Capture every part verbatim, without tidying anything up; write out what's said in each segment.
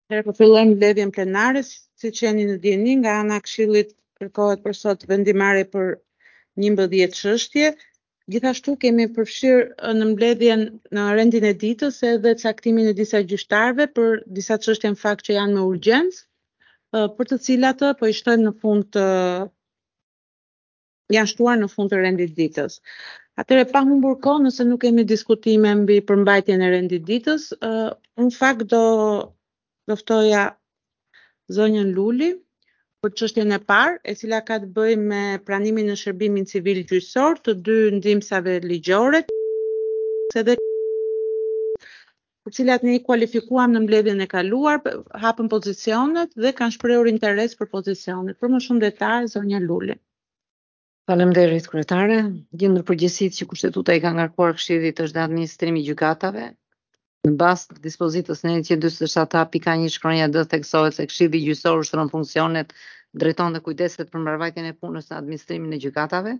Herë po fillojmë mbledhjen plenare, siç jeni në dieni, nga ana e Këshillit kërkohet për sot vendimarrje për njëmbëdhjetë çështje. Gjithashtu kemi përfshirë në mbledhjen në rendin e ditës edhe caktimin e disa gjyqtarëve për disa çështje në fakt që janë me urgjencë, për të cilat po i shtojmë në fund të janë shtuar në fund të rendit ditës. Atëherë pa humbur kohë, nëse nuk kemi diskutime mbi përmbajtjen e rendit ditës, në fakt do do ftoja zonjën Luli për çështjen e parë, e cila ka të bëjë me pranimin në shërbimin civil gjyqësor të dy ndihmësave ligjore, edhe të cilat ne i kualifikuam në mbledhjen e kaluar, hapën pozicionet dhe kanë shprehur interes për pozicionet. Për më shumë detaj, zonja Luli. Faleminderit kryetare. Gjendër përgjegjësitë që kushtetuta i ka ngarkuar Këshillit është dhe administrimi i gjykatave. Në bazë të dispozitës në njëntëqind e dymbëdhjetë e shtatë A pika një shkronja D theksohet se Këshilli gjyqësor ushtron funksionet, drejton dhe kujdeset për mbarvajtjen e punës në administrimin e gjykatave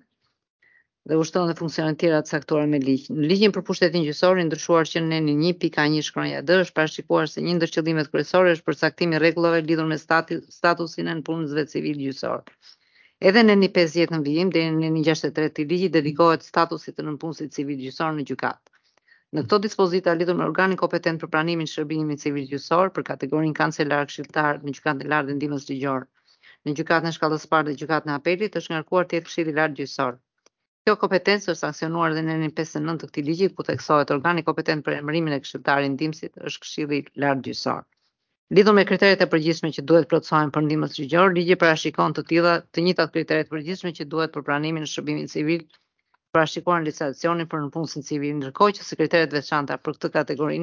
dhe ushtron dhe funksione të tjera të caktuara me ligj. Në ligjin për pushtetin gjyqësor i ndryshuar që në N një pika një shkronja D është parashikuar se një ndër qëllimet kryesore është përcaktimi i rregullave lidhur me stati, statusin e punësve civil gjyqësor. Edhe në N një pesëdhjetë në vijim deri në N një gjashtëdhjetë e tre të ligjit dedikohet statusit të nënpunësit civil gjyqësor në gjykatë. Në këto dispozita lidhur me organin kompetent për pranimin e shërbimit civil gjyqësor për kategorinë kancelar këshilltar në gjykatën e lartë dhe ndihmës ligjor, në gjykatën e shkallës së parë dhe gjykatën e apelit është ngarkuar të jetë Këshilli i lartë gjyqësor. Kjo kompetencë është sanksionuar dhe në N pesëdhjetë e nëntë të këtij ligji ku theksohet organi kompetent për emërimin e këshilltarit ndihmësit është Këshilli i lartë gjyqësor. Lidhur me kriteret e përgjithshme që duhet plotësohen për ndihmës ligjor, ligji parashikon të tilla të njëjtat kriteret e përgjithshme që duhet për pranimin e shërbimit civil parashikuar në licitacionin për nëpunësin civil, ndërkohë që kriteret veçanta për këtë kategorinë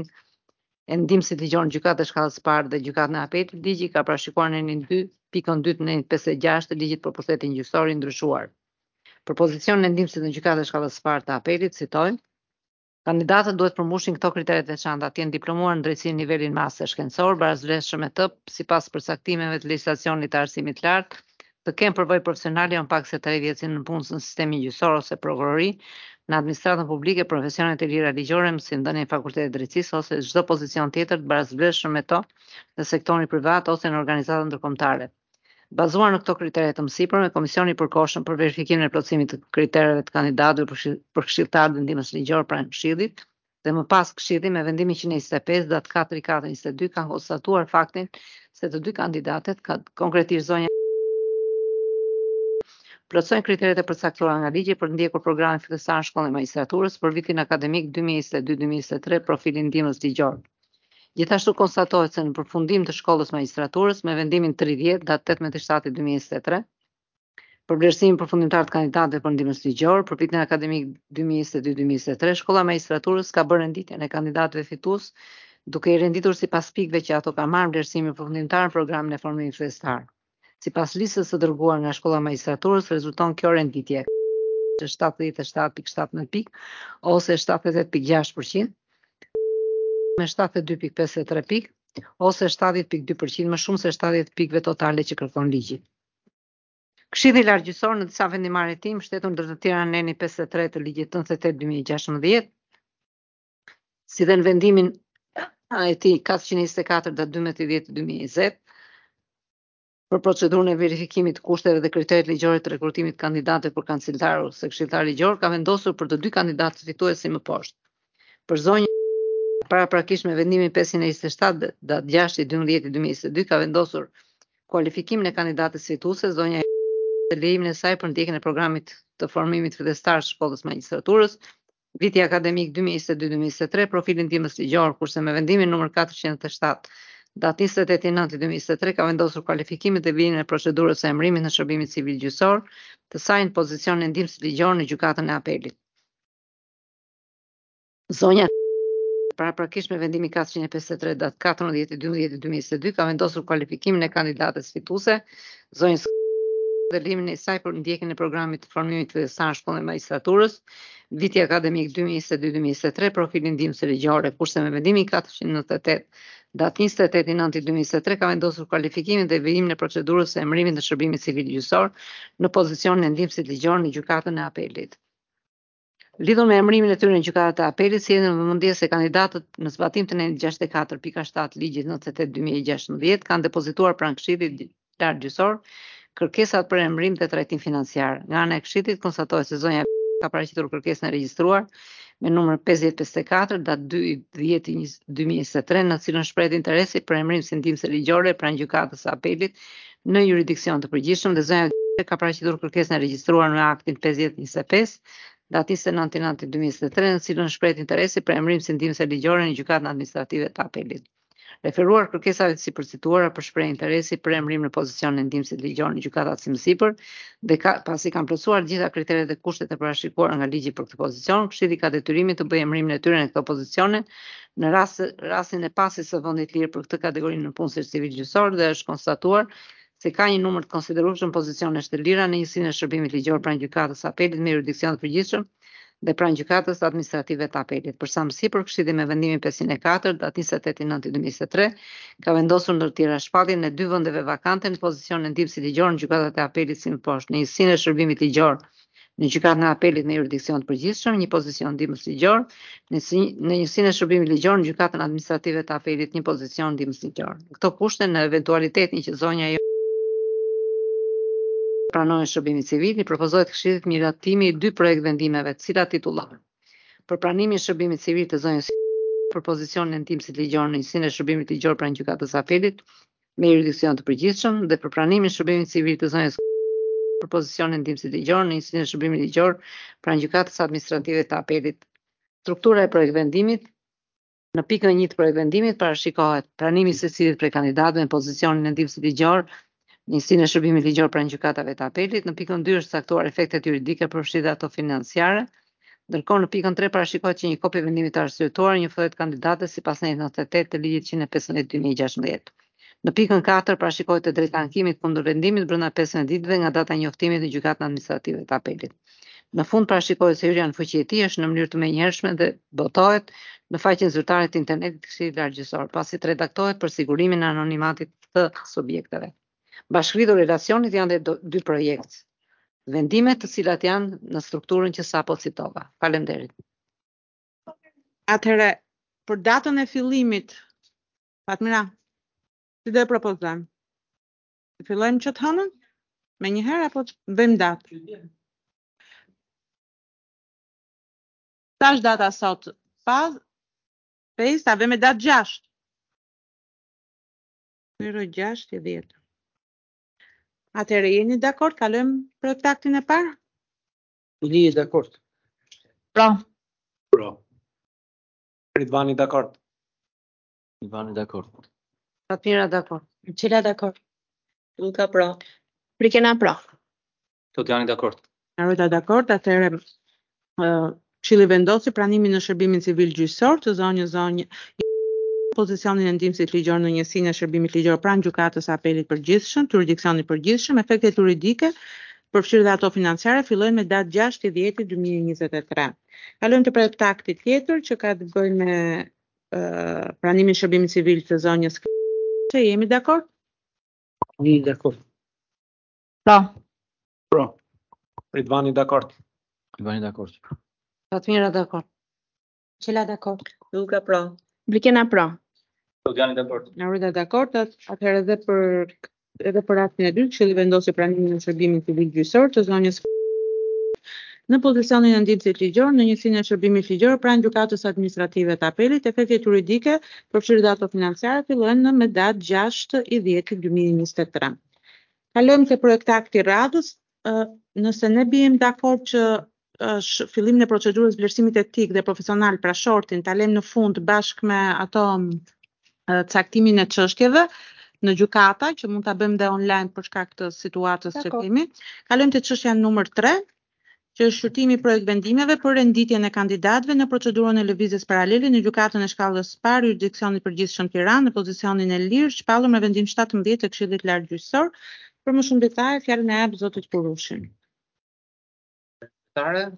e ndihmësit ligjor në gjykatën e shkallës së parë dhe gjykatën e apelit, ligji ka parashikuar në N dy pikën dy të N pesëdhjetë e gjashtë të ligjit për pushtetin gjyqësor i ndryshuar. Për pozicionin e ndihmësit në gjykatën e shkallës së parë të apelit, citoj: kandidatët duhet përmbushin këto kriteret veçanta, të jenë diplomuar në drejtësi në nivelin master shkencor, barazvlefshëm me të sipas përcaktimeve të legjislacionit të arsimit të lartë, të kenë përvojë profesionale jo pak se tre vjet në punës në sistemin gjyqësor ose prokurori, në administratën publike, profesionet e lira ligjore, mësimdhënie në fakultetet e drejtësisë ose çdo pozicion tjetër të barazvlefshëm me to në sektorin privat ose në organizata ndërkombëtare. Bazuar në këto kritere të mësipërme, Komisioni i Përkohshëm për verifikimin e plotësimit të kritereve të kandidatëve për këshilltar dhe ndihmës ligjor pranë Këshillit dhe më pas Këshilli me vendimin njëqind e njëzet e pesë datë katër i katër njëzet e dy kanë konstatuar faktin se të dy kandidatet, konkretisht zonja plotësojnë kriteret e përcaktuara nga ligji për ndjekur programin fillestar në shkollën e magjistraturës për vitin akademik dy mijë e njëzet e dy dy mijë e njëzet e tre profilin ndihmës ligjor. Gjithashtu konstatohet se në përfundim të shkollës magjistraturës me vendimin tridhjetë datë tetëmbëdhjetë i shtatit dy mijë e njëzet e tre për vlerësimin përfundimtar të kandidatëve për ndihmës ligjor për vitin akademik dy mijë e njëzet e dy dy mijë e njëzet e tre, shkolla e magjistraturës ka bërë renditjen e kandidatëve fitues duke i renditur sipas pikëve që ato kanë marrë vlerësimin përfundimtar në programin e formimit fillestar. Sipas listës së dërguar nga shkolla e magjistraturës, rezulton kjo renditje shtatëdhjetë e shtatë pikë shtatëmbëdhjetë pikë ose shtatëdhjetë e tetë pikë gjashtë përqind me shtatëdhjetë e dy pikë pesëdhjetë e tre pikë ose shtatëdhjetë pikë dy përqind më shumë se shtatëdhjetë pikëve totale që kërkon ligji. Këshilli i lartë gjyqësor në disa vendimarrje të tij mbështetur ndër të tjera në N pesëdhjetë e tre të ligjit nëntëdhjetë e tetë dy mijë e gjashtëmbëdhjetë, si dhe në vendimin e tij katërqind e njëzet e katër datë dymbëdhjetë i dhjetë dy mijë e njëzet për procedurën e verifikimit të kushteve dhe kriteret ligjore të rekrutimit të kandidatëve për kanceltar ose këshilltar ligjor, ka vendosur për të dy kandidatët fitues si më poshtë. Për zonjën paraprakisht me vendimin pesëqind e njëzet e shtatë datë gjashtë i dymbëdhjetë i dy mijë e njëzet e dy ka vendosur kualifikimin e kandidatës fituese, zonja dhe lejimin e saj për ndjekjen e programit të formimit fillestar të shkollës magjistraturës, viti akademik dy mijë e njëzet e dy dy mijë e njëzet e tre, profilin ndihmës ligjor, kurse me vendimin numër katërqind e shtatë datë njëzet e tetë i nëntë dy mijë e njëzet e tre ka vendosur kualifikimin dhe vijin e procedurës së emërimit në shërbimin civil gjyqësor të saj në pozicionin e ndihmës ligjor në gjykatën e apelit. Zonja paraprakisht me vendimin katërqind e pesëdhjetë e tre datë katërmbëdhjetë i dymbëdhjetë dy mijë e njëzet e dy ka vendosur kualifikimin e kandidatës fituese, zonjës dhe lejimin e saj për ndjekjen e programit të formimit fillestar në shkollën e magjistraturës, viti akademik dy mijë e njëzet e dy dy mijë e njëzet e tre, profilin ndihmës ligjore, kurse me vendimin katërqind e nëntëdhjetë e tetë datë njëzet e tetë i nëntë dy mijë e njëzet e tre ka vendosur kualifikimin dhe vijimin e procedurës së emërimit në shërbimin civil gjyqësor në pozicionin e ndihmësit ligjor në gjykatën e apelit. Lidhur me emërimin e tyre në gjykatat e apelit, sjellën në vëmendje se kandidatët në zbatim të nenit gjashtëdhjetë e katër pikë shtatë ligjit njëzet e tetë dy mijë e gjashtëmbëdhjetë kanë depozituar pranë Këshillit lartgjyqësor kërkesat për emërim dhe trajtim financiar. Nga ana e Këshillit konstatohet se zonja ka paraqitur kërkesën e regjistruar me numër pesëdhjetë pesëdhjetë e katër datë dy dhjetë dy mijë e njëzet e tre në cilën shprehet interesi për emërim si ndihmëse ligjore pranë gjykatës së apelit në jurisdiksion të përgjithshëm dhe zonja ka paraqitur kërkesën e regjistruar me aktin pesëdhjetë njëzet e pesë datë njëzet e nëntë nëntë dy mijë e njëzet e tre në cilën shprehet interesi për emërim si ndihmëse ligjore në gjykatën administrative të apelit. Referuar kërkesave të sipërcituara për shprehje interesi për emërim në pozicionin e ndihmësit ligjor në gjykatat si më sipër dhe ka, pasi kanë plotësuar të gjitha kriteret dhe kushtet e parashikuara nga ligji për këtë pozicion, Këshilli ka detyrimin të bëjë emërimin e tyre në këto pozicione në rast rastin e pasjes së vendit lirë për këtë kategori në punësish civil gjyqësor dhe është konstatuar se ka një numër të konsiderueshëm pozicionesh të lira në njësinë e shërbimit ligjor pranë gjykatës së apelit me jurisdiksion të përgjithshëm dhe pranë gjykatës administrative të apelit. Për sa më sipër, Këshilli me vendimin pesëqind e katër datë njëzet e tetë nëntë dy mijë e njëzet e tre ka vendosur ndërtira shpalljen e dy vendeve vakante në pozicionin e ndihmësit ligjor në gjykatat e apelit si më poshtë. Në njësinë e shërbimit ligjor në gjykatën e apelit me jurisdiksion të përgjithshëm, një pozicion ndihmës ligjor, në njësinë e shërbimit ligjor në gjykatën administrative të apelit, një pozicion ndihmës ligjor. Këto kushte në eventualitetin që zonja jo pranojnë shërbimin civil, i propozohet Këshillit miratimi i dy projekt vendimeve, të cilat titullohen: për pranimin e shërbimit civil të zonjës për pozicionin e ndihmësit ligjor në njësinë e shërbimit ligjor pranë gjykatës së apelit me jurisdiksion të përgjithshëm dhe për pranimin e shërbimit civil të zonjës për pozicionin e ndihmësit ligjor në njësinë e shërbimit ligjor pranë gjykatës administrative të apelit. Struktura e projekt vendimit. Në pikën një të projekt vendimit parashikohet pranimi i secilit prej kandidatëve në pozicionin e ndihmësit ligjor në njësinë e shërbimit ligjor pranë gjykatave të apelit. Në pikën dy është caktuar efektet juridike përfshirë ato financiare. Ndërkohë në pikën tre parashikohet që një kopje vendimit të arsyetuar njoftohet kandidatës sipas nenit nëntë e tetë të ligjit njëzet e pesëmbëdhjetë dy mijë e gjashtëmbëdhjetë. Në pikën katër parashikohet e drejta ankimit kundër vendimit brenda pesëmbëdhjetë ditëve nga data e njoftimit në gjykatën administrative të apelit. Në fund parashikohet se hyrja në fuqi e tij është në mënyrë të menjëhershme dhe botohet në faqen zyrtare të internetit të Këshillit Lartgjyqësor, pasi të redaktohet për sigurimin e anonimatit të subjekteve. Bashkëngritur relacionit janë dhe dy projekte vendime të cilat janë në strukturën që sapo citova. Faleminderit. Atëherë, për datën e fillimit, Fatmira, si do e propozojmë? Të fillojmë që të hënën? Me njëherë apo të bëjmë datë? Sa është data sot? Pas, pesë, a vëmë datë gjashtë? zero gjashtë e dhjetë. Atëherë, jeni dakord? Kalojmë projektaktin e parë? Ili është dakord. Pra. Pra. Ridvani dakord. Ridvani dakord. Fatmira dakord. Cila dakord. Luka pra. Prikena pra. Totjani dakord. Arota dakord, atëherë uh, Këshilli vendosi pranimin në shërbimin civil gjyqësor të zonjës zonjë pozicionin e ndihmësit ligjor në njësinë e shërbimit ligjor pranë gjykatës së apelit përgjithshëm, jurisdiksionit përgjithshëm, efektet juridike përfshirë dhe ato financiare fillojnë me datë gjashtë dhjetë dy mijë e njëzet e tre. Kalojmë te projekti tjetër që ka të bëjë me uh, pranimin e shërbimit civil të zonjës. Që jemi dakord? Jemi dakord. Po. Pra. Ridvani dakord. Ridvani dakord. Fatmira dakord. Cila dakord. Luka pra. Brikena pra. Totjani dakord. Arota dakord, atëherë edhe për edhe për aktin e dytë, Këshilli vendosi pranimin e shërbimit civil gjyqësor të zonjës në pozicionin e ndihmësit ligjor në njësinë e shërbimit ligjor pranë gjykatës administrative të apelit. Efektet juridike përfshirë dhe ato financiare fillojnë me datë gjashtë i dhjetë dy mijë e njëzet e tre. Kalojmë te projektakti radhës, nëse ne bijmë dakord që është fillimin e procedurës vlerësimit etik dhe profesional pra shortin ta lëmë në fund bashkë me ato caktimin e çështjeve në gjykata që mund ta bëjmë dhe online për shkak të situatës që kemi. Kalojmë te çështja numër tre, që është shqyrtimi i projekt vendimeve për renditjen e kandidatëve në procedurën e lëvizjes paralele në gjykatën e shkallës parë jurisdiksionit përgjithshëm Tiranë në pozicionin e lirë shpallur me vendim shtatëmbëdhjetë të Këshillit Lartgjyqësor. Për më shumë detaje fjalën e jap zotit Kurushin. Tare.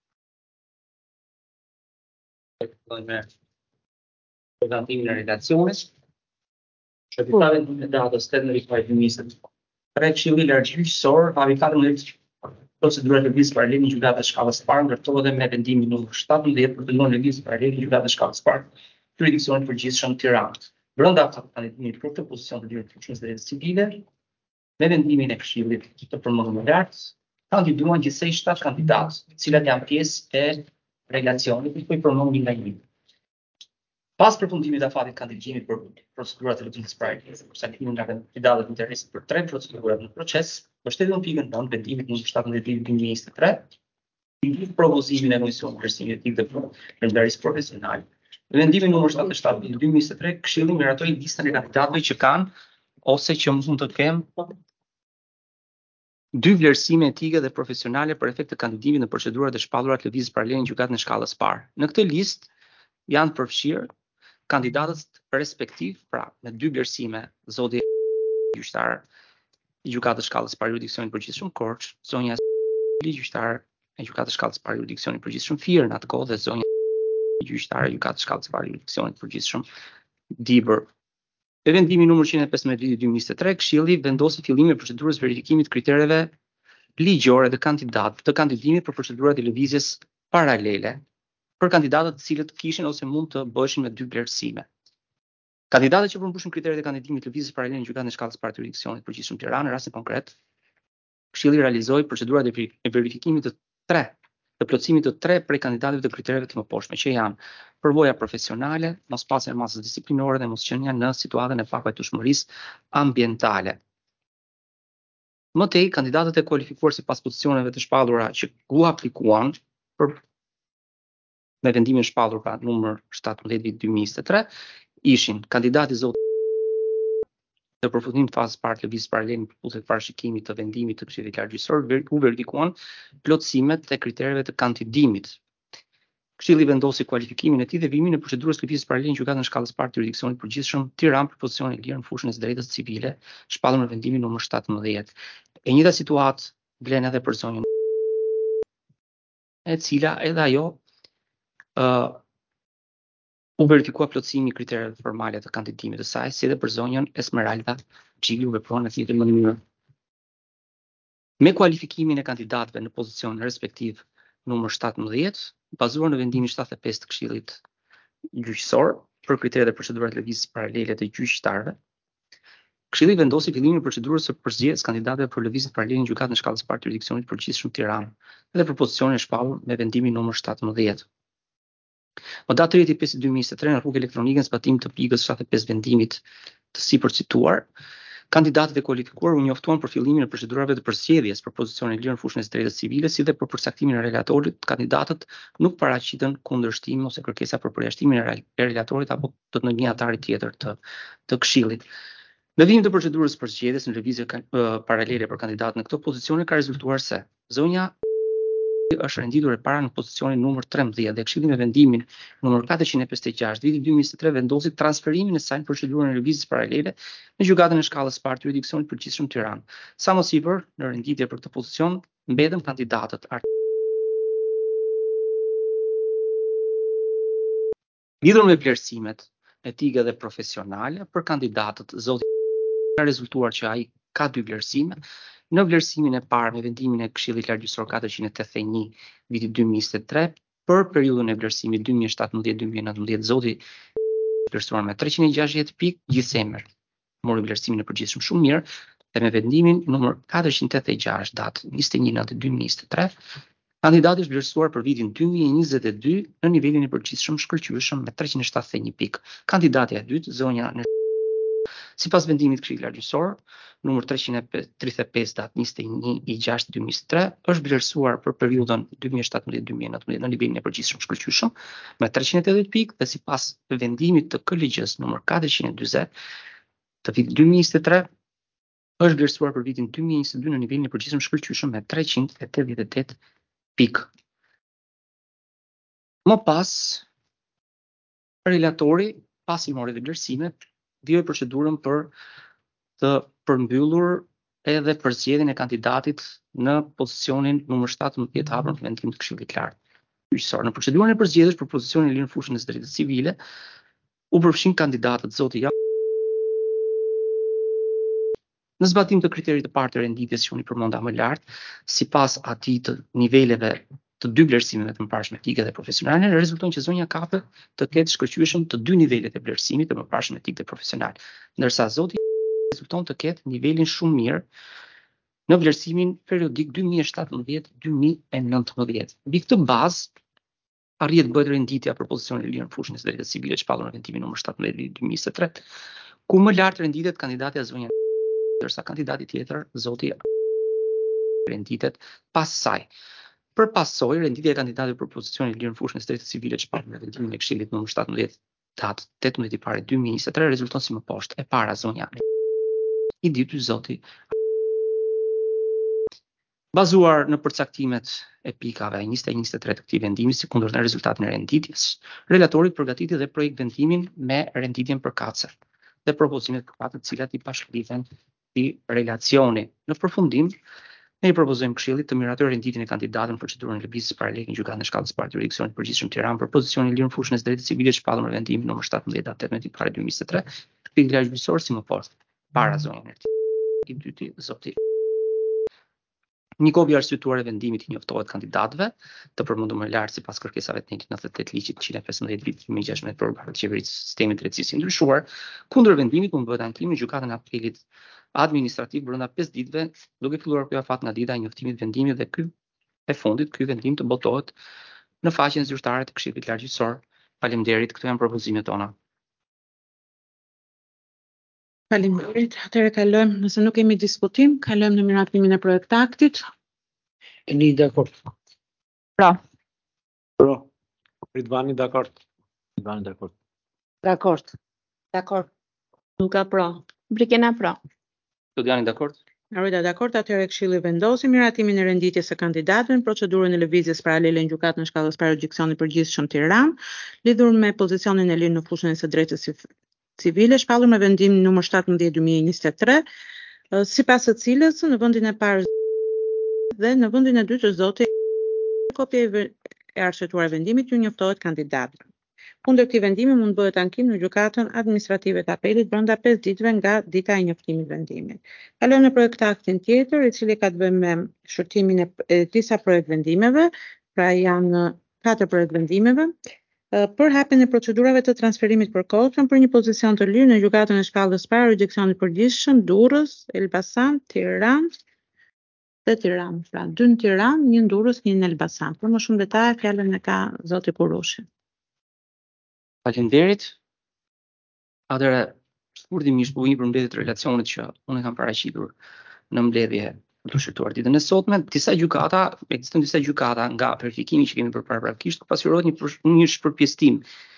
Me prezantimin e relacionit. Shërbitare në datës tetëmbëdhjetë maj dy mijë e njëzet e tre, Këshilli Lartgjyqësor, habi katërmbëdhjetë Procedura e lëvizjes paralele në gjykatën e shkallës së parë ndërtohet me vendimin numër shtatëmbëdhjetë për të lënë lëvizje paralele në gjykatën e shkallës së parë, jurisdiksionit përgjithshëm Tiranë. Brenda kandidimit për këtë pozicion të drejtë fuqishmës drejtës civile, me vendimin e këshillit të përmendur më lart, kandiduan gjithsej shtatë kandidatë, të cilat janë pjesë e relacionit ku i përmend një nga një. Pas përfundimit të afatit kandidimit për procedurat e lëvizjes paralele, për saktimin nga kandidatët interesit për tre procedurat në proces, mbështetën në pikën nëntë vendimit numër shtatëmbëdhjetë dy mijë e njëzet e tre, i propozimin e Komisionit të Vlerësimit Etik dhe Brendërisë Profesionale. Në vendimin numër shtatëdhjetë e shtatë dy mijë e njëzet e tre, Këshilli miratoi listën e kandidatëve që kanë ose që mund të kenë dy vlerësime etike dhe profesionale për efekt të kandidimit në procedurat e shpallura të lëvizjes paralele në gjykatën e shkallës parë. Në këtë listë janë përfshirë kandidatët respektiv, pra me dy vlerësime, zoti gjyqtar i gjykatës shkallës parë jurisdiksionit përgjithshëm Korç, zonja gjyqtar e gjykatës shkallës parë jurisdiksionit përgjithshëm Fier në atë kohë dhe zonja gjyqtar e gjykatës shkallës parë jurisdiksionit përgjithshëm Dibër. Në vendimin numër njëqind e pesëmbëdhjetë dy mijë e njëzet e tre, Këshilli vendosi fillimin e procedurës verifikimit të kritereve ligjore dhe kandidat të kandidimit për procedurat e lëvizjes paralele për kandidatët të cilët kishin ose mund të bëheshin me dy vlerësime. Kandidatët që përmbushin kriteret e kandidimit të lëvizjes paralele në gjykatën e shkallës parë të jurisdiksionit përgjithshëm Tiranë, në rastin konkret, Këshilli realizoi procedurat e verifikimit të tre të plotësimit të tre prej kandidatëve të kritereve të mëposhme, që janë përvoja profesionale, mospasja e masës disiplinore dhe mosqenia në situatën e pafajtueshmërisë ambientale. Mëtej, kandidatët e kualifikuar sipas pozicioneve të shpallura që u aplikuan për me vendimin shpallur pra numër shtatëmbëdhjetë dy mijë e njëzet e tre, ishin kandidati zot në përfundim të fazës parë të lëvizjes paralele në përputhje të parashikimit të vendimit të Këshillit Lartë Gjyqësor, u verifikuan plotësimet e kritereve të kandidimit. Këshilli vendosi kualifikimin e tij dhe vimin e procedurës lëvizjes paralele në gjykatën e shkallës parë të jurisdiksionit përgjithshëm Tiranë për pozicionin e lirë në fushën e së drejtës civile, shpallur në vendimin numër shtatëmbëdhjetë. E njëjta situatë vlen edhe për zonjën e cila edhe ajo ë uh, u verifikua plotësimi i kritereve formale të kandidimit të saj, si dhe për zonjën Esmeralda Xhili u veprua në të njëjtën mënyrë. Me kualifikimin e kandidatëve në pozicionin respektiv numër shtatëmbëdhjetë, bazuar në vendimin shtatëdhjetë e pesë të Këshillit Gjyqësor për kriteret e procedurat të lëvizjes paralele të gjyqtarëve, Këshilli vendosi fillimin e procedurës së përzgjedhjes kandidatëve për lëvizjen paralele në gjykatën e shkallës parë të jurisdiksionit përgjithshëm Tiranë, dhe për pozicionin e shpallur me vendimin numër shtatëmbëdhjetë. Më datë tridhjetë e pesë dy mijë e njëzet e tre në rrugë elektronike në zbatim të pikës shtatëdhjetë e pesë vendimit të sipërcituar, kandidatët e kualifikuar u njoftuan për fillimin e procedurave të përzgjedhjes për pozicionin e lirë në fushën e së drejtës civile, si dhe për përcaktimin e relatorit. Kandidatët nuk paraqiten kundërshtim ose kërkesa për përjashtimin e relatorit apo të në një anëtari tjetër të të Këshillit. Në vijim të procedurës përzgjedhjes në lëvizje uh, paralele për kandidatët në këto pozicione ka rezultuar se zonja është renditur e para në pozicionin numër trembëdhjetë dhe Këshilli me vendimin numër katërqind e pesëdhjetë e gjashtë viti dy mijë e njëzet e tre vendosi transferimin e saj në procedurën e lëvizjes paralele në gjykatën e shkallës parë të jurisdiksionit përgjithshëm Tiranë. Sa më sipër, në renditje për këtë pozicion mbetën kandidatët lidhur me vlerësimet etike dhe profesionale për kandidatët zoti ka rezultuar që ai ka dy vlerësime. Në vlerësimin e parë me vendimin e Këshillit Lartë Gjyqësor katërqind e tetëdhjetë e një viti dy mijë e njëzet e tre për periudhën e vlerësimit dy mijë e shtatëmbëdhjetë dy mijë e nëntëmbëdhjetë, zoti vlerësuar me treqind e gjashtëdhjetë pikë, gjithsemër mori vlerësimin e përgjithshëm shumë mirë dhe me vendimin numër katërqind e tetëdhjetë e gjashtë datë njëzet e një nëntor dy mijë e njëzet e tre, kandidati është vlerësuar për vitin dy mijë e njëzet e dy në nivelin e përgjithshëm shkëlqyeshëm me treqind e shtatëdhjetë e një pikë. Kandidati e dytë, zonja sipas vendimit të Këshillit Lartë Gjyqësor numër treqind e tridhjetë e pesë datë njëzet e një i gjashtë dy mijë e njëzet e tre, është vlerësuar për periudhën dy mijë e shtatëmbëdhjetë dy mijë e nëntëmbëdhjetë në nivelin e përgjithshëm shkëlqyeshëm me treqind e tetëdhjetë pikë dhe sipas vendimit të K L G-s numër katërqind e dyzet të vitit dy mijë e njëzet e tre, është vlerësuar për vitin dy mijë e njëzet e dy në nivelin e përgjithshëm shkëlqyeshëm me treqind e tetëdhjetë e tetë pikë. Më pas, relatori pasi mori dhe vlerësimet, vjoj procedurën për të përmbyllur edhe përzgjedhjen e kandidatit në pozicionin numër shtatëmbëdhjetë hapur në vendim të Këshillit Lartë Gjyqësor. Në procedurën e përzgjedhjes për pozicionin e lirë në fushën e së drejtës civile, u përfshin kandidatët zoti Në zbatim të kriterit të parë të renditjes që unë i përmenda më lart, sipas atij të niveleve të dy vlerësimeve të mëparshme etike dhe profesionale, rezulton që zonja kape të ketë shkëlqyeshëm të dy nivelet e vlerësimit të mëparshëm etik dhe profesional, ndërsa zoti rezulton të ketë nivelin shumë mirë në vlerësimin periodik dy mijë e shtatëmbëdhjetë dy mijë e nëntëmbëdhjetë. Mbi këtë bazë arrihet bëhet renditja për pozicionin e lirë në fushën e së drejtës civile shpallur në vendimin numër shtatëmbëdhjetë dy mijë e njëzet e tre, ku më lart renditet kandidatja zonja, ndërsa kandidati tjetër, zoti, renditet pas saj. Për pasoj, renditja e kandidatit për pozicionin e lirë në fushën e së drejtës civile shpallur në vendimin e Këshillit numër shtatëmbëdhjetë datë tetëmbëdhjetë i parë dy mijë e njëzet e tre rezulton si më poshtë. E para zonja, i dytë zoti. Bazuar në përcaktimet e pikave njëzet e njëzet e tre të këtij vendimi si kundër në rezultatin e renditjes, relatori përgatiti dhe projekt vendimin me renditjen përkatëse dhe propozimet përkatëse të cilat i bashkëlidhen si relacioni. Në përfundim, ne i propozojmë Këshillit të miratojë renditjen e kandidatëve në procedurën e lëvizjes paralele në gjykatën e shkallës së parë të jurisdiksionit përgjithshëm Tiranë për pozicionin e lirë në fushën e së drejtës civile shpallur në vendimin numër shtatëmbëdhjetë datë tetëmbëdhjetë i parë dy mijë e njëzet e tre, shpik larg gjyqësor si më poshtë. Para zonja Erti, i dyti zoti. Një kopje arsyetuar e vendimit i njoftohet kandidatëve, të përmendur më lart sipas kërkesave të njëjtit nëntëdhjetë e tetë ligjit njëqind e pesëmbëdhjetë vit dy mijë e gjashtëmbëdhjetë për përmbajtjen e qeverisë së sistemit drejtësisë i ndryshuar, kundër vendimit mund bëhet ankim në gjykatën e apelit administrativ brenda pesë ditëve, duke filluar ky afat nga dita e njoftimit të vendimit dhe ky e fundit, ky vendim të botohet në faqen zyrtare të Këshillit Largjësor. Faleminderit, këto janë propozimet tona. Faleminderit. Atëherë kalojmë, nëse nuk kemi diskutim, kalojmë në miratimin e projektaktit. Eni dakord. Pra. Pro. Ridvani dakord. Ridvani dakord. Dakord. Dakord. Luka pro. Brikena pro. Studiani dakord? Arvida dakord, atëherë Këshilli vendosi miratimin e renditjes së kandidatëve në procedurën e lëvizjes paralele në gjykatën e shkallës parë jurisdiksionit përgjithshëm Tiranë, lidhur me pozicionin e lirë në fushën e së drejtës civile shpallur me vendimin numër shtatëmbëdhjetë dy mijë e njëzet e tre, sipas së cilës në vendin e parë dhe në vendin e dytë zoti kopje e arsyetuar e vendimit ju njoftohet kandidatëve. Kundër këtij vendimi mund bëhet ankim në gjykatën administrative të apelit brenda pesë ditëve nga dita e njoftimit të vendimit. Kalojmë në projektaktin tjetër, i cili ka të bëjë me shërtimin e, e disa projekt vendimeve, pra janë katër projekt vendimeve, për hapjen e procedurave të transferimit përkohshëm për një pozicion të lirë në gjykatën e shkallës parë jurisdiksionit përgjithshëm Durrës, Elbasan, Tiranë dhe Tiranë. Pra, dy në Tiranë, një në Durrës, një në Elbasan. Për më shumë detaje, fjalën e ka zoti Kurushi. Faleminderit. Atëherë, shkurtimisht po i përmbledhet relacionet që unë kam paraqitur në mbledhje të shtuar ditën e sotme. Disa gjykata, ekzistojnë disa gjykata nga verifikimi që kemi bërë paraprakisht, pasqyrohet një për, një shpërpjestim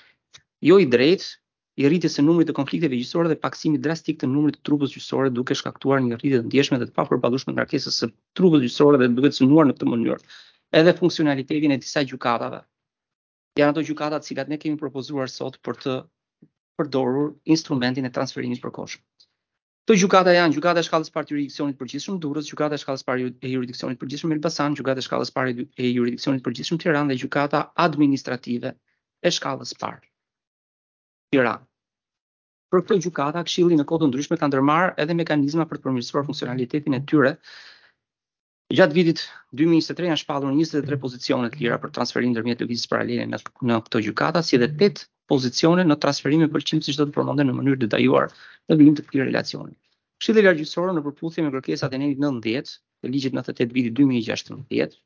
jo i drejtë i rritjes së numrit të konflikteve gjyqësore dhe paksimit drastik të numrit të trupës gjyqësore, duke shkaktuar një rritje të ndjeshme dhe të papërballueshme të ngarkesës së trupës gjyqësore dhe duke cënuar në këtë mënyrë edhe funksionalitetin e disa gjykatave. Janë ato gjykata të cilat ne kemi propozuar sot për të përdorur instrumentin e transferimit përkohshëm. Këto gjykata janë gjykata e shkallës parë të jurisdiksionit përgjithshëm Durrës, gjykata e shkallës parë e jurisdiksionit përgjithshëm Elbasan, gjykata e shkallës parë e jurisdiksionit përgjithshëm Tiranë dhe gjykata administrative e shkallës parë Tiranë. Për këto gjykata, Këshilli në kohë të ndryshme ka ndërmarrë edhe mekanizma për të përmirësuar funksionalitetin e tyre. Gjatë vitit dy mijë e njëzet e tre janë shpallur njëzet e tre pozicione të lira për transferim ndërmjet lëvizjes paralele në, në këto gjykata, si edhe tetë pozicione në transferime pëlqim siç do të përmenden në mënyrë detajuar në vijim të këtij relacioni. Këshilli Largjësor në përputhje me kërkesat e nenit nëntëdhjetë të ligjit nëntëdhjetë e tetë vitit dy mijë e gjashtëmbëdhjetë,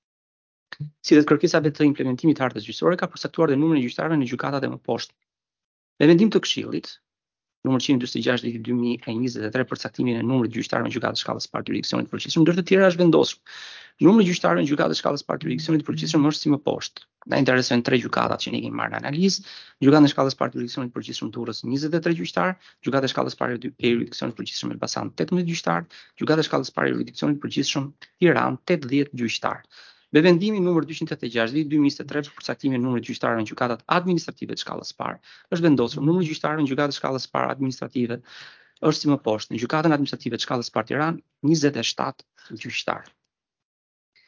si dhe kërkesave të implementimit të hartës gjyqësore, ka përcaktuar dhe numrin e gjyqtarëve në gjykatat e mëposhtë. Me vendim të Këshillit numër njëqind e dymbëdhjetë e gjashtë vitit dy mijë e njëzet e tre për caktimin e numrit të gjyqtarëve në gjykatën e shkallës parë të jurisdiksionit përgjithshëm, ndër të tjera është vendosur. Numri i gjyqtarëve në gjykatën e shkallës parë të jurisdiksionit përgjithshëm është si më poshtë. Na interesojnë tre gjykatat që ne kemi marrë në analizë. Gjykata e shkallës parë të jurisdiksionit përgjithshëm Durrës njëzet e tre gjyqtar, gjykata e shkallës parë e jurisdiksionit përgjithshëm Elbasan tetëmbëdhjetë gjyqtar, gjykata e shkallës parë e jurisdiksionit përgjithshëm Tiranë tetëdhjetë gjyqtar. Me vendimin numër dyqind e tetëdhjetë e gjashtë vitit dy mijë e njëzet e tre për caktimin e numrit të gjyqtarëve në gjykatat administrative të shkallës parë, është vendosur numri i gjyqtarëve në gjykatën e shkallës parë administrative është si më poshtë. Në gjykatën administrative të shkallës parë Tiranë njëzet e shtatë gjyqtar.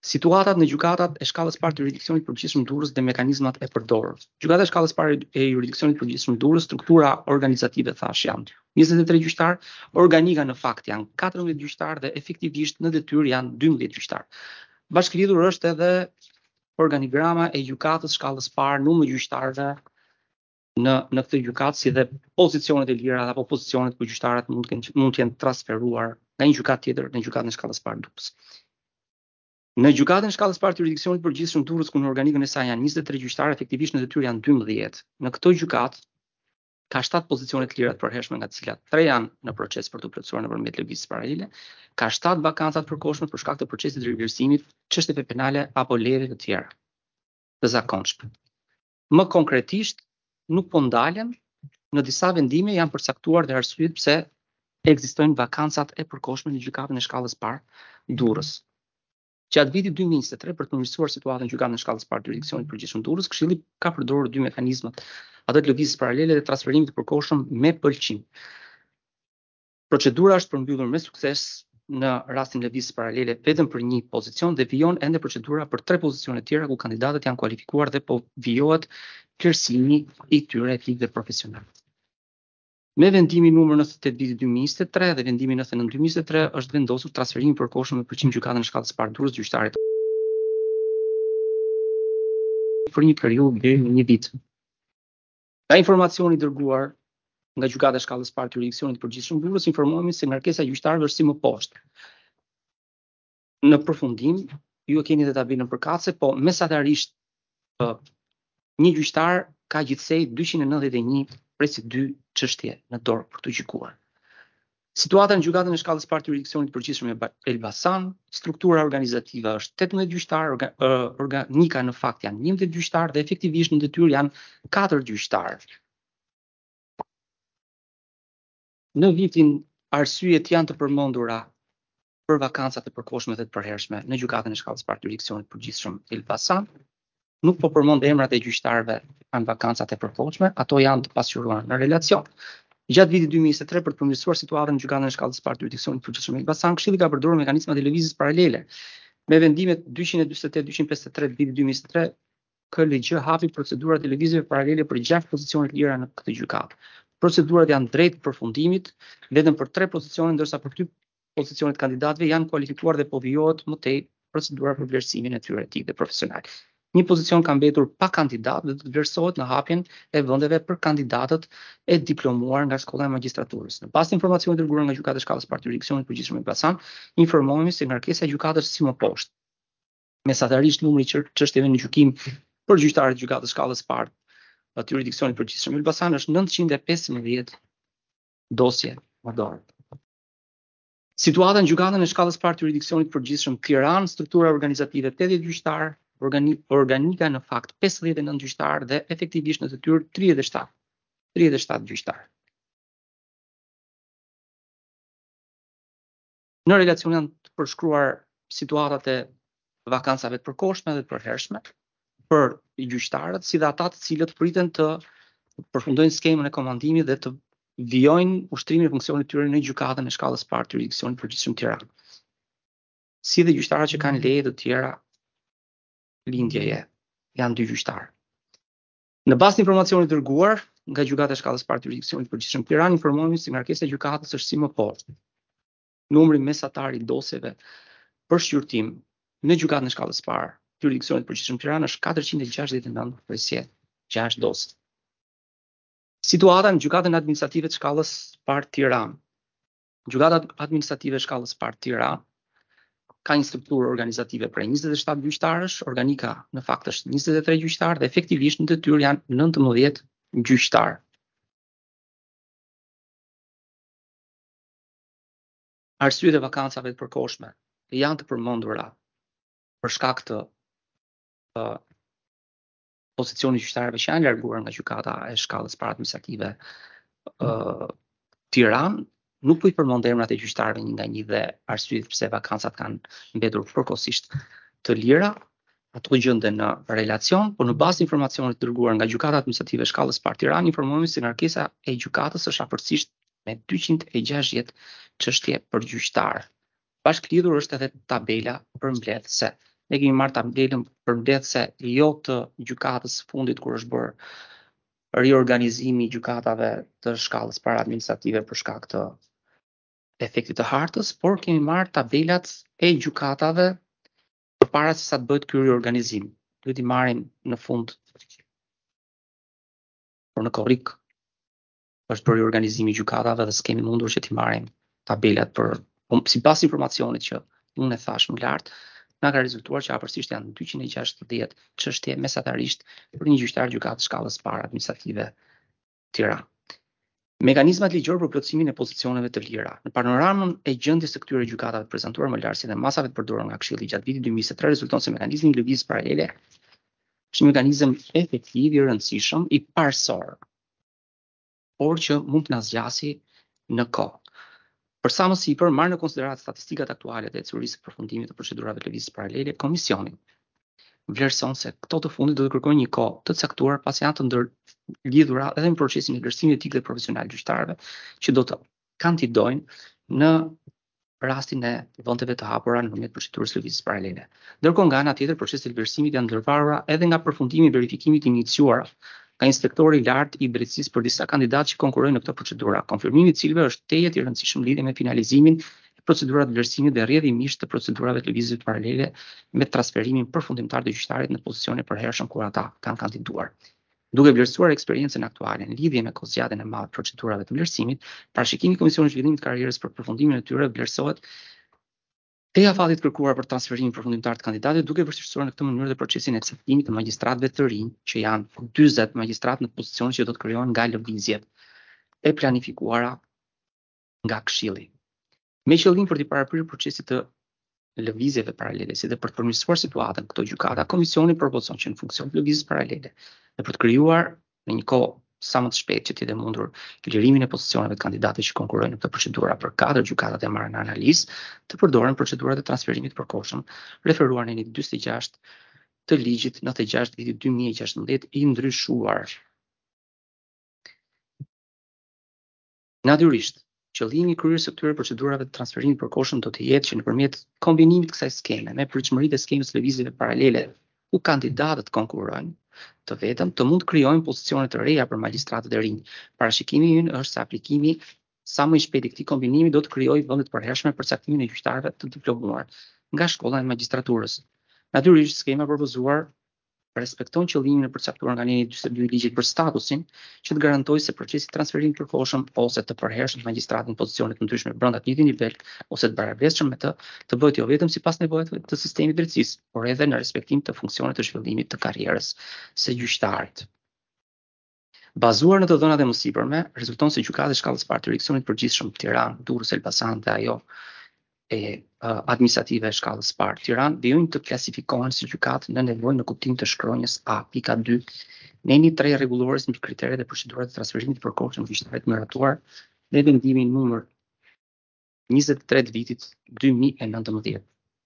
Situatat në gjykatat e shkallës parë të jurisdiksionit përgjithshëm të Durrës dhe mekanizmat e përdorur. Gjykata e shkallës parë e jurisdiksionit përgjithshëm të Durrës, struktura organizative thash janë njëzet e tre gjyqtar, organika në fakt janë katërmbëdhjetë gjyqtar dhe efektivisht në detyrë janë dymbëdhjetë gjyqtar. Bashkëlidhur është edhe organigrama e gjykatës shkallës parë, numri i gjyqtarëve në në këtë gjykatë, si dhe pozicionet e lira apo pozicionet ku gjyqtarët mund të kenë mund të jenë transferuar nga një gjykatë tjetër në gjykatën e shkallës parë Durrës. Në gjykatën e shkallës parë të jurisdiksionit përgjithshëm të Durrës, ku në organikën e saj janë njëzet e tre gjyqtarë, efektivisht në detyrë janë dymbëdhjetë. Në këtë gjykatë ka shtatë pozicione të lira të përhershme, nga të cilat tre janë në proces për të plotësuar nëpërmjet lëvizjes paralele, ka shtatë vakanca të përkohshme për shkak të procesit të rivlerësimit, çështjeve penale apo leve të tjera të zakonshme. Më konkretisht, nuk po ndalen, në disa vendime janë përcaktuar dhe arsyet pse ekzistojnë vakancat e përkohshme në gjykatën e shkallës parë Durrës. Gjatë vitit dy mijë e njëzet e tre, për të përmirësuar situatën në gjykatën e shkallës parë të jurisdiksionit përgjithshëm të Durrës, Këshilli ka përdorur dy mekanizmat, ato të lëvizjes paralele dhe transferimit të përkohshëm me pëlqim. Procedura është përmbyllur me sukses në rastin e lëvizjes paralele vetëm për një pozicion dhe vijon ende procedura për tre pozicione tjera ku kandidatët janë kualifikuar dhe po vijohet vlerësimi i tyre etik dhe profesional. Me vendimin numër njëzet e tetë vitit dy mijë e njëzet e tre dhe vendimin njëzet e nëntë dy mijë e njëzet e tre është vendosur transferimi i përkohshëm me pëlqim gjykatën e shkallës parë Durrës gjyqtarit për një periudhë deri në një vit. Nga informacioni dërguar nga gjykata e shkallës parë të jurisdiksionit përgjithshëm të Durrës, informohemi se ngarkesa e gjyqtarëve është si më poshtë. Në përfundim, ju e keni dhe tabelën përkatëse, po mesatarisht një gjyqtar ka gjithsej dyqind e nëntëdhjetë e një presi dy çështje në dorë për të gjykuar. Situata në gjykatën e shkallës parë të jurisdiksionit përgjithshëm e Elbasan, struktura organizative është tetëmbëdhjetë gjyqtar, orga, organika në fakt janë njëmbëdhjetë gjyqtar dhe efektivisht në detyrë janë katër gjyqtar. Në vitin arsyet janë të përmendura për vakancat e përkohshme dhe të përhershme në gjykatën e shkallës parë të jurisdiksionit përgjithshëm Elbasan. Nuk po përmend emrat e gjyqtarëve kanë vakancat e përkohshme, ato janë të pasqyruar në relacion. Gjatë vitit dy mijë e njëzet e tre, për të përmirësuar situatën në gjykatën e shkallës parë të jurisdiksionit përgjithshëm Elbasan, Këshilli ka përdorur mekanizmat e lëvizjes paralele. Me vendimet dyqind e dyqin e tetë dyqind e pesëdhjetë e tre të vitit dy mijë e njëzet e tre, K L G hapi procedurat e lëvizjeve paralele për gjashtë pozicione të lira në këtë gjykatë. Procedurat janë drejt përfundimit, vetëm për tre pozicione, ndërsa për dy pozicionet të kandidatëve janë kualifikuar dhe po vijohet më tej procedura për vlerësimin e tyre etik dhe profesional. Një pozicion ka mbetur pa kandidat dhe do të vlerësohet në hapjen e vendeve për kandidatët e diplomuar nga shkolla e magjistraturës. Në bazë të informacionit dërguar nga gjykata e shkallës parë të jurisdiksionit përgjithshëm Elbasan, informohemi se ngarkesa e gjykatës si më poshtë. Mesatarisht numri i çështjeve në gjykim për gjyqtarët e gjykatës shkallës parë të jurisdiksionit përgjithshëm Elbasan është nëntëqind e pesëmbëdhjetë dosje më dorë. Situata në gjykatën e shkallës parë të jurisdiksionit përgjithshëm Tiranë, struktura organizative tetëdhjetë gjyqtar, organi, organika në fakt pesëdhjetë e nëntë gjyqtar dhe efektivisht në detyrë tridhjetë e shtatë. tridhjetë e shtatë gjyqtar. Në relacion janë të përshkruar situatat e vakancave të përkohshme dhe të përhershme për gjyqtarët, si dhe ata të cilët priten të përfundojnë skemën e komandimit dhe të vijojnë ushtrimin e funksionit tyre në gjykatën e shkallës parë të jurisdiksionit përgjithshëm Tiranë. Si dhe gjyqtarët që kanë leje të tjera lindjeje, janë dy gjyqtarë. Në bazë të informacionit dërguar nga gjykata e shkallës parë të jurisdiksionit përgjithshëm Tiranë, informohemi se ngarkesa e gjykatës është si më poshtë. Numri mesatar i dosjeve për shqyrtim në gjykatën e shkallës parë të jurisdiksionit përgjithshëm Tiranë është katërqind e gjashtëdhjetë e nëntë presje gjashtë dosje. Situata në gjykatën administrative të shkallës parë Tiranë. Gjykata administrative e shkallës parë Tiranë ka një strukturë organizative prej njëzet e shtatë gjyqtarësh, organika në fakt është njëzet e tre gjyqtarë dhe efektivisht në detyrë janë nëntëmbëdhjetë gjyqtarë. Arsyet e vakancave të përkohshme janë të përmendura për shkak të uh, pozicionit gjyqtarëve që janë larguar nga gjykata e shkallës parë administrative uh, Tiranë. Nuk po i përmend emrat e gjyqtarëve një nga një dhe arsyet pse vakancat kanë mbetur përkohësisht të lira, ato gjenden në relacion, por në bazë të informacionit dërguar nga gjykata administrative e shkallës parë Tiranë, informohemi se ngarkesa e gjykatës është afërsisht me dyqind e gjashtëdhjetë çështje për gjyqtar. Bashkëlidhur është edhe tabela përmbledhëse ne kemi marrë tabelën përmbledhse jo të gjykatës së fundit kur është bërë riorganizimi i gjykatave të shkallës para administrative për shkak të efektit të hartës, por kemi marrë tabelat e gjykatave përpara se sa të bëhet ky riorganizim. Duhet i marrim në fund, por në korrik është për riorganizimi i gjykatave dhe s'kemi mundur që t'i marrim tabelat për sipas informacionit që unë e thash më lart, na ka rezultuar që afërsisht janë dyqind e gjashtëdhjetë çështje mesatarisht për një gjyqtar gjykatë shkallës parë administrative Tiranë. Mekanizmat ligjor për plotësimin e pozicioneve të lira. Në panoramën e gjendjes së këtyre gjykatave të prezantuara më lart si dhe masave të përdorura nga Këshilli gjatë vitit dy mijë e njëzet e tre rezulton se mekanizmi i lëvizjes paralele është një mekanizëm efektiv i rëndësishëm i parsor, por që mund të na zgjasë në kohë. Për sa më sipër, marrë në konsiderat statistikat aktuale të ecurisë së përfundimit të procedurave të lëvizjes paralele, komisioni vlerëson se këto të fundit do të kërkojnë një kohë të caktuar pasi janë të ndërlidhura edhe në procesin e vlerësimit etik dhe profesional gjyqtarëve që do të kandidojnë në rastin e vendeve të hapura në përmjet procedurës së lëvizjes paralele. Ndërkohë nga ana tjetër, proceset e vlerësimit janë ndërvarura edhe nga përfundimi i verifikimit iniciuar nga inspektori i lartë i drejtësisë për disa kandidatë që konkurrojnë në këtë procedura, konfirmimi i cilëve është tejet i rëndësishëm lidhje me finalizimin e procedurave të vlerësimit dhe rrjedhimisht të procedurave të lëvizjes paralele me transferimin përfundimtar të gjyqtarit në pozicione të përhershëm kur ata kanë kandiduar. Duke vlerësuar eksperiencën aktuale në lidhje me kohëzgjatjen e madhe të procedurave të vlerësimit, parashikimi i Komisionit të Zhvillimit të Karrierës për përfundimin e tyre vlerësohet teja fallit kërkuar për transferimin përfundimtar të kandidatëve, duke vështirësuar në këtë mënyrë dhe procesin e caktimit të magjistratëve të rinj, që janë dyzet magjistratë në pozicione që do të krijohen nga lëvizjet e planifikuara nga Këshilli. Me qëllim për të paraprirë procesit të lëvizjeve paralele si dhe për të përmirësuar situatën këto gjykata, komisioni propozon që në funksion të lëvizjes paralele dhe për të krijuar në një kohë sa më të shpejtë që të jetë mundur lirimin e pozicioneve të kandidatëve që konkurrojnë në këtë procedura për katër gjykatat e marrë në analizë, të përdoren procedurat e transferimit të përkohshëm referuar në dyzet e gjashtë të ligjit nëntëdhjetë e gjashtë vitit dy mijë e gjashtëmbëdhjetë i ndryshuar. Natyrisht, qëllimi i kryerjes së këtyre procedurave të transferimit të përkohshëm do të jetë që nëpërmjet kombinimit të kësaj skeme me pritshmëritë e skemës së lëvizjeve paralele ku kandidatët konkurrojnë të vetëm të mund të krijojnë pozicione të reja për magjistratët e rinj. Parashikimi ynë është se aplikimi sa më i shpejt i këtij kombinimi do të krijojë vende të përhershme për caktimin e gjyqtarëve të diplomuar nga shkolla e magjistraturës. Natyrisht, skema e propozuar respekton qëllimin e përcaktuar nga njëri dyzet e dy i ligjit për statusin, që të garantojë se procesi i transferimit të përkohshëm ose të përhershëm të magjistratit në pozicione të ndryshme brenda të njëjtit nivel ose të barabartshëm me të, të bëhet jo vetëm sipas nevojave të sistemit drejtësisë, por edhe në respektim të funksionit të zhvillimit të karrierës së gjyqtarit. Bazuar në të dhënat e mësipërme, rezulton se gjykata e shkallës parë të jurisdiksionit të përgjithshëm Tiranë, Durrës, Elbasan dhe ajo e uh, administrative e shkallës parë Tiranë vijojnë të klasifikohen si gjykatë në nevojë në kuptim të shkronjës A dy, neni tre rregullores mbi kriteret e procedurat të transferimit të përkohshëm të gjyqtarit miratuar në vendimin numër njëzet e tre të vitit dy mijë e nëntëmbëdhjetë.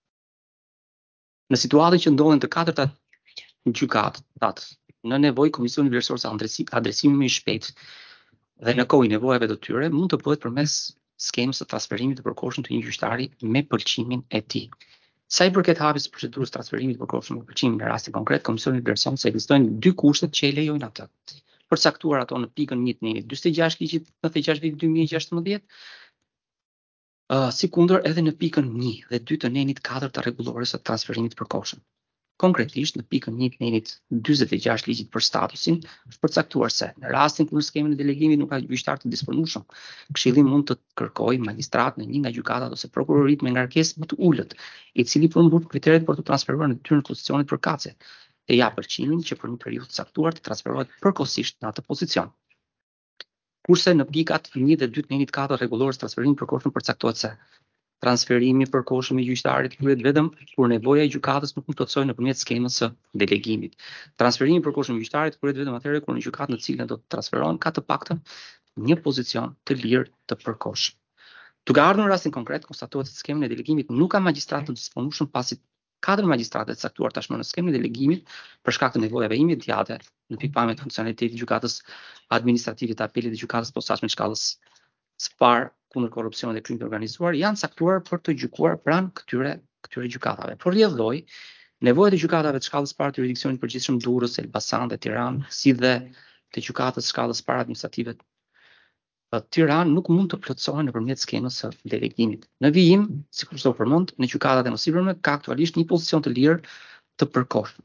Në situatën që ndodhen të katërta gjykatat në nevojë, komisioni vlerësor se adresimi më i shpejtë dhe në kohë i nevojave të tyre mund të bëhet përmes skemës së transferimit të përkohshëm të një gjyqtari me pëlqimin e tij. Sa i përket hapjes së procedurës transferimit të përkohshëm me pëlqim në rastin konkret, komisioni vlerëson se ekzistojnë dy kushtet që e lejojnë atë. Përcaktuar ato në pikën një të nenit dyzet e gjashtë ligjit nëntëdhjetë e gjashtë vitit dy mijë e gjashtëmbëdhjetë, uh, si kundër edhe në pikën një dhe dy të nenit katër të rregullores së transferimit të përkohshëm. Konkretisht, në pikën një të nenit dyzet e gjashtë ligjit për statusin, është përcaktuar se në rastin kur në skemën e delegimit nuk ka gjyqtar të disponueshëm, Këshilli mund të kërkojë magjistrat në një nga gjykatat ose prokurorit me ngarkesë më të ulët, i cili përmbut kriteret për të transferuar në detyrën e pozicionit përkatëse, dhe ja pëlqimin që për një periudhë të caktuar të transferohet përkohësisht në atë pozicion. Kurse në pikat një dhe dy të nenit katër rregullores transferimit përkohshëm përcaktohet se transferimi i përkohshëm i gjyqtarit kryhet vetëm kur nevoja e gjykatës nuk plotësohet nëpërmjet skemës së delegimit. Transferimi i përkohshëm i gjyqtarit kryhet vetëm atëherë kur në gjykatë në cilën do të transferohen ka të paktën një pozicion të lirë të përkohshëm. Duke ardhur në rastin konkret, konstatohet se skema e delegimit nuk ka magjistrat të disponueshëm pasi katër magjistratë të caktuar tashmë në skemën e delegimit për shkak të nevojave imediate në pikpamjen e funksionalitetit të gjykatës administrative të apelit dhe gjykatës posaçme të shkallës së parë kundër korrupsionit dhe krimit të organizuar janë caktuar për të gjykuar pranë këtyre këtyre gjykatave. Për rrjedh lloj, Nevojat e gjykatave të shkallës parë të jurisdiksionit të përgjithshëm Durrës, Elbasan dhe Tiranë, si dhe të gjykatës së shkallës parë administrative të Tiranë nuk mund të plotësohen nëpërmjet skemës së delegimit. Në vijim, sikur të përmend, në gjykatat e mësipërme ka aktualisht një pozicion të lirë të përkohshëm.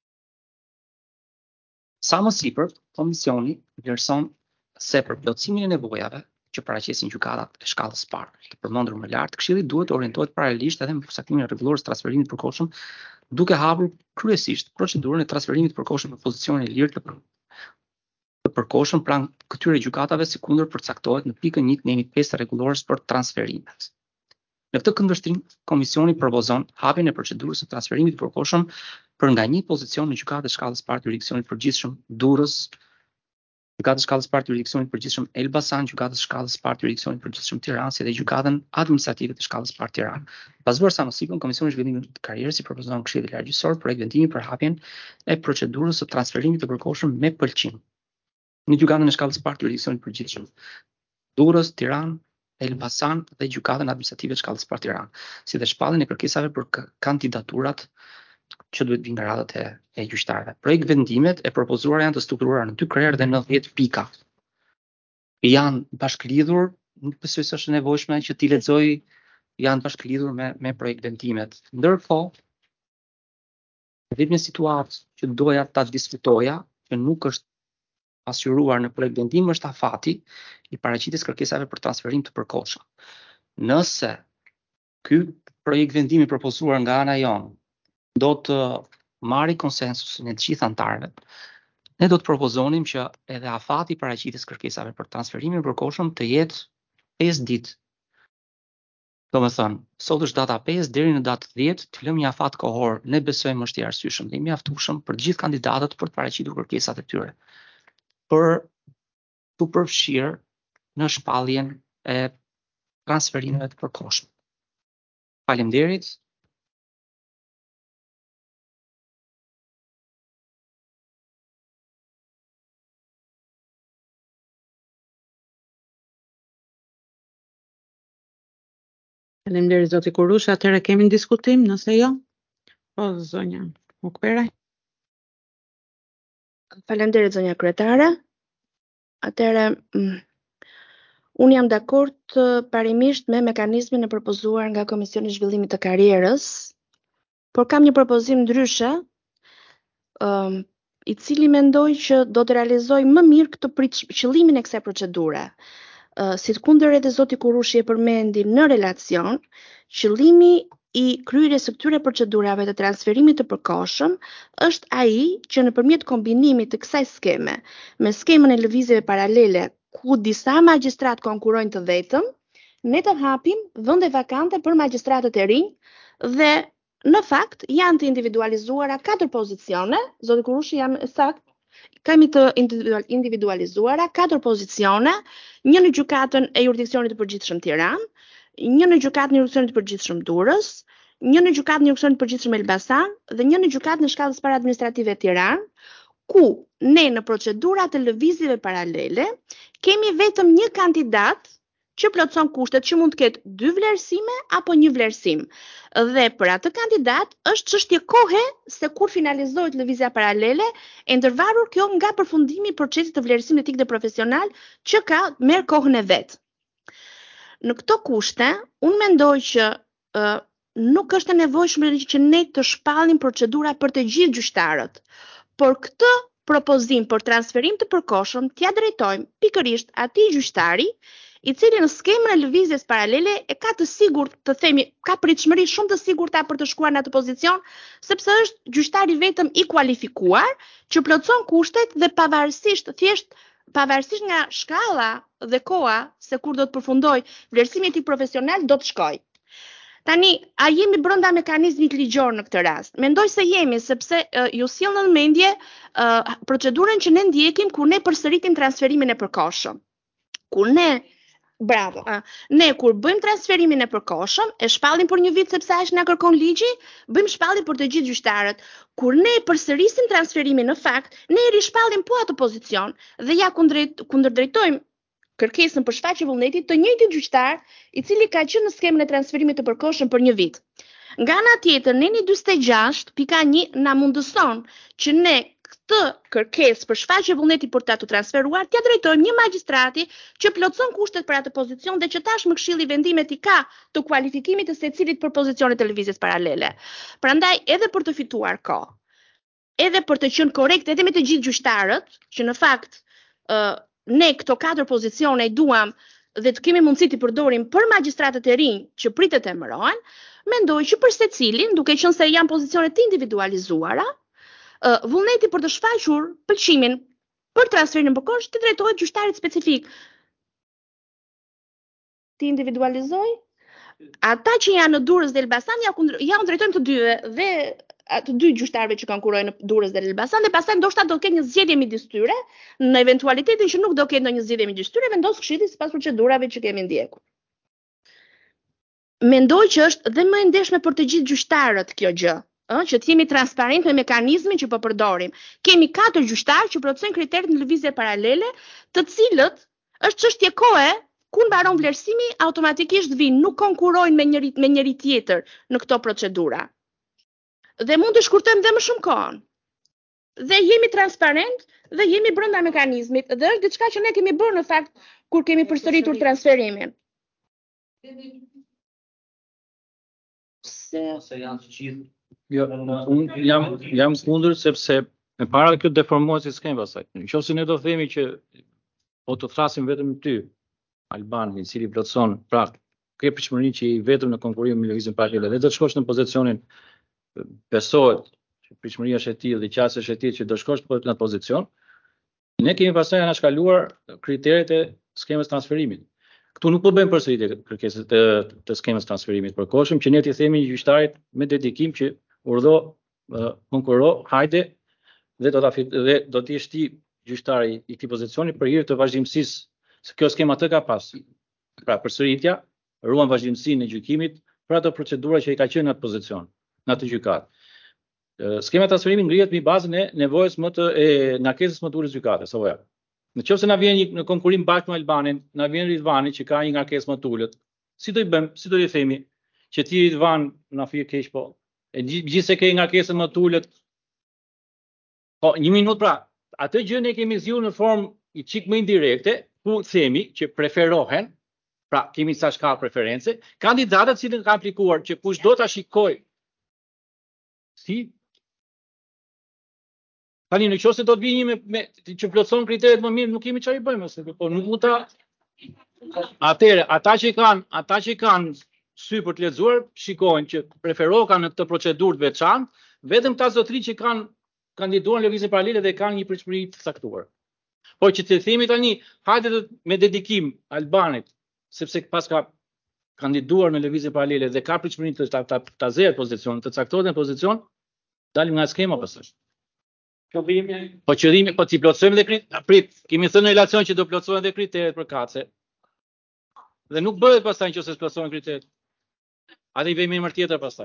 Sa më sipër, komisioni vlerëson se për plotësimin e nevojave që paraqesin gjykatat e shkallës parë, të përmendur më lart, Këshilli duhet të orientohet paralelisht edhe me përcaktimin e rregullues të transferimit të përkohshëm, duke hapur kryesisht procedurën e transferimit të përkohshëm në pozicionin e lirë të, për... të përkohshëm pranë këtyre gjykatave, si kundër përcaktohet në pikën një të nemit pesë të rregullues për transferimet. Në këtë këndvështrim, komisioni propozon hapjen e procedurës së transferimit të përkohshëm për nga një pozicion në gjykatë e shkallës parë të jurisdiksionit të përgjithshëm Durrës, gjykatë e shkallës parë të jurisdiksionit të përgjithshëm Elbasan, gjykatë e shkallës parë të jurisdiksionit të përgjithshëm Tiranë, si dhe gjykatën administrative të shkallës parë Tiranë. Bazuar sa më sipër, Komisioni i Zhvillimit të Karrierës i propozon Këshillit Largjësor projekt vendimi për hapjen e procedurës së transferimit të përkohshëm me pëlqim në gjykatën e shkallës parë të jurisdiksionit të përgjithshëm Durrës, Tiranë, Elbasan dhe gjykatën administrative të shkallës parë Tiranë, si dhe shpalljen e kërkesave për kandidaturat që duhet vinë nga radhët e, e gjyqtarëve. Projekt vendimet e propozuara janë të strukturuara në dy krerë dhe nëntëdhjetë pika. Janë bashkëlidhur, nuk besoj se është e nevojshme që ti lexoj, janë bashkëlidhur me me projekt vendimet. Ndërkohë, vetëm një situatë që doja ta diskutoja, që nuk është pasqyruar në projekt vendim, është afati i paraqitjes kërkesave për transferim të përkohshëm. Nëse ky projekt vendimi propozuar nga ana jonë do të marrë konsensusin e të gjithë anëtarëve, ne do të propozonim që edhe afati i paraqitjes kërkesave për transferimin e përkohshëm të jetë pesë ditë. Domethënë, sot është data pesë deri në datë dhjetë, të lëmë një afat kohor, ne besojmë është i arsyeshëm dhe i mjaftueshëm për të gjithë kandidatët për të paraqitur kërkesat e tyre, për të përfshirë në shpalljen e transferimeve të përkohshëm. Faleminderit. Faleminderit zoti Kurush, atëherë kemi në diskutim, nëse jo? Po, zonja Mukperaj. Faleminderit zonja kryetare. Atëherë, mm, unë jam dakord parimisht me mekanizmin e propozuar nga Komisioni i Zhvillimit të Karrierës, por kam një propozim ndryshe, um, i cili mendoj që do të realizoj më mirë këtë prit qëllimin e kësaj procedure. Uh, si të kundër edhe zoti Kurushi e përmendi në relacion, qëllimi i kryerjes së këtyre procedurave të transferimit të përkohshëm është ai që nëpërmjet kombinimit të kësaj skeme me skemën e lëvizjeve paralele, ku disa magjistrat konkurrojnë të vetëm, ne të hapim vende vakante për magjistratët e rinj dhe në fakt janë të individualizuara katër pozicione, zoti Kurushi jam sakt, kemi të individualizuara katër pozicione, një në gjykatën e jurisdiksionit të përgjithshëm Tiranë, një në gjykatën e jurisdiksionit të përgjithshëm Durrës, një në gjykatën e jurisdiksionit të përgjithshëm Elbasan dhe një në gjykatën e shkallës parë administrative Tiranë, ku ne në procedurat e lëvizjeve paralele kemi vetëm një kandidat që plotëson kushtet, që mund të ketë dy vlerësime apo një vlerësim. Dhe për atë kandidat është çështje kohe se kur finalizohet lëvizja paralele, e ndërvarur kjo nga përfundimi i procesit të vlerësimit etik dhe profesional që ka merr kohën e vet. Në këto kushte, unë mendoj që uh, nuk është e nevojshme që ne të shpallim procedura për të gjithë gjyqtarët, por këtë propozim për transferim të përkohshëm t'ia drejtojmë pikërisht atij gjyqtari i cili në skemën e lëvizjes paralele e ka të sigurt, të themi, ka pritshmëri shumë të sigurta për të shkuar në atë pozicion, sepse është gjyqtari vetëm i kualifikuar që plotëson kushtet dhe pavarësisht thjesht pavarësisht nga shkalla dhe koha se kur do të përfundoj vlerësimi etik profesional do të shkoj. Tani, a jemi brenda mekanizmit ligjor në këtë rast? Mendoj se jemi, sepse uh, ju sjell në mendje uh, procedurën që ne ndjekim kur ne përsëritim transferimin e përkohshëm. Kur ne Bravo. Uh, ne kur bëjmë transferimin e përkohshëm, e shpallim për një vit sepse aq na kërkon ligji, bëjmë shpallje për të gjithë gjyqtarët. Kur ne përsërisim transferimin në fakt, ne e rishpallim po atë pozicion dhe ja kundërdrejtojmë kërkesën për shfaqje vullneti të njëjtit gjyqtar i cili ka qenë në skemën e transferimit të përkohshëm për një vit. Nga ana tjetër, neni dyzet e gjashtë pika një na mundëson që ne këtë kërkesë për shfaqje vullneti për ta të transferuar, t'ia drejtojmë një magjistrati që plotson kushtet për atë pozicion dhe që tashmë Këshilli i Vendimit i ka të kualifikimit të secilit për pozicione televizjes paralele. Prandaj, edhe për të fituar kohë, edhe për të qenë korrekt edhe me të gjithë gjyqtarët, që në fakt uh, ne këto katër pozicione i duam dhe të kemi mundësi të përdorim për magjistratët e rinj që pritet të emërohen, mendoj që për secilin, duke qenë se janë pozicione të individualizuara, uh, vullneti për të shfaqur pëlqimin për transferin përkohës të drejtohet gjyqtarit specifik. Ti individualizoj? Ata që janë në Durrës dhe Elbasan ja, ja u drejtojmë të dyve dhe të dy gjyqtarëve që konkurrojnë në Durrës dhe Elbasan dhe pastaj ndoshta do të ketë një zgjedhje midis tyre, në eventualitetin që nuk do ketë ndonjë zgjedhje midis tyre, vendos Këshilli sipas procedurave që kemi ndjekur. Mendoj që është dhe më e ndeshme për të gjithë gjyqtarët kjo gjë, ëh, që të jemi transparent me mekanizmin që po përdorim. Kemi katër gjyqtarë që plotësojnë kriteret në lëvizje paralele, të cilët është çështje kohe ku mbaron vlerësimi, automatikisht vinë, nuk konkurrojnë me njëri me njëri tjetër në këto procedura. Dhe mund të shkurtojmë dhe më shumë kohën. Dhe jemi transparent dhe jemi brenda mekanizmit dhe është diçka që ne kemi bërë në fakt kur kemi përsëritur transferimin. Se Se janë të gjithë. Jo, unë jam jam kundër sepse e para kjo deformohet si skemë pastaj. Nëse ne do themi që po të thrasim vetëm ty, Albani, i cili plotson, pra ke pritshmërinë që i vetëm në konkurrim me lëvizjen paralele dhe do të shkosh në pozicionin besohet që pritshmëria është e tillë dhe qasë është e tillë që do shkosh në atë pozicion, ne kemi pastaj anashkaluar kriteret e skemës transferimit. Këtu nuk po bëjmë përsëritje kërkesës të, të skemës transferimit përkohshëm, që ne t'i themi gjyqtarit me dedikim që urdhë uh, konkurro, hajde dhe do ta dhe do të jesh ti gjyqtari i këtij pozicioni për hir të vazhdimësisë, se kjo skema të ka pas. Pra përsëritja ruan vazhdimësinë e gjykimit për ato procedura që i ka qenë në atë pozicion, në atë gjykat. Skema transferimit ngrihet mbi bazën e nevojës më të e ngarkesës më të ulës gjykatës, apo jo. Në qoftë se na vjen një në konkurrim bashkë me Albanin, na vjen Ridvani që ka një ngarkesë më të ulët. Si do i bëjmë? Si do i themi që ti Ridvan na fije keq po. E gjithsesi ke ngarkesën më të ulët. Po, një minutë pra, atë gjë ne kemi zgjuar në formë i çik më indirekte, ku themi që preferohen, pra kemi sa shkallë preferencë, kandidatët që kanë aplikuar që kush do ta shikoj. Si Tani në qoftë se do të vijë me, me që plotson kriteret më mirë, nuk kemi çfarë i bëjmë, ose po nuk mund ta. Atëherë, ata që kanë, ata që kanë sy për të lexuar, shikojnë që preferohen në këtë procedurë të veçantë, vetëm ta zotëri që kanë kandiduar në lëvizje paralele dhe kanë një pritshmëri të caktuar. Por që të themi tani, hajde me dedikim Albanit, sepse pas ka kandiduar në lëvizje paralele dhe ka pritshmëri të ta ta, ta zëhet pozicion, të caktohet në pozicion, dalim nga skema pastaj. Po qëllimi, po ti plotësojmë dhe kriteret, prit, kemi thënë në relacion që do plotësohen dhe kriteret për kace. Dhe nuk bëhet pastaj nëse plotësohen kriteret. Atë i vëmë emër tjetër pastaj.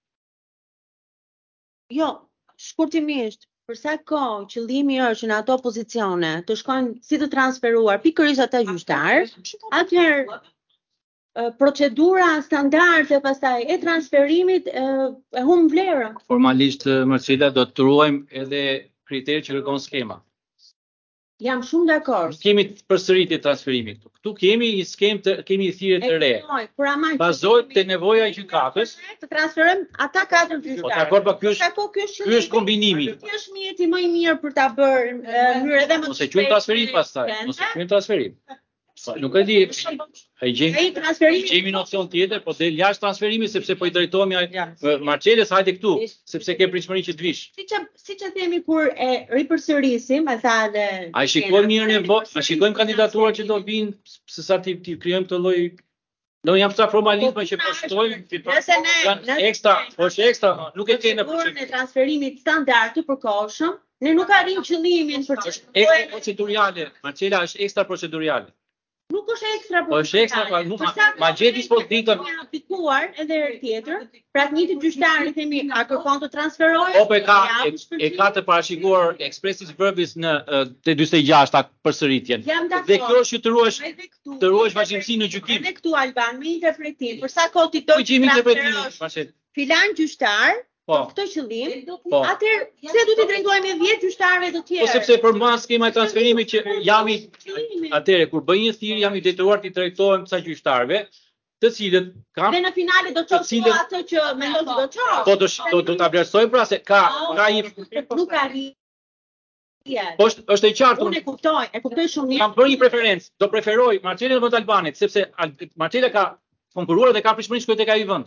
Jo, shkurtimisht, për sa kohë qëllimi është në ato pozicione të shkojnë si të transferuar pikërisht ata gjyqtarë, atëherë procedura standarde pastaj e transferimit e, e humb vlerën. Formalisht Marcela do të ruajmë edhe kriteret që kërkon skema. Jam shumë dakord. Kemi përsëritje transferimit këtu. Këtu kemi një skemë të kemi thirrje të re. Bazohet te nevoja e gjykatës. Të transferojmë ata katër gjyqtarë. Po dakord, po ky është ky është kombinimi. Ky është mjeti më i mirë për ta bërë mënyrë edhe më të Mos e quajmë transferim pastaj. Mos e quajmë transferim. Nuk e di. Ai gjejmë transferim. Gjejmë një opsion tjetër, po del jashtë transferimit sepse po i drejtohemi Marçelës, hajde këtu, sepse ke pritshmëri që të vish. Siç siç e themi kur e ripërsërisim, asa dhe Ai shikojmë mirë nevojë, a shikojmë kandidaturat që do vinë, se sa ti ti krijojmë këtë lloj. Do jam sa formalizma që po shtojmë, janë ekstra, po është ekstra, nuk e ke në procedurën e transferimit standard të përkohshëm, ne nuk arrim qëllimin për është ekstra procedurale. Marcela është ekstra procedurale. Nuk është ekstra po është ekstra, nuk ma gjej dispozitën apikuar edhe herë tjetër, pra të njëjtë gjyqtari themi a kërkon të transferojë. Po e ka e, e ka të parashikuar expressis verbis në te dyzet e gjashta përsëritjen. Dhe kjo është që të ruash të ruash vazhdimsinë në gjykim. Edhe këtu Alban me interpretim, për sa kohë ti do të interpretim, Marcel. filan gjyqtar Po. për këtë qëllim, Po. atëherë pse do t'i drejtohemi dhjetë gjyqtarëve të Po tjerë? sepse për mua skema e transferimit që jam i atëre kur bëj një thirrje jam i detyruar të drejtohem kësaj gjyqtarëve, të cilët kanë Dhe në finale do të çojë cilët- atë që mendon se do të çojë. po do sh- do do ta vlerësoj pra se ka ka një Nuk ka rri. po është është e qartë. Unë e kuptoj, e kuptoj shumë mirë. Kam bërë një preferencë, do preferoj Marcelin në vend të Albanit, sepse Al- Marcela ka konkuruar dhe ka prishmëri shkojë tek ai vend.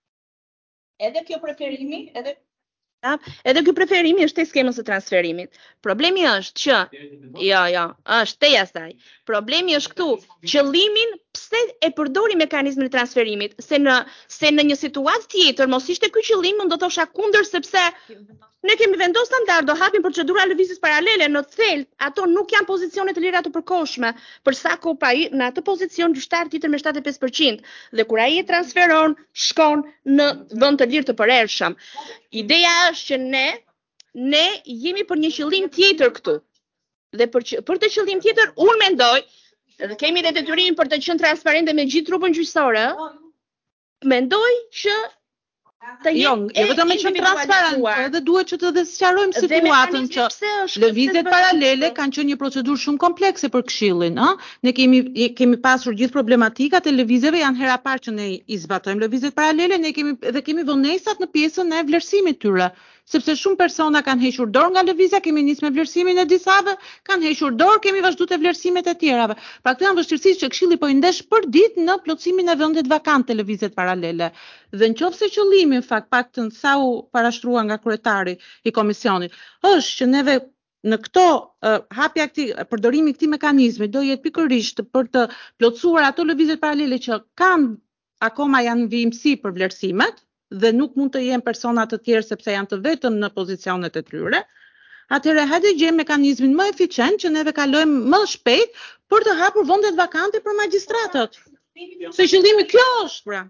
Edhe kjo preferimi, edhe Edhe ky preferimi është te skemës së transferimit. Problemi është që jo, jo, është te asaj. Problemi është këtu, qëllimin pse e përdori mekanizmin e transferimit, se në se në një situatë tjetër mos ishte ky qëllim, unë do thosha kundër sepse ne kemi vendosur standard, do hapim procedura lëvizjes paralele në thelb, ato nuk janë pozicione të lira të përkohshme, për sa kohë pa i- në atë pozicion gjyqtar tjetër me shtatëdhjetë e pesë përqind dhe kur ai e transferon, shkon në vend të lirë të përershëm. Ideja është që ne ne jemi për një qëllim tjetër këtu. Dhe për që, për të qëllim tjetër unë mendoj, dhe kemi dhe detyrimin për të qenë transparente me gjithë trupën gjyqësore, mendoj që të Jo, jetë jo vetëm me qenë transparent, po edhe duhet që të dhe sqarojmë situatën që lëvizjet paralele kanë qenë një procedurë shumë komplekse për Këshillin, ë? Ne kemi je- kemi pasur gjithë problematikat e lëvizjeve, janë hera parë që ne i zbatojmë lëvizjet paralele, ne kemi dhe kemi vonesat në pjesën e vlerësimit tyre, sepse shumë persona kanë hequr dorë nga lëvizja, kemi nisë me vlerësimin e disave, kanë hequr dorë, kemi vazhduar te vlerësimet e tjerave. Pra këto janë vështirësitë që Këshilli po i ndesh për ditë në plotësimin e vendet vakante lëvizjet paralele. Dhe nëse qëllimi në fakt paktën sa u parashtrua nga kryetari i komisionit është që neve në këto uh, hapja këtij përdorimi i këtij mekanizmi do jetë pikërisht për të plotësuar ato lëvizjet paralele që kanë akoma janë në vijimësi për vlerësimet dhe nuk mund të jenë persona të tjerë sepse janë të vetëm në pozicionet e tyre. Atëherë hajde gjejmë mekanizmin më eficient që neve kalojmë më shpejt për të hapur vendet vakante për magjistratët. Se qëllimi kjo është pra.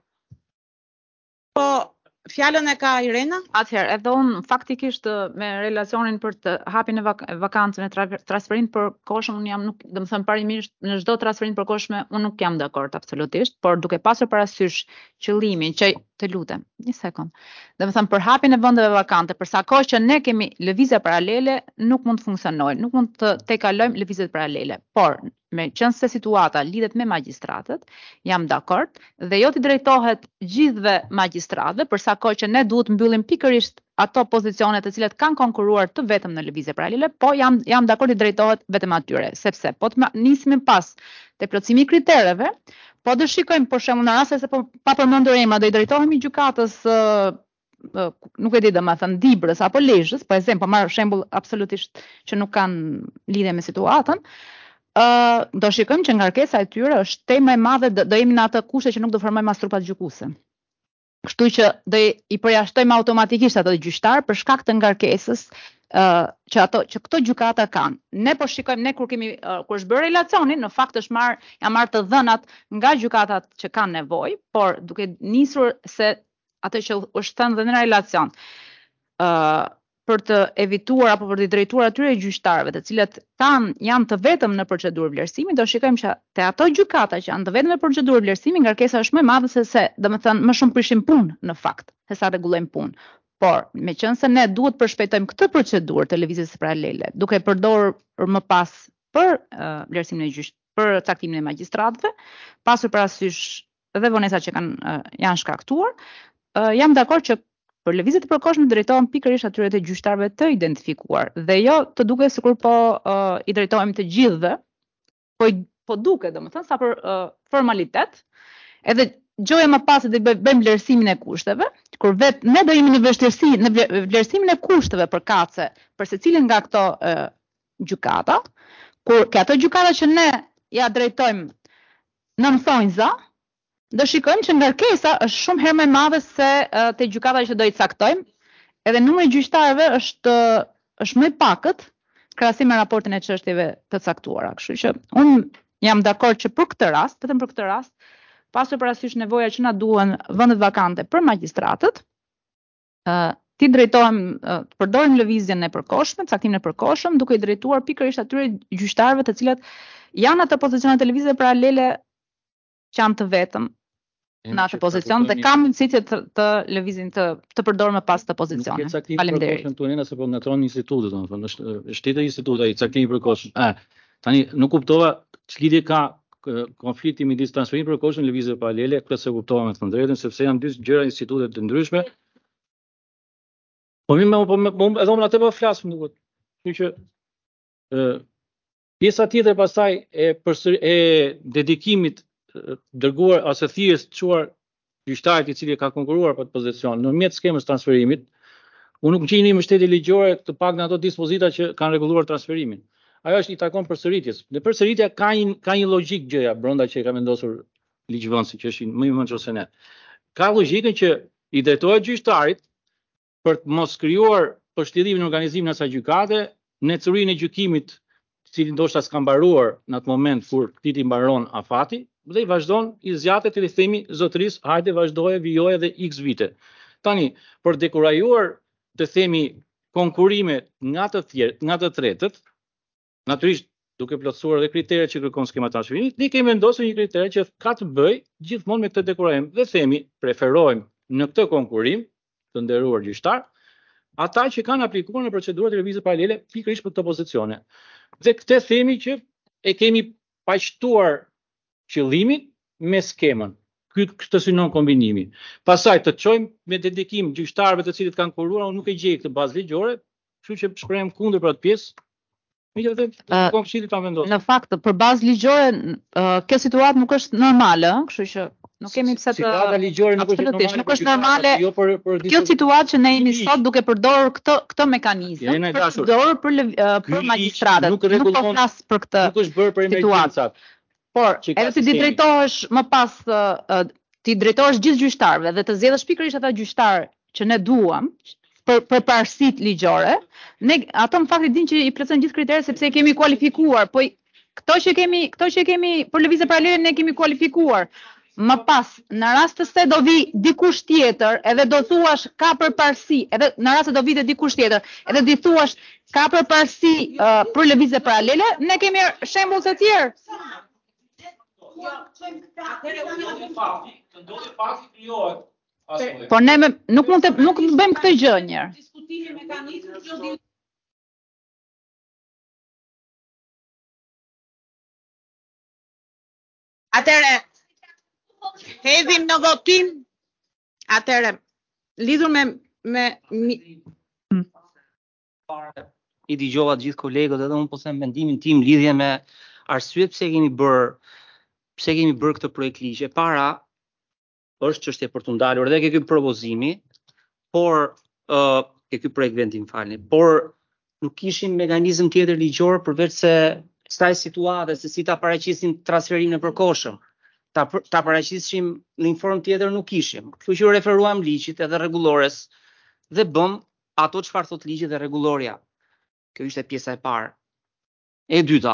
Po fjalën e ka Irena? Atëherë, edhe unë faktikisht ë, me relacionin për të hapjen e vak vakancën e tra transferimit për koshëm, unë jam nuk, domethënë parimisht në çdo transferim për koshme, unë nuk jam dakord absolutisht, por duke pasur parasysh qëllimin që të lutem, një sekond. Domethënë për hapjen e vendeve vakante, për sa kohë që ne kemi lëvizje paralele, nuk mund të funksionojë, nuk mund të tejkalojmë lëvizjet paralele. Por me qenë se situata lidhet me magjistratët, jam dakord dhe jo t'i drejtohet gjithëve magjistratëve, për sa kohë që ne duhet mbyllim pikërisht ato pozicione të cilat kanë konkuruar të vetëm në lëvizje paralele, po jam jam dakord i drejtohet vetëm atyre, sepse po të nisim pas te plotësimi i kritereve, po do shikojmë për shembull në raste se po pa përmendur emra do i drejtohemi gjykatës uh, uh, nuk e di domethënë Dibrës apo Lezhës, për shembull, po marr shembull absolutisht që nuk kanë lidhje me situatën. Uh, do shikojmë që ngarkesa e tyre është tema e madhe, do, do jemi në atë kushte që nuk do formojmë as trupat gjykuese. Kështu që do i, i përjashtojmë automatikisht ato gjyqtar për shkak të ngarkesës uh, që ato që këto gjykata kanë. Ne po shikojmë ne kur kemi uh, kur është bërë relacioni, në fakt është marr janë marrë të dhënat nga gjykatat që kanë nevojë, por duke nisur se ato që është thënë dhe në relacion. Uh, për të evituar apo për të drejtuar atyre gjyqtarëve të cilët kanë janë të vetëm në procedurë vlerësimi, do shikojmë që te ato gjykata që janë të vetëm në procedurë vlerësimi, ngarkesa është më e madhe se se, domethënë, më shumë prishim punë në fakt, se sa rregullojmë punë. Por, meqense ne duhet përshpejtojmë këtë procedurë të lëvizjes paralele, duke përdorur më pas për uh, vlerësimin e gjyq, për caktimin e magjistratëve, pasur parasysh edhe vonesat që kanë uh, janë shkaktuar, uh, jam dakord që për lëvizjet e përkohshme drejtohen pikërisht atyre të gjyqtarëve të identifikuar dhe jo të duket sikur po uh, i drejtohemi të gjithëve, po i, po duket domethënë sa për uh, formalitet. Edhe gjoja më pas do bëjmë vlerësimin e kushteve, kur vetë ne do jemi në vështirësi në vlerësimin e kushteve për kace për secilin nga këto uh, gjykata, kur ke ato gjykata që ne ja drejtojmë nën thonjza, do shikojmë që ngarkesa është shumë herë më e madhe se uh, te gjykata që do i caktojmë, edhe numri i gjyqtarëve është është më i pakët krahasim me raportin e çështjeve të caktuara. Kështu që unë jam dakord që për këtë rast, vetëm për këtë rast, pasur parasysh nevoja që na duhen vendet vakante për magjistratët, uh, ti drejtohem uh, të përdorim lëvizjen e përkohshme, caktimin e përkohshëm, duke i drejtuar pikërisht atyre gjyqtarëve të cilët janë ato pozicione të lëvizjeve paralele që janë të vetëm në atë pozicion dhe ka mundësi që të, të lëvizin të të përdorë më pas të pozicione. Faleminderit. Nuk tuaj nëse po ngatron institutet, domethënë është shteti instituti ai caktimi për koshën. Ah, tani nuk kuptova ç'lidhje ka konflikti midis transferimit për koshën lëvizje paralele, këtë se kuptova me të drejtën, sepse janë dy gjëra institute të ndryshme. Po më po më edhe unë atë po flas më duket. Kështu që ë pjesa tjetër pastaj e përsëri e dedikimit dërguar ose thjesht çuar gjyqtarit i cili ka konkuruar për të pozicion nëpërmjet skemës transferimit, unë nuk gjeni mbështetje ligjore të paktën ato dispozita që kanë rregulluar transferimin. Ajo është i takon përsëritjes. Në përsëritja ka një ka një logjik gjëja brenda që e ka vendosur ligjvënësi që është më i mençur se ne. Ka logjikën që i drejtohet gjyqtarit për të mos krijuar përshtirrimin në organizimin e asaj gjykate, në curinë e gjykimit, i cili ndoshta s'ka mbaruar në atë moment kur titi mbaron afati, dhe i vazhdon i zgjatet i themi zotëris, hajde vazhdoje, vijoje edhe x vite. Tani, për dekurajuar të themi konkurime nga të tjerë, nga të tretët, natyrisht duke plotësuar edhe kriteret që kërkon skema transferimit, ne kemi vendosur një kriter që ka të bëjë gjithmonë me këtë dekurajim dhe themi preferojmë në këtë konkurim të nderuar gjyqtar ata që kanë aplikuar në procedurat e lëvizjes paralele pikërisht për këtë pozicione. Dhe këtë themi që e kemi paqtuar qëllimin me skemën. Ky këtë synon kombinimi. Pastaj të çojmë me dedikim gjyqtarëve të cilët kanë konkuruar, unë nuk e gjej këtë bazë ligjore, kështu që shprehem kundër për atë pjesë. Në fakt, për bazë ligjore, kjo situatë nuk është normale, kështu që nuk kemi pse të situata ligjore nuk është normale. Nuk është normale. Kjo situatë që ne jemi sot duke përdorur këtë këtë mekanizëm, përdorur për për magjistratët. Nuk po flas për këtë. Nuk është bërë për emergjencat. Por, edhe ti drejtohesh më pas ti drejtohesh gjithë gjyqtarëve dhe të zgjedhësh pikërisht ata gjyqtarë që ne duam për për parësitë ligjore, ne ato në fakt e dinë që i plotësojnë gjithë kriteret sepse e kemi kualifikuar, po këto që kemi, këto që kemi për lëvizje paralele ne kemi kualifikuar. Më pas, në rast se do vi dikush tjetër, edhe do thuash ka përparësi, edhe në rast se do vite dikush tjetër, edhe di thuash ka përparësi uh, për lëvizje paralele, ne kemi shembull të tjerë. Po ne me, nuk mund të nuk bëjmë këtë gjë një herë. Diskutimi mekanizmi Atëre, hedhim në votim. Atëre, lidhur me me i dëgjova të gjithë kolegët edhe unë po them mendimin tim lidhje me arsyet pse kemi bër pse kemi bër këtë projekt ligj. E para është çështje për të ndalur edhe ke ky propozimi, por ë uh, ke ky projekt vendi, më falni, por nuk kishim mekanizëm tjetër ligjor përveç se kësaj situate se si ta paraqisim transferimin e përkohshëm. Ta ta paraqisshim në një formë tjetër nuk kishim. Kështu që referuam ligjit edhe rregullores dhe bëm ato çfarë thot ligji dhe rregulloria. Kjo ishte pjesa e parë. E dyta,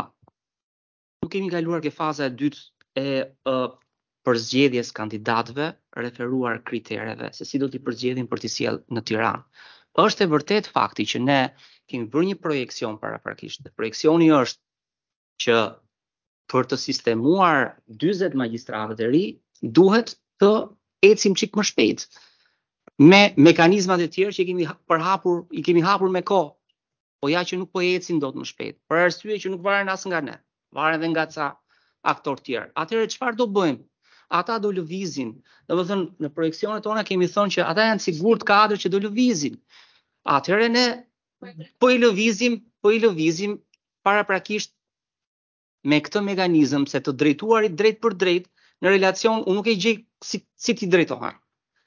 nuk kemi kaluar ke faza e dytë e uh, përzgjedhjes kandidatëve, referuar kritereve se si do t'i përzgjedhin për t'i sjellë në Tiranë. Është e vërtet fakti që ne kemi bërë një projekcion paraprakisht. Dhe projekcioni është që për të sistemuar dyzet magjistratët e ri, duhet të ecim çik më shpejt. Me mekanizmat e tjerë që i kemi përhapur, i kemi hapur me kohë. Po ja që nuk po ecim dot më shpejt. Për arsye që nuk varen as nga ne, varen edhe nga ca aktor tjerë. Atëherë çfarë do bëjmë? Ata do lëvizin. Domethënë në projekcionet tona kemi thënë që ata janë sigurt kadër që do lëvizin. Atëherë ne po i lëvizim, po i lëvizim paraprakisht me këtë mekanizëm se të drejtuarit drejt për drejt në relacion unë nuk e gjej si, si ti drejtohen.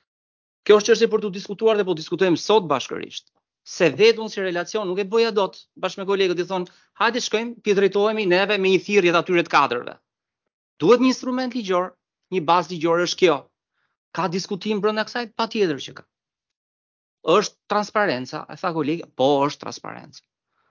Kjo është çështje për të diskutuar dhe po diskutojmë sot bashkërisht. Se vetë unë si relacion nuk e bëja dot bashkë me kolegët i thonë, hajde shkojmë, pi drejtohemi neve me një thirrje të atyre të kadrëve. Duhet një instrument ligjor, një bazë ligjore është kjo. Ka diskutim brenda kësaj? Patjetër që ka. Është transparenca, e tha kolegi, po është transparenca.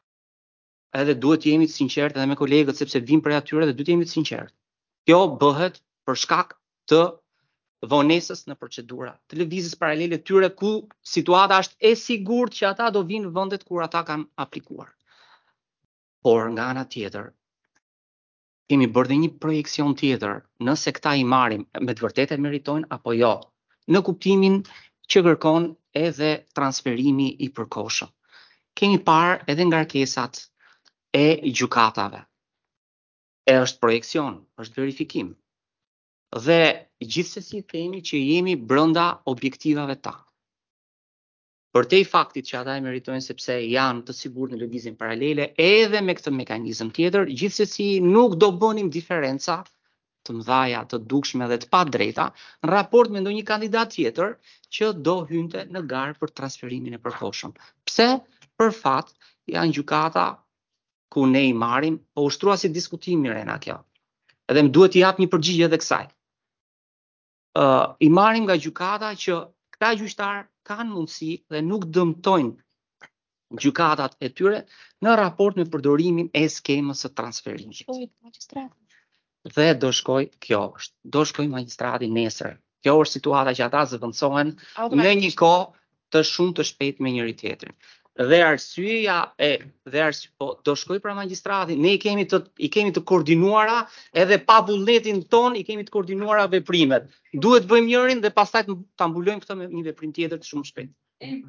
Edhe duhet të jemi të sinqertë edhe me kolegët sepse vim prej atyre dhe duhet të jemi të sinqertë. Kjo bëhet për shkak të vonesës në procedura, të lëvizjes paralele tyre ku situata është e sigurt që ata do vinë në vendet kur ata kanë aplikuar. Por nga ana tjetër, kemi bërë dhe një projekcion tjetër, nëse këta i marrim me të vërtetë e meritojnë apo jo, në kuptimin që kërkon edhe transferimi i përkohshëm. Kemi parë edhe ngarkesat e gjykatave. E është projekcion, është verifikim. Dhe gjithsesi themi që jemi brenda objektivave ta. Përtej faktit që ata e meritojnë sepse janë të sigurt në lëvizjen paralele, edhe me këtë mekanizëm tjetër, gjithsesi nuk do bënim diferenca të mëdha, të dukshme dhe të padrejta në raport me ndonjë kandidat tjetër që do hynte në garë për transferimin e përkohshëm. Pse? Për fat janë gjykata ku ne i marrim, po ushtrua si diskutim Mirena kjo. Edhe më duhet i jap një përgjigje edhe kësaj. Uh, I marrim nga gjykata që këta gjyqtar kanë mundësi dhe nuk dëmtojnë gjykatat e tyre në raport me përdorimin e skemës së transferimit. Dhe do shkoj, kjo është, do shkoj magjistrati nesër. Kjo është situata që ata zëvendësohen në një kohë të shumë të shpejtë me njëri tjetrin. Dhe arsyeja e dhe arsye po do shkoj pra magjistrati, ne i kemi të i kemi të koordinuara edhe pa vullnetin ton i kemi të koordinuara veprimet. Duhet bëjmë njërin dhe pastaj ta mbulojmë këtë me një veprim tjetër të shumë shpejt.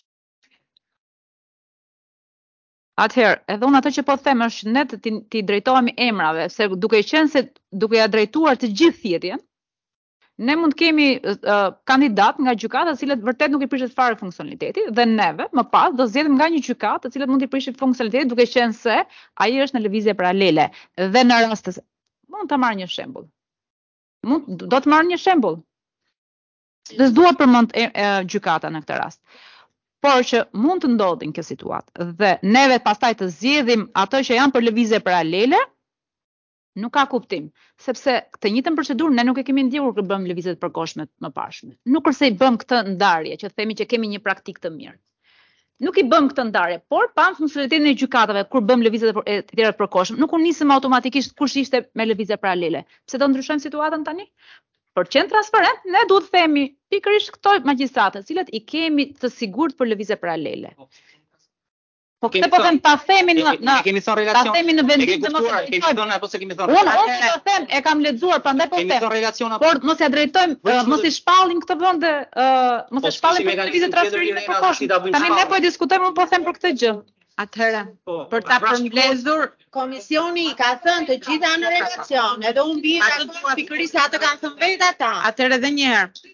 Atëherë, edhe unë atë që po them është ne të ti drejtohemi emrave, se duke qenë se duke ja drejtuar të gjithë thirrjen, ne mund të kemi uh, kandidat nga gjykata të cilët vërtet nuk i prishet fare funksionaliteti dhe neve më pas do zgjedhim nga një gjykatë të cilët mund të prishin funksionaliteti duke qenë se ai është në lëvizje paralele. Dhe në rast të mund ta marr një shembull. Mund do të marr një shembull. Dhe s'dua të përmend e, e, gjykata në këtë rast. Por që mund të ndodhin kjo situatë dhe neve pastaj të zgjedhim ato që janë për lëvizje paralele, nuk ka kuptim, sepse këtë njëjtën procedurë ne nuk e kemi ndjekur kur bëm lëvizjet përkohshme më parshme. Nuk kurse i bëm këtë ndarje që themi që kemi një praktik të mirë. Nuk i bëm këtë ndarje, por pam funksionalitetin e gjykatave kur bëm lëvizjet e tjera të përkohshme, nuk u nisëm automatikisht kush ishte me lëvizje paralele. Pse do ndryshojmë situatën tani? Për qenë transparent, ne duhet të themi pikërisht këto magjistratë, të cilat i kemi të sigurt për lëvizje paralele. Po këtë po them ta themi në në kemi thënë relacion. Ta themi në vendim të mos e kemi thënë apo se kemi thënë. Unë unë do të them, e kam lexuar, prandaj po them. Kemi thënë relacion apo. Por mos ja drejtojmë, mos i shpallin këtë vend, mos e shpallin për lëvizje transferimi të përkohshëm. Tani ne po e diskutojmë, unë po them për këtë gjë. Atëherë, për ta përmbledhur, komisioni i ka thënë të gjitha në relacion, edhe unë bie ato pikërisht ato kanë thënë vetë ata. Atëherë edhe një herë.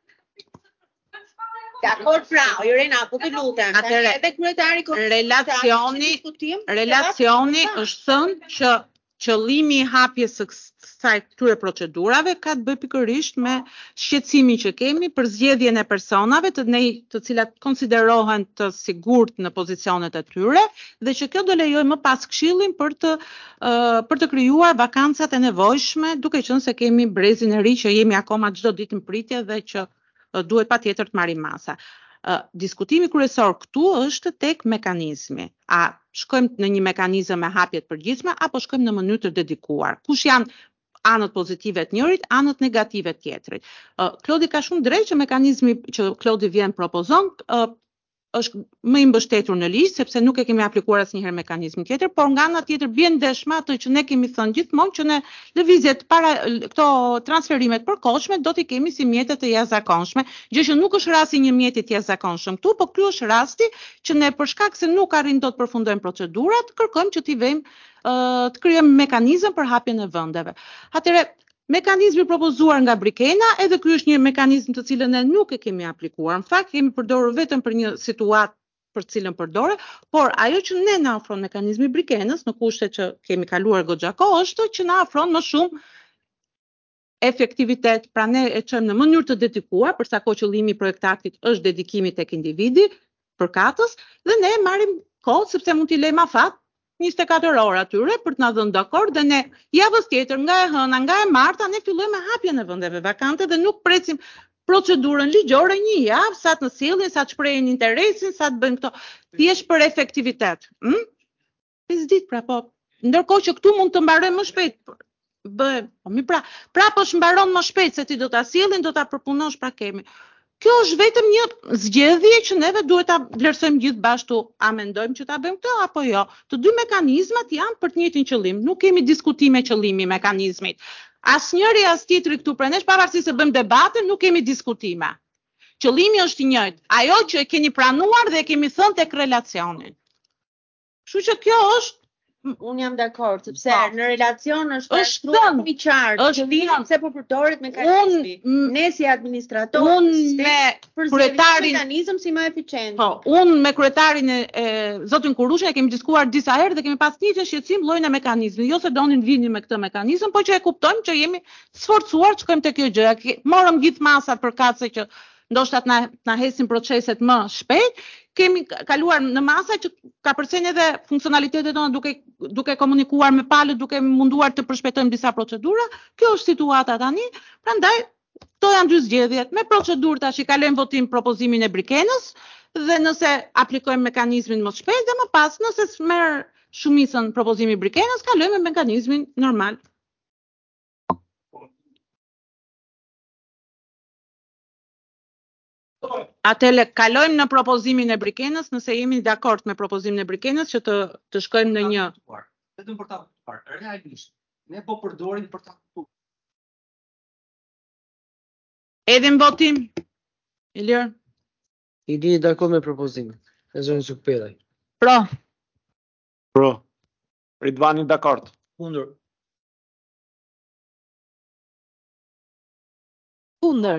Dakor, pra, Irena, po të lutem. Atëherë, edhe kryetari relacioni, relacioni është thënë që qëllimi i hapjes së kësaj këtyre procedurave ka të bëjë pikërisht me shqetësimin që kemi për zgjedhjen e personave të ne të cilat konsiderohen të sigurt në pozicionet e tyre dhe që kjo do lejojë më pas këshillin për të uh, për të krijuar vakancat e nevojshme, duke qenë se kemi brezin e ri që jemi akoma çdo ditë në pritje dhe që duhet pa tjetër të marrim masa. Uh, diskutimi kryesor këtu është tek mekanizmi. A shkojmë në një mekanizëm me hapje të përgjithshme apo shkojmë në mënyrë të dedikuar? Kush janë anët pozitive të njërit, anët negative të tjetrit? Uh, Klodi ka shumë drejt që mekanizmi që Klodi vjen propozon uh, është më i mbështetur në ligj sepse nuk e kemi aplikuar asnjëherë mekanizmin tjetër, por nga ana tjetër bjen ndesh me atë që ne kemi thënë gjithmonë që në lëvizjet para këto transferimet përkohshme do t'i kemi si mjete të jashtëzakonshme, gjë që nuk është rasti një mjeti të jashtëzakonshëm këtu, por ky është rasti që ne për shkak se nuk arrin dot të përfundojmë procedurat, kërkojmë që t'i vëjmë uh, të krijojmë mekanizëm për hapjen e vendeve. Atëherë mekanizmi propozuar nga Brikena, edhe ky është një mekanizëm të cilën ne nuk e kemi aplikuar. Në fakt kemi përdorur vetëm për një situatë për cilën përdore, por ajo që ne na ofron mekanizmi Brikenës në kushte që kemi kaluar goxha kohë është që na ofron më shumë efektivitet, pra ne e çojmë në mënyrë të dedikuar, përsa kohë qëllimi i projektaktit është dedikimi tek individi, përkatës, dhe ne marrim kohë sepse mund t'i lejmë afat njëzet e katër orë atyre për të na dhënë dakord dhe ne javës tjetër nga e hëna, nga e marta ne fillojmë hapjen e vendeve vakante dhe nuk presim procedurën ligjore një javë, sa të në sillin, sa të shprehin interesin, sa të bëjmë këto, thjesht për efektivitet. Hm? pesë ditë pra po. Ndërkohë që këtu mund të mbarojmë më shpejt. Bëhem, po mi pra, pra po shmbaron më shpejt se ti do ta sillin, do ta përpunosh pra kemi. Kjo është vetëm një zgjedhje që neve duhet ta vlerësojmë gjithë bashkë, a mendojmë që ta bëjmë këtë apo jo. Të dy mekanizmat janë për të njëjtin qëllim. Nuk kemi diskutime qëllimi mekanizmit. Asnjëri as tjetri këtu pranesh, pavarësisht se bëjmë debate, nuk kemi diskutime. Qëllimi është i njëjtë. Ajo që e keni pranuar dhe e kemi thënë tek relacioni. Kështu që kjo është Unë jam dakord, sepse Po. në relacion është Është parashtruar thënë, i qartë, është qëllimi thënë. pse po përdoret mekanizmi. Unë- Ne si administrator, Unë sistemi, me përzgjedhim kryetarin- mekanizëm si më eficient. Po, unë me kryetarin e, e zotin Kurushin e kemi diskutuar disa herë dhe kemi pas një shqetësim llojin e mekanizmit. Jo se donin vini me këtë mekanizëm, po që e kuptojmë që jemi sforcuar të shkojmë te kjo gjë. Ke- Morëm gjithë masat përkatëse që ndoshta të na, të na hesin proceset më shpejt. Kemi kaluar në masa që ka përcjellë edhe funksionalitetet tona duke duke komunikuar me palët, duke munduar të përshpejtojmë disa procedura. Kjo është situata tani. Prandaj këto janë dy zgjedhjet. Me procedurë tash i kalojmë votim propozimin e Brikenës dhe nëse aplikojmë mekanizmin më shpejt dhe më pas nëse smerr shumicën propozimi i Brikenës, kalojmë me mekanizmin normal. Atële kalojmë në propozimin e Brikenës nëse jemi dakord me propozimin e Brikenës që të të shkojmë në një Vetëm për ta kuptuar, realisht, ne po përdorim për ta kuptuar. Edhim votim. Ilir. Ili dakord me propozimin. E zonë Sukpedaj. Pro. Pro. Ridvani dakord. Kundër. Kundër.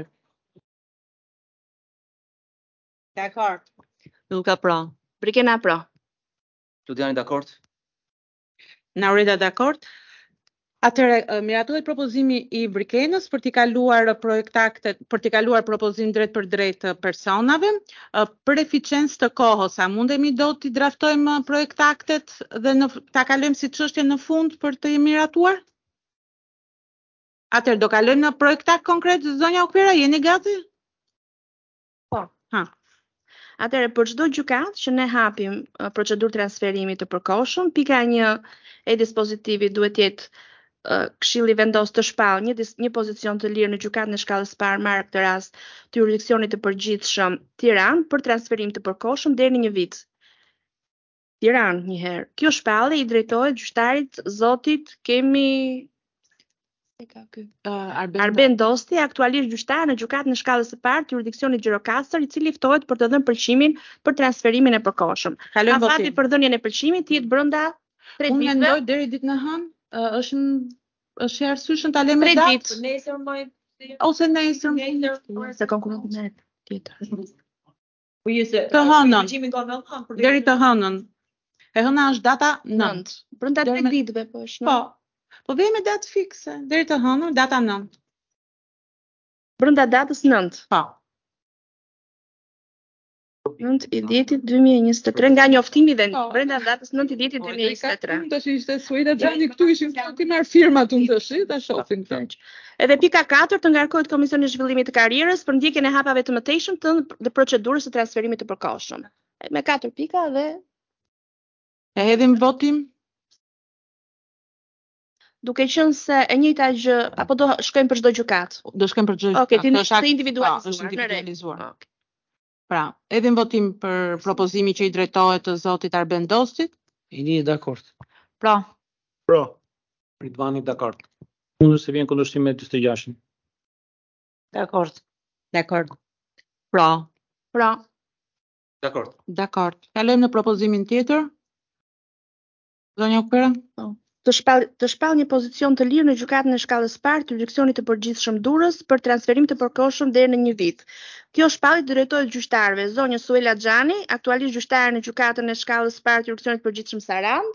Dakord. Luka pra. Brikena pro. Ludiani dakord? Naurida dakord. Atëre miratohet propozimi i Brikenës për t'i kaluar projektaktet, për t'i kaluar propozim drejt për drejt të personave, për eficiencë të kohës, a mundemi do t'i draftojmë projektaktet dhe në ta kalojmë si çështje në fund për të miratuar? Atëherë do kalojmë në projektakt konkret, zonja Okpera, jeni gati? Po. Ha. Atëherë për çdo gjykatë që ne hapim uh, procedurë transferimi të përkohshëm, pika një e dispozitivit duhet jetë uh, Këshilli vendos të shpall një dis, një pozicion të lirë në gjykatën e shkallës parë, marrë këtë rast të jurisdiksionit të përgjithshëm Tiranë për transferim të përkohshëm deri në një vit. Tiranë një herë. Kjo shpallje i drejtohet gjyqtarit zotit kemi e ka ky Uh, Arben, Arben Dosti, aktualisht gjyqtar në gjykatën e shkallës së parë të jurisdiksionit Gjirokastër, i cili ftohet për të dhënë pëlqimin për transferimin e përkohshëm. kalojmë Afati votim. për dhënien e pëlqimit të jetë brenda tre Unë ditëve. mendoj deri ditën e hënë, uh, është në- është e arsyeshëm ta lëmë Tre datë ditë. Nesër më ose nesër. Se konkurrent me tjetër. Po jese. Të hënën. Përgjimin ka në hënë. Deri të hënën. E hëna është data nëntë. Nënt. Brenda Deri tre me- ditëve po është. Po. no? Po vej me datë fikse, deri të hënën, data nëntë. Brenda datës nënt. Po. nënt i dhjetit dy mijë e njëzet e tre nga njoftimi dhe Po. brenda datës nënt i dhjetit dy mijë e njëzet e tre. Tash ishte Suida Xhani këtu ishin ti marr firmat unë tash, ta shohim këtë. Edhe pika katër të ngarkohet Komisioni i Zhvillimit të Karrierës për ndjekjen e hapave të mëtejshëm të dhe procedurës së transferimit të përkohshëm. Me katër pika dhe E hedhim votim. duke qenë se e njëjta gjë apo do shkojmë për çdo gjykatë. Do shkojmë për çdo. Okej, Kjo të, është akt- të individualizuar. po, është në rregull. individualizuar. Okej. Pra, edhim votim për propozimin që i drejtohet të zotit Arben Dostit. Ili dakord. Pro. Pro. Ridvani dakord. Kundër se vjen kundërshtim me dyzet e gjashtin. Dakord. Dakord. Pra, Pra, Dakord. dakord. Kalojmë në propozimin tjetër. Zonja Okpera? të shpall të shpall një pozicion të lirë në gjykatën e shkallës parë të jurisdiksionit të përgjithshëm Durrës për transferim të përkohshëm deri në një vit. Kjo shpallje drejtohet gjyqtarëve zonja Suela Xhani, aktualisht gjyqtare në gjykatën e shkallës parë të jurisdiksionit të përgjithshëm Sarand,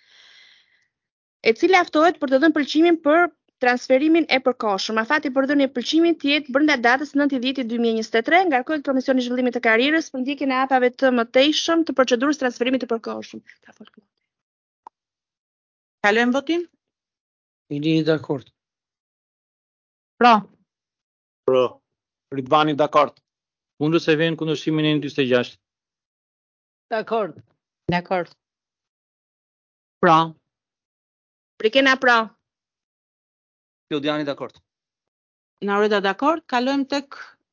e cila ftohet për të dhënë pëlqimin për transferimin e përkohshëm. Afati për dhënien e pëlqimit të jetë brenda datës nëntë i dhjetit dy mijë e njëzet e tre, ngarkohet Komisioni i Zhvillimit të Karrierës për ndjekjen e hapave të mëtejshëm të procedurës transferimit të përkohshëm. Ka folur. Kalojmë votim? Ili dakord. Pro. Pro. Ridvani dakord. Kundër se vjen kundërshimin e dyzet e gjashtë. Dakord. Dakord. Pra, Brikena pra. Ludiani dakord. Naurida dakord, kalojmë tek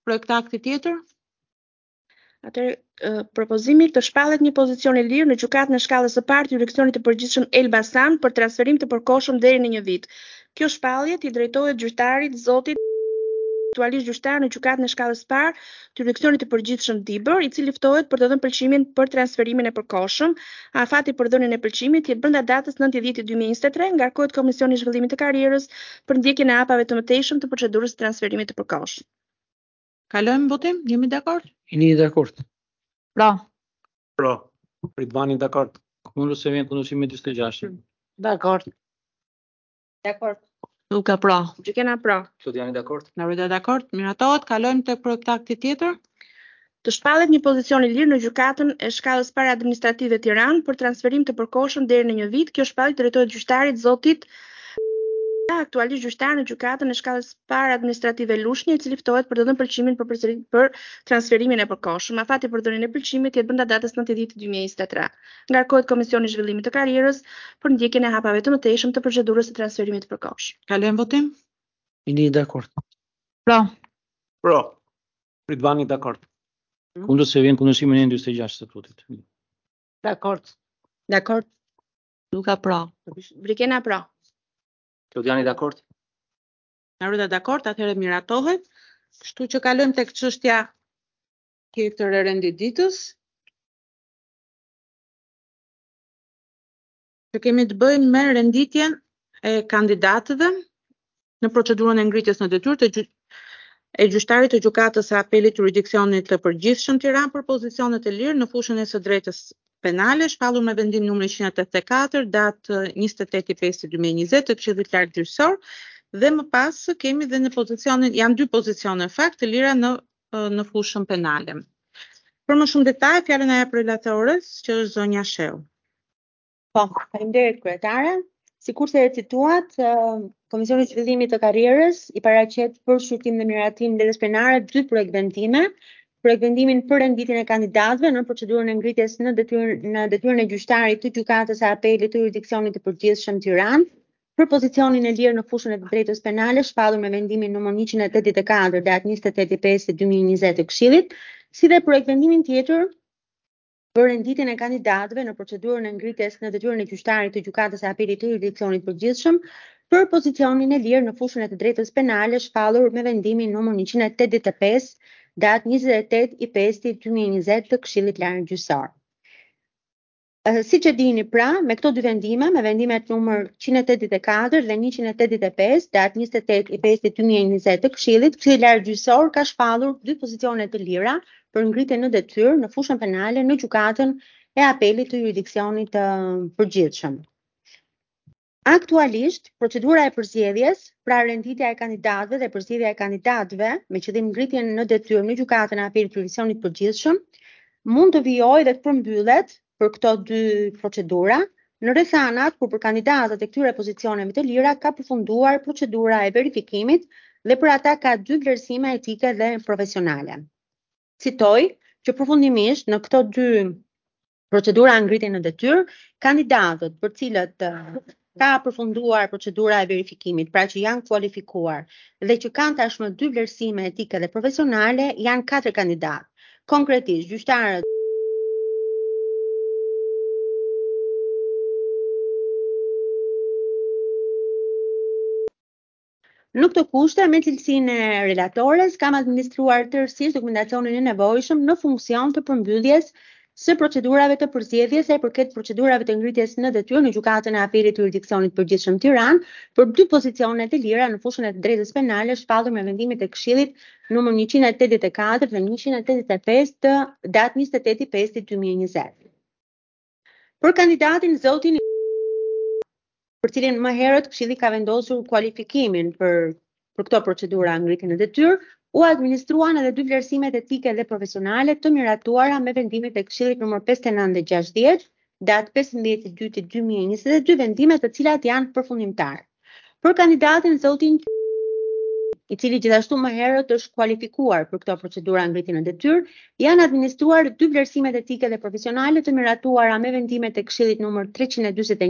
projekt akti tjetër? Atëherë, ë, propozimi të shpallet një pozicion i lirë në gjykatën e shkallës së parë të jurisdiksionit të përgjithshëm Elbasan për transferim të përkohshëm deri në një vit. Kjo shpallje t'i drejtohet gjyqtarit zotit aktualisht gjyqtar në gjykatën e shkallës së parë të jurisdiksionit të përgjithshëm Dibër, i cili ftohet për të dhënë pëlqimin për transferimin e përkohshëm. Afati për dhënien e pëlqimit jetë brenda datës nëntë dhjetë dy mijë e njëzet e tre, ngarkohet Komisioni i Zhvillimit të Karrierës për ndjekjen e hapave të mëtejshëm të procedurës së transferimit të përkohshëm. Kalojmë në votim? Jemi dakord? Jeni dakord? Pra, Pro. Ridvani dakord. Kundër se vjen kundërshimi dyzet e gjashtë. Dakord. Dakord. Luka pra. Gjykena pra. Klodiani dakord? Laurita dakord? Miratohet. Kalojmë tek projekt akti tjetër. Të shpallet një pozicion i lirë në gjykatën e shkallës parë administrative Tiranë për transferim të përkohshëm deri në një vit. Kjo shpallje drejtohet gjyqtarit zotit aktualisht gjyqtar në gjykatën e shkallës parë administrative Lushnjë, i cili ftohet për të dhënë pëlqimin për përsëri- për transferimin e përkohshëm. Afati për dhënien e pëlqimit jetë brenda datës nëntë dhjetë dy mijë e njëzet e tre. Ngarkohet Komisioni i Zhvillimit të Karrierës për ndjekjen e hapave të mëtejshëm të procedurës së transferimit të përkohshëm. Kalojmë votim? Jeni dakord? pra, Pro. Ridvani dakord. Kundër se vjen kundërshimi në dyzet e gjashtë statutit. Dakord. Dakord. Luka pra. Brikena pra. Klodiani dakord? Laurita dakord? Atëherë miratohet. Kështu që kalojmë tek çështja tjetër e renditës. Që kemi të bëjmë me renditjen e kandidatëve në procedurën e ngritjes në detyrë të gjy- e gjyqtarit të gjykatës së apelit të jurisdiksionit të përgjithshëm Tiranë për pozicionet e lirë në fushën e së drejtës penale, shpallur me vendim numri njëqind e tetëdhjetë e katër, datë njëzet e tetë i pesë dy mijë e njëzet të Këshillit Lart Gjyqësor, dhe më pas kemi dhe në pozicionin, janë dy pozicione në fakt të lira në në fushën penale. Për më shumë detaj, fjalën e jap relatores, që është zonja Sheu. Po, faleminderit kryetare. Sikurse e cituat, ë, Komisioni i Zhvillimit të Karrierës i paraqet për shqyrtim dhe miratim lidhjes penale dy projekt vendime. Projekt vendimin për renditjen e kandidatëve në procedurën e ngritjes në detyrën në detyrën e gjyqtarit të gjykatës së apelit të jurisdiksionit të përgjithshëm Tiranë për pozicionin e lirë në fushën e të drejtës penale, shpallur me vendimin numër njëqind e tetëdhjetë e katër datë njëzet e tetë i pesë dy mijë e njëzet të Këshillit, si dhe projekt vendimin tjetër për renditjen e kandidatëve në procedurën e ngritjes në detyrën e gjyqtarit të gjykatës së apelit të jurisdiksionit të përgjithshëm për pozicionin e lirë në fushën e të drejtës penale, shpallur me vendimin numër njëqind e tetëdhjetë e pesë datë njëzet e tetë i pesë dy mijë e njëzet të Këshillit Lart Gjyqësor. Uh, Siç e dini pra, me këto dy vendime, me vendimet numër njëqind e tetëdhjetë e katër dhe njëqind e tetëdhjetë e pesë datë njëzet e tetë i pesë dy mijë e njëzet të Këshillit, Këshilli Lart Gjyqësor ka shpallur dy pozicione të lira për ngritje në detyrë në fushën penale në gjykatën e apelit të jurisdiksionit të përgjithshëm. Aktualisht, procedura e përzgjedhjes, pra renditja e kandidatëve dhe përzgjedhja e kandidatëve me qëllim ngritjen në detyrë në gjykatën e apelit të jurisdiksionit të përgjithshëm, mund të vijojë dhe të përmbyllet për këto dy procedura në rrethanat ku për kandidatët e këtyre pozicioneve të lira ka përfunduar procedura e verifikimit dhe për ata ka dy vlerësime etike dhe profesionale. Citoj që përfundimisht në këto dy procedura ngritje në detyrë, kandidatët për cilët uh, ka përfunduar procedura e verifikimit, pra që janë kualifikuar dhe që kanë tashmë dy vlerësime etike dhe profesionale, janë katër kandidatë. Konkretisht, gjyqtarët Në këto kushte, me cilësinë e relatores, kam administruar tërësisht dokumentacionin e nevojshëm në funksion të përmbylljes së procedurave të përzgjedhjes e përket procedurave të ngritjes në detyrë në gjykatën e apelit të jurisdiksionit të përgjithshëm Tiranë për dy pozicione të lira në fushën e të drejtës penale, shpallur me vendimet e Këshillit numër njëqind e tetëdhjetë e katër dhe njëqind e tetëdhjetë e pesë të datë njëzet e tetë i pesë dy mijë e njëzet. Për kandidatin zotin për cilin më herët Këshilli ka vendosur kualifikimin për për këto procedura ngritje në detyrë, u administruan edhe dy vlerësimet etike dhe profesionale të miratuara me vendimet e Këshillit numër pesëdhjetë e nëntë dhe gjashtëdhjetë, datë pesëmbëdhjetë i dytë dy mijë e njëzet e dy, vendime të cilat janë përfundimtar. Për kandidatin zotin i cili gjithashtu më herët është kualifikuar për këto procedura ngritje në detyrë, janë administruar dy vlerësimet etike dhe profesionale të miratuara me vendimet e Këshillit numër treqind e dyzet e një,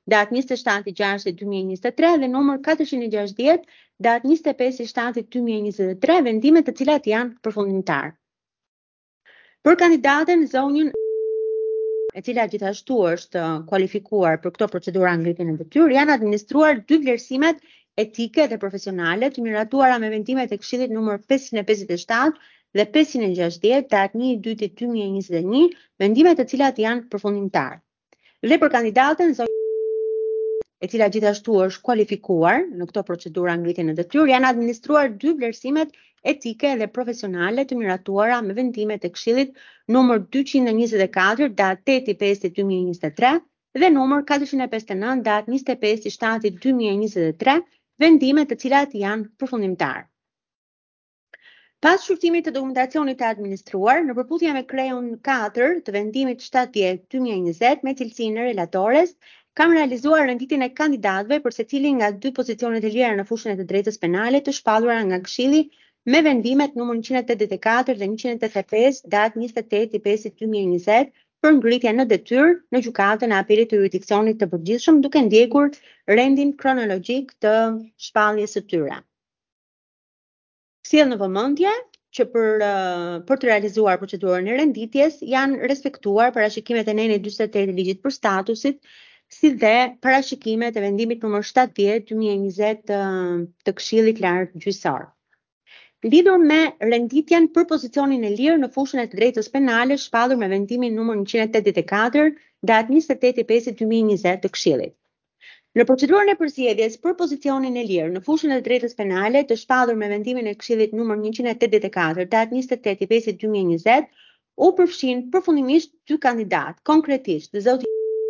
datë njëzet e shtatë i gjashtë dy mijë e njëzet e tre dhe numër katërqind e gjashtëdhjetë datë njëzet e pesë i shtatë dy mijë e njëzet e tre, vendime të cilat janë përfundimtar. Për kandidaten zonjën e cila gjithashtu është kualifikuar për këto procedura ngritjen e detyrë, janë administruar dy vlerësimet etike dhe profesionale të miratuara me vendimet e Këshillit numër pesëqind e pesëdhjetë e shtatë dhe pesëqind e gjashtëdhjetë datë një i dytë dy mijë e njëzet e një, vendime të cilat janë përfundimtar. Dhe për kandidaten zonjën e cila gjithashtu është kualifikuar në këto procedura ngritjen e detyrë, janë administruar dy vlerësimet etike dhe profesionale të miratuara me vendimet e Këshillit numër dyqind e njëzet e katër datë tetë i pesë dy mijë e njëzet e tre dhe numër katërqind e pesëdhjetë e nëntë datë njëzet e pesë i shtatë dy mijë e njëzet e tre, vendime të cilat janë përfundimtar. Pas shqyrtimit të dokumentacionit të administruar, në përputhje me kreun katër të vendimit shtatëdhjetë dy mijë e njëzet me cilësinë e relatores, kam realizuar renditjen e kandidatëve për secilin nga dy pozicionet e lira në fushën e të drejtës penale të shpallura nga Këshilli me vendimet numër njëqind e tetëdhjetë e katër dhe njëqind e tetëdhjetë e pesë datë njëzet e tetë i pesë dy mijë e njëzet për ngritje në detyrë në gjykatën e apelit të jurisdiksionit të përgjithshëm duke ndjekur rendin kronologjik të shpalljes së tyre. Sjell në vëmendje që për uh, për të realizuar procedurën e renditjes janë respektuar parashikimet e nenit dyzet e tetë të ligjit për statusit, si dhe parashikimet e vendimit numër shtatëdhjetë dy mijë e njëzet të, të Këshillit Lartë Gjyqësor. Lidhur me renditjen për pozicionin e lirë në fushën e të drejtës penale shpallur me vendimin numër njëqind e tetëdhjetë e katër datë njëzet e tetë i pesë dy mijë e njëzet të Këshillit. Në procedurën e përzgjedhjes për pozicionin e lirë në fushën e të drejtës penale të shpallur me vendimin e Këshillit numër njëqind e tetëdhjetë e katër datë njëzet e tetë i pesë dy mijë e njëzet, u përfshin përfundimisht dy kandidatë, konkretisht zoti.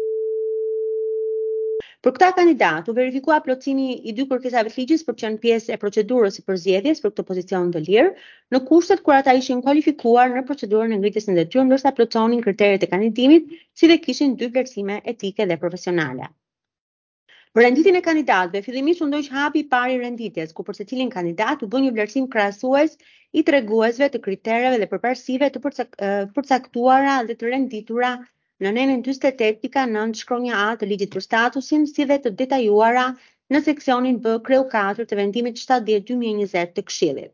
Për këta kandidat u verifikua plotësimi i dy kërkesave të ligjit për të qenë pjesë e procedurës së përzgjedhjes për këtë pozicion të lirë, në kushtet kur ata ishin kualifikuar në procedurën e ngritjes në detyrë, ndërsa plotësonin kriteret e kandidimit, si dhe kishin dy vlerësime etike dhe profesionale. Për renditjen e kandidatëve, fillimisht u ndoq hapi i parë i renditjes, ku për secilin kandidat u bë një vlerësim krahasues i treguesve të kritereve dhe përparësive të përcak, përcaktuara dhe të renditura në nenin dyzet e tetë pika nëntë shkronja A të ligjit për statusin, si dhe të detajuara në seksionin B kreu katër të vendimit shtatëdhjetë dy mijë e njëzet të Këshillit.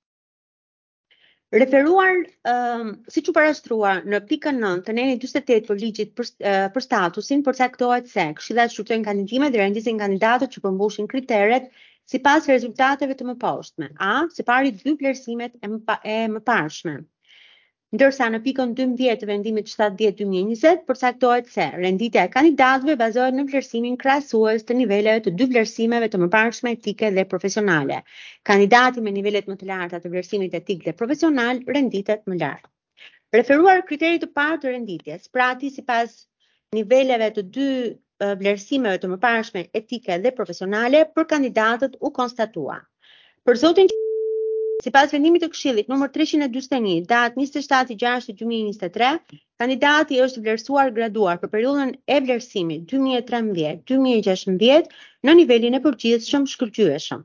Referuar, um, siç u parashtruar në pikën nëntë të nenit dyzet e tetë për ligjit për, uh, për statusin, përcaktohet se Këshillat shqyrtojnë kandidimet dhe rendisin kandidatët që përmbushin kriteret sipas rezultateve të mëposhtme. A, së pari dy vlerësimet e, më, e mëparshme. Ndërsa në pikën dymbëdhjetë të vendimit shtatëdhjetë dy mijë e njëzet përcaktohet se renditja e kandidatëve bazohet në vlerësimin krahasues të niveleve të dy vlerësimeve të mëparshme etike dhe profesionale. Kandidati me nivelet më të larta të vlerësimit etik dhe profesional renditet më lart. Referuar kriterit të parë të renditjes, pra ati sipas niveleve të dy vlerësimeve të mëparshme etike dhe profesionale për kandidatët u konstatua. Për zotin sipas vendimit të Këshillit numër treqind e dyzet e një datë njëzet e shtatë i gjashtë dy mijë e njëzet e tre, kandidati është vlerësuar graduar për periudhën e vlerësimit dy mijë e trembëdhjetë dy mijë e gjashtëdhjetë në nivelin e përgjithshëm shkëlqyeshëm.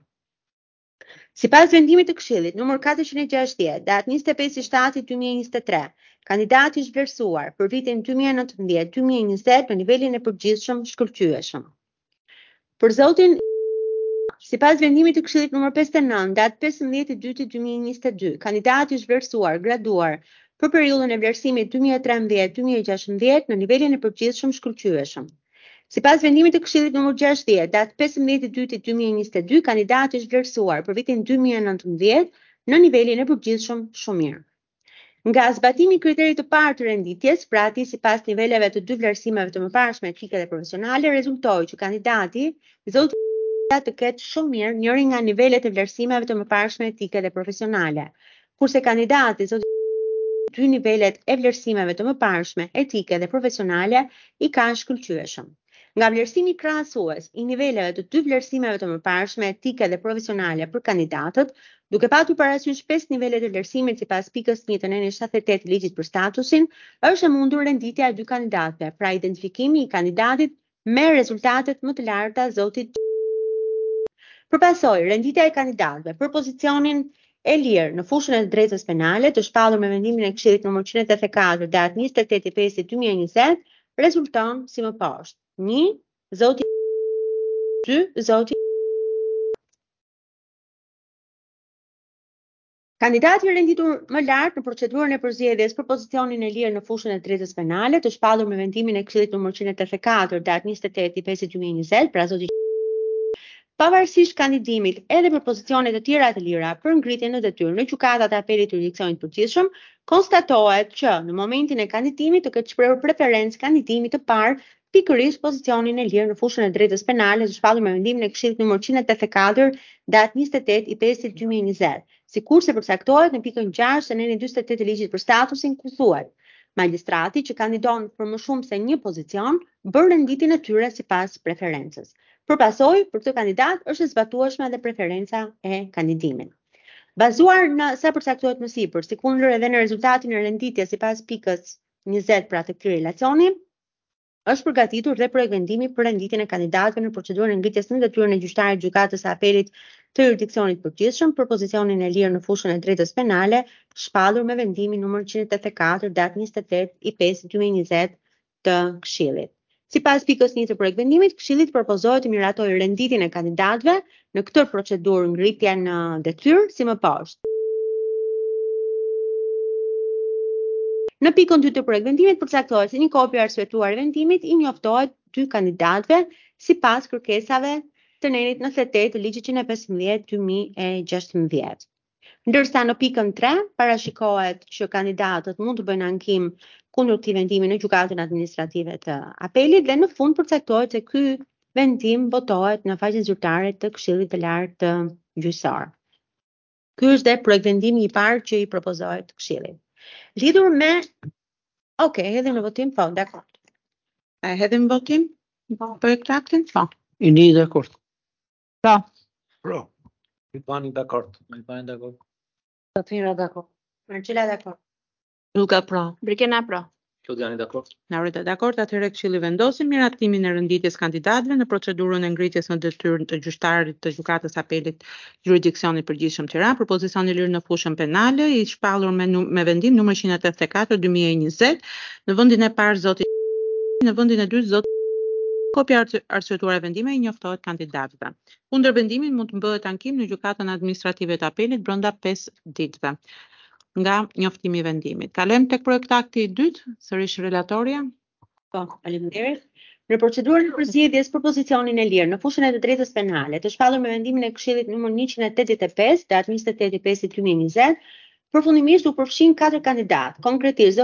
Sipas vendimit të Këshillit numër katërqind e gjashtëdhjetë datë njëzet e pesë i shtatë dy mijë e njëzet e tre, kandidati është vlerësuar për vitin dy mijë e nëntëmbëdhjetë dy mijë e njëzet në nivelin e përgjithshëm shkëlqyeshëm. Për zotin sipas vendimit të Këshillit numër pesëdhjetë e nëntë datë pesëmbëdhjetë i dytë dy mijë e njëzet e dy, kandidati është vlerësuar graduar për periudhën e vlerësimit dy mijë e trembëdhjetë dy mijë e gjashtëdhjetë në nivelin e përgjithshëm shkëlqyeshëm. Sipas vendimit të Këshillit numër gjashtëdhjetë datë pesëmbëdhjetë i dytë dy mijë e njëzet e dy, kandidati është vlerësuar për vitin dy mijë e nëntëmbëdhjetë në nivelin e përgjithshëm shumë mirë. Nga zbatimi i kriterit të parë të renditjes, pra ati sipas niveleve të dy vlerësimeve të mëparshme etike dhe profesionale, rezultoi që kandidati zoti të ketë shumë mirë njëri nga nivelet e vlerësimeve të mëparshme etike dhe profesionale, kurse kandidati zoti dy nivelet e vlerësimeve të mëparshme etike dhe profesionale i kanë shkëlqyeshëm. Nga vlerësimi krahasues i niveleve të dy vlerësimeve të mëparshme etike dhe profesionale për kandidatët, duke patur parasysh pesë nivele të vlerësimit sipas pikës një të nenit shtatëdhjetë e tetë ligjit për statusin, është e mundur renditja e dy kandidatëve, pra identifikimi i kandidatit me rezultatet më të larta zotit. Përpasoj, renditja e kandidatëve për pozicionin e lirë në fushën e drejtës penale të shpallur me vendimin e Këshillit numër njëqind e tetëdhjetë e katër datë njëzet e tetë i pesë dy mijë e njëzet rezulton si më poshtë. një. Zoti dy, zoti Kandidati i renditur më lart në procedurën e përzgjedhjes për pozicionin e lirë në fushën e drejtës penale, të shpallur me vendimin e Këshillit numër njëntë e tetëdhjetë e katër datë njëzet e tetë i pesë dy mijë e njëzet, pra zoti pavarësisht kandidimit edhe për pozicione të tjera të lira për ngritjen në detyrë në gjykatat e apelit të jurisdiksionit të përgjithshëm, konstatohet që në momentin e kandidimit të ketë shprehur preferencë kandidimit të parë pikërisht pozicionin e lirë në fushën e drejtës penale të shpallur me vendimin e Këshillit numër njëntë e tetëdhjetë e katër datë njëzet e tetë i pesë dy mijë e njëzet. Sikurse përcaktohet në pikën gjashtë të nenit dyzet e tetë të ligjit për statusin ku thuhet: magjistrati që kandidon për më shumë se një pozicion bën renditjen e tyre sipas preferencës. Për pasojë, për këtë kandidat është e zbatueshme edhe preferenca e kandidimit. Bazuar në sa përcaktohet më sipër, sikundër edhe në rezultatin e renditjes sipas pikës njëzet pra të këtij relacioni, është përgatitur dhe projekt vendimi për renditjen e kandidatëve në procedurën e ngritjes në detyrën e gjyqtarit gjykatës së apelit të jurisdiksionit të përgjithshëm për pozicionin e lirë në fushën e drejtës penale, shpallur me vendimin numër njëntë e tetëdhjetë e katër datë njëzet e tetë i pesë dy mijë e njëzet të Këshillit. Sipas pikës një të projekt vendimit, Këshillit propozohet të miratojë renditjen e kandidatëve në këtë procedurë ngritje në detyrë si më poshtë. Në pikën dy të projekt vendimit përcaktohet se një kopje e arsyetuar e vendimit i njoftohet dy kandidatëve sipas kërkesave të nenit njëzet e tetë të ligjit njëntë e pesëmbëdhjetë dy mijë e gjashtëmbëdhjetë. Ndërsa në pikën tre parashikohet që kandidatët mund të bëjnë ankim kundër këtij vendimi në gjykatën administrative të apelit dhe në fund përcaktohet se ky vendim votohet në faqen zyrtare të Këshillit të Lartë Gjyqësor. Ky është dhe projekt vendimi i parë që i propozohet Këshillit. Lidhur me Ok, hedhim në votim, po, dakord. E hedhim në votim? Për këtë aktin? Po. Ini dakord. Pra, Pro. Ridvani dakord. Albani dakord. Safira dakord. Marcela dakord. Luka pro. Brikena pro. Klodiani dakord. Laurita dakord, atëherë Këshilli vendosi miratimin e renditjes kandidatëve në procedurën e ngritjes në detyrë të gjyqtarit të gjykatës apelit jurisdiksionit përgjithshëm Tiranë për pozicion i lirë në fushën penale i shpallur me, me vendim numër njëntë e tetëdhjetë e katër dy mijë e njëzet, në vendin e parë zoti, në vendin e dytë zoti. Kopja arsyetuar e vendimit i njoftohet kandidatëve. Kundër vendimit mund të bëhet ankim në gjykatën administrative të apelit brenda pesë ditëve nga njoftimi i vendimit. Kalojmë tek projektakti i dytë, sërish relatoria. Po, faleminderit. Në procedurën e përzgjedhjes për pozicionin e lirë në fushën e të drejtës penale, të shpallur me vendimin e Këshillit numër njëntë e tetëdhjetë e pesë datë njëzet e tetë i pesë dy mijë e njëzet, përfundimisht u përfshin katër kandidatë, konkretisht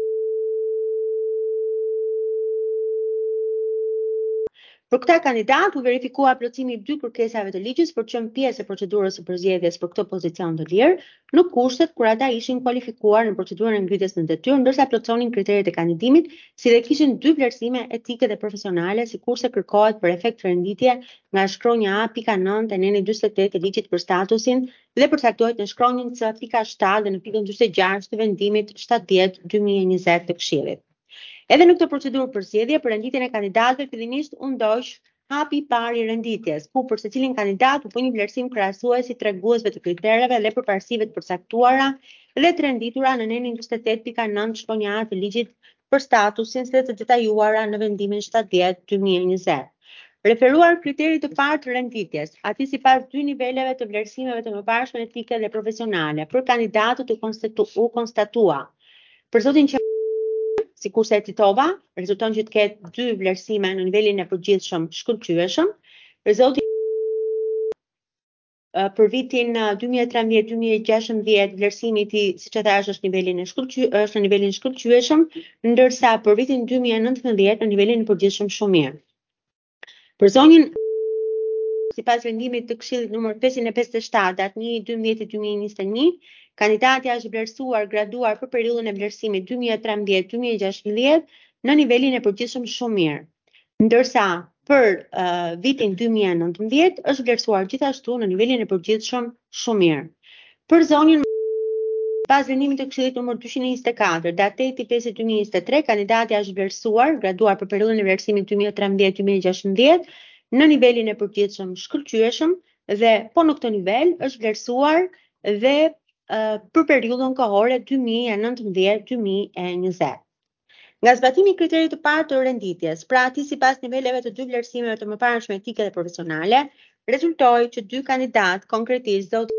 për këta kandidat u verifikua plotësimi i dy kërkesave të ligjit për të qenë pjesë e procedurës së përzgjedhjes për këtë pozicion të lirë, në kushtet kur ata ishin kualifikuar në procedurën e ngritjes në detyrë, ndërsa plotësonin kriteret e kandidimit, si dhe kishin dy vlerësime etike dhe profesionale, sikurse kërkohet për efekt renditje nga shkronja A pika nëntë e nenit dyzet e tetë të ligjit për statusin dhe përcaktohet në shkronjën C pika shtatë dhe në pikën dyzet e gjashtë të vendimit shtatëdhjetë dy mijë e njëzet të Këshillit. Edhe në këtë procedurë përzgjedhje për renditjen e kandidatëve fillimisht u ndoq hapi i parë i renditjes, ku për secilin kandidat u bë një vlerësim krahasues i treguesve të kritereve dhe përparësive të përcaktuara dhe të renditura në nenin dyzet e tetë pika nëntë shkronja A të ligjit për statusin dhe të detajuara në vendimin shtatëdhjetë dy mijë e njëzet. Referuar kriterit të parë të renditjes, ati sipas dy niveleve të vlerësimeve të mëparshme etike dhe profesionale, për kandidatët u, konstatu, u konstatua. Për zotin që sikurse e citova, rezulton që të ketë dy vlerësime në nivelin e përgjithshëm shkëlqyeshëm. Për zotin për vitin dy mijë e trembëdhjetë dy mijë e gjashtëmbëdhjetë vlerësimi i tij, siç e thash, është nivelin e shkëlqy është në nivelin shkëlqyeshëm, ndërsa për vitin dy mijë e nëntëmbëdhjetë në nivelin e përgjithshëm shumë mirë. Për zonin sipas vendimit të Këshillit numër pesëqind e pesëdhjetë e shtatë datë një i dymbëdhjetë dy mijë e njëzet e një, kandidati është vlerësuar graduar për periudhën e vlerësimit dy mijë e trembëdhjetë dy mijë e gjashtëmbëdhjetë në nivelin e përgjithshëm shumë mirë. Ndërsa për uh, vitin dy mijë e nëntëmbëdhjetë është vlerësuar gjithashtu në nivelin e përgjithshëm shumë mirë. Për zonin pas vendimit të Këshillit numër dyqind e njëzet e katër datë tetë i pesë dy mijë e njëzet e tre, kandidati është vlerësuar graduar për periudhën e vlerësimit dy mijë e trembëdhjetë dy mijë e gjashtëmbëdhjetë në nivelin e përgjithshëm shkëlqyeshëm dhe po në këtë nivel është vlerësuar dhe uh, për periudhën kohore dy mijë e nëntëmbëdhjetë dy mijë e njëzet. Nga zbatimi i kriterit të parë të renditjes, pra ati sipas niveleve të dy vlerësimeve të mëparshme etike dhe profesionale, rezultoi që dy kandidat konkretisht zoti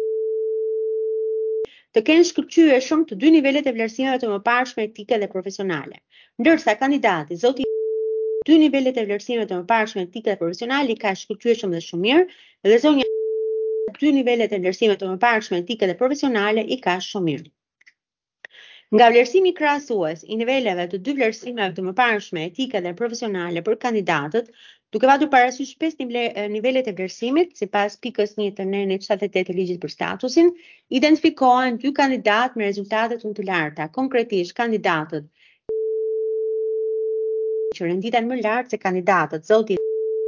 të kenë shkëlqyer shumë të dy nivelet e vlerësimeve të mëparshme etike dhe profesionale, ndërsa kandidati zoti dy nivelet e vlerësimeve të mëparshme etike dhe profesionale i ka shkëlqyer shumë dhe shumë mirë, dhe zonja dy nivelet e vlerësimeve të mëparshme etike dhe profesionale i ka shumë mirë. Nga vlerësimi krahasues i niveleve të dy vlerësimeve të mëparshme etike dhe profesionale për kandidatët, duke patur parasysh pesë nivelet e vlerësimit, sipas pikës një të nënit shtatëdhjetë e tetë të ligjit për statusin, identifikohen dy kandidatë me rezultate të të larta, konkretisht kandidatët që renditen më lart se kandidatët zoti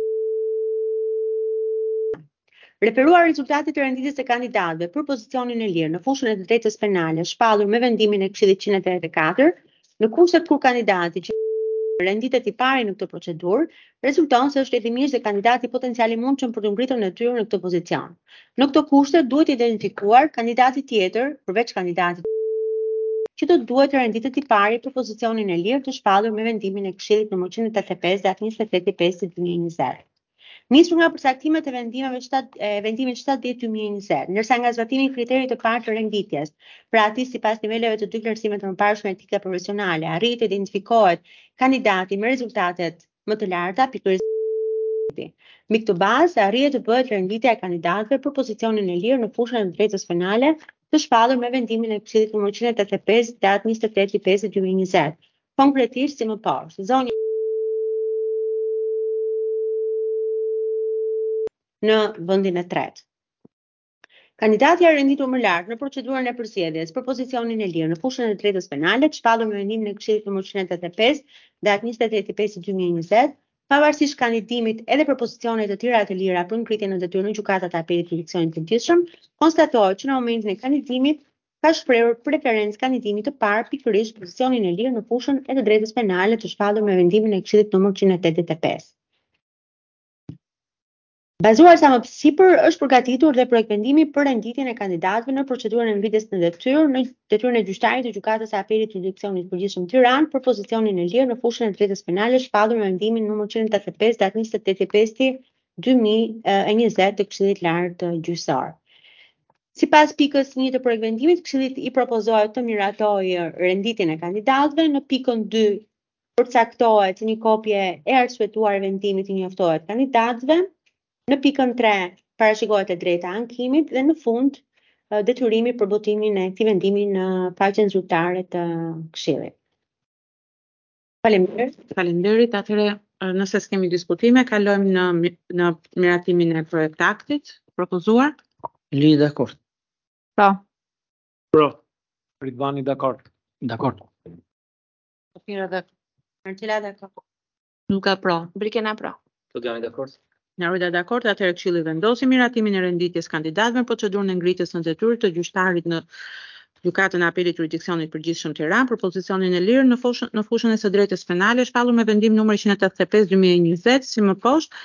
Referuar rezultatet e renditjes së kandidatëve për pozicionin e lirë në fushën e të drejtës penale, shpallur me vendimin e Këshillit njëzet e tre katër, në kushtet kur kandidati që renditet i pari në këtë procedurë, rezulton se është letimisht se kandidati potencial i mundshëm për të ngritur natyrën në këtë pozicion. Në këto kushte duhet identifikuar kandidati tjetër, përveç kandidatit që do duhet të renditet i pari për pozicionin e lirë të shpallur me vendimin e Këshillit numër njëzet e tetëdhjetë e pesë datë njëzet e tetë e pesë dy mijë e njëzet. Nisur nga përcaktimet e vendimeve e vendimit shtatëdhjetë dy mijë e njëzet, ndërsa nga zbatimi i kriterit të parë të renditjes, pra ati sipas niveleve të dy vlerësimeve të mëparshme etike profesionale, arrit të identifikohet kandidati me rezultatet më të larta, pikërisht mbi këtë bazë arrihet të bëhet renditja e kandidatëve për pozicionin e lirë në fushën e drejtës penale, të shpallur me vendimin e Këshillit numër njëzet e tetëdhjetë e pesë datë njëzet e tetë e pesë dy mijë e njëzet. Konkretisht si më poshtë, zonja në vendin e tretë. Kandidati i renditur më lart në procedurën e përzgjedhjes për pozicionin e lirë në fushën e drejtës penale, të shpallur me vendimin e Këshillit numër njëzet e tetëdhjetë e pesë datë njëzet e tetë e pesë dy mijë e njëzet, pavarësisht kandidimit edhe për pozicione të tjera të lira për ngritjen në detyrë në gjykatat e apelit të jurisdiksionit të përgjithshëm, konstatohet që në momentin e kandidimit ka shprehur preferencë kandidimit të parë pikërisht pozicionin e lirë në fushën e të drejtës penale të shpallur me vendimin e Këshillit numër njëzet e tetëdhjetë e pesë. Bazuar sa më sipër është përgatitur dhe projekt vendimi për renditjen e kandidatëve në procedurën e ngritjes në detyrë në detyrën e gjyqtarit të gjykatës së apelit të jurisdiksionit të përgjithshëm Tiranë për pozicionin e lirë në fushën e drejtës penale shpallur me vendimin numër njëzet e tetëdhjetë e pesë datë njëzet e tetë e pesë dy mijë e njëzet të Këshillit Lartë Gjyqësor. Sipas pikës një të projekt vendimit, Këshillit i propozohet të miratojë renditjen e kandidatëve. Në pikën dy përcaktohet se një kopje e arsyetuar e vendimit i njoftohet kandidatëve. Në pikën tre parashikohet e drejta e ankimit dhe në fund detyrimi për botimin e këtij vendimi në faqen zyrtare të Këshillit. Faleminderit. Faleminderit. Atëherë nëse s'kemi diskutime, kalojmë në në miratimin e projektaktit propozuar. Li dakord. Pra. Pro. Ridvani dakord. Dakord. Safira dakord. Marcela dakord. Luka pro. Brikena pra. Togami dakord. Narida dakord, atëherë Këshilli vendosi miratimin e renditjes kandidatëve në procedurën e ngritjes në detyrë të gjyqtarit në Gjykatën e Apelit të Jurisdiksionit të Përgjithshëm Tiranë për pozicionin e lirë në fushën në fushën e së drejtës penale shpallur me vendim numër njëzet e tetëdhjetë e pesë dy mijë e njëzet, si më poshtë.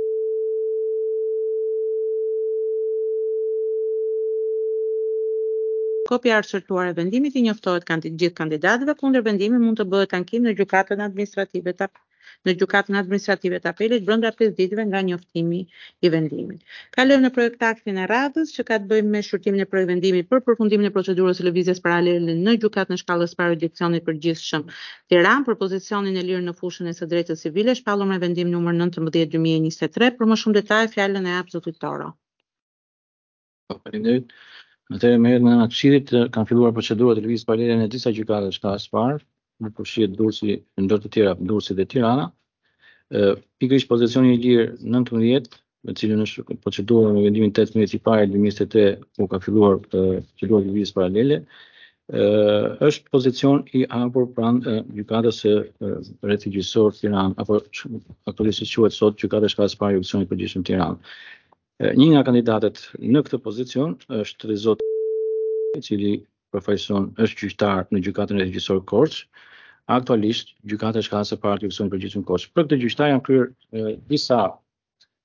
Kopja e arsyetuar e vendimit i njoftohet kandi, gjithë kandidatëve, kundër vendimit mund të bëhet ankim në gjykatën administrative të në gjykatën administrative të apelit brenda pesë ditëve nga njoftimi i vendimit. Kalojmë në projektaktin e radhës që ka të bëjë me shqyrtimin e projekt vendimit për përfundimin e procedurës së lëvizjes paralele në gjykatën e shkallës parë jurisdiksionit përgjithshëm Tiranë për pozicionin e lirë në fushën e së drejtës civile shpallur me vendim numër nëntëmbëdhjetë dy mijë e njëzet e tre. Për më shumë detaje fjalën e jap zotit Toro. Faleminderit. Atëherë më herë në Këshillit kanë filluar procedurat e lëvizjes paralele në disa gjykata të shkallës parë, në përfshirë Durrësi, ndër të tjera Durrësi dhe Tirana. Ë pikërisht pozicioni i lirë nëntëmbëdhjetë, me cilën është procedura me vendimin tetëmbëdhjetë i parë dy mijë e njëzet e tre, ku ka filluar procedura e lëvizjes paralele, ë është pozicion i hapur pranë gjykatës së rrethigjësor Tiranë, apo aktualisht quhet sot gjykata e shkallës parë jurisdiksionit të përgjithshëm Tiranë. Një nga kandidatët në këtë pozicion është zoti i cili përfaqëson është gjyqtar në gjykatën e rrethigjësor Korç, aktualisht gjykata e shkallës së parë të jurisdiksionit të përgjithshëm Korç. Për këtë gjyqtar janë kryer disa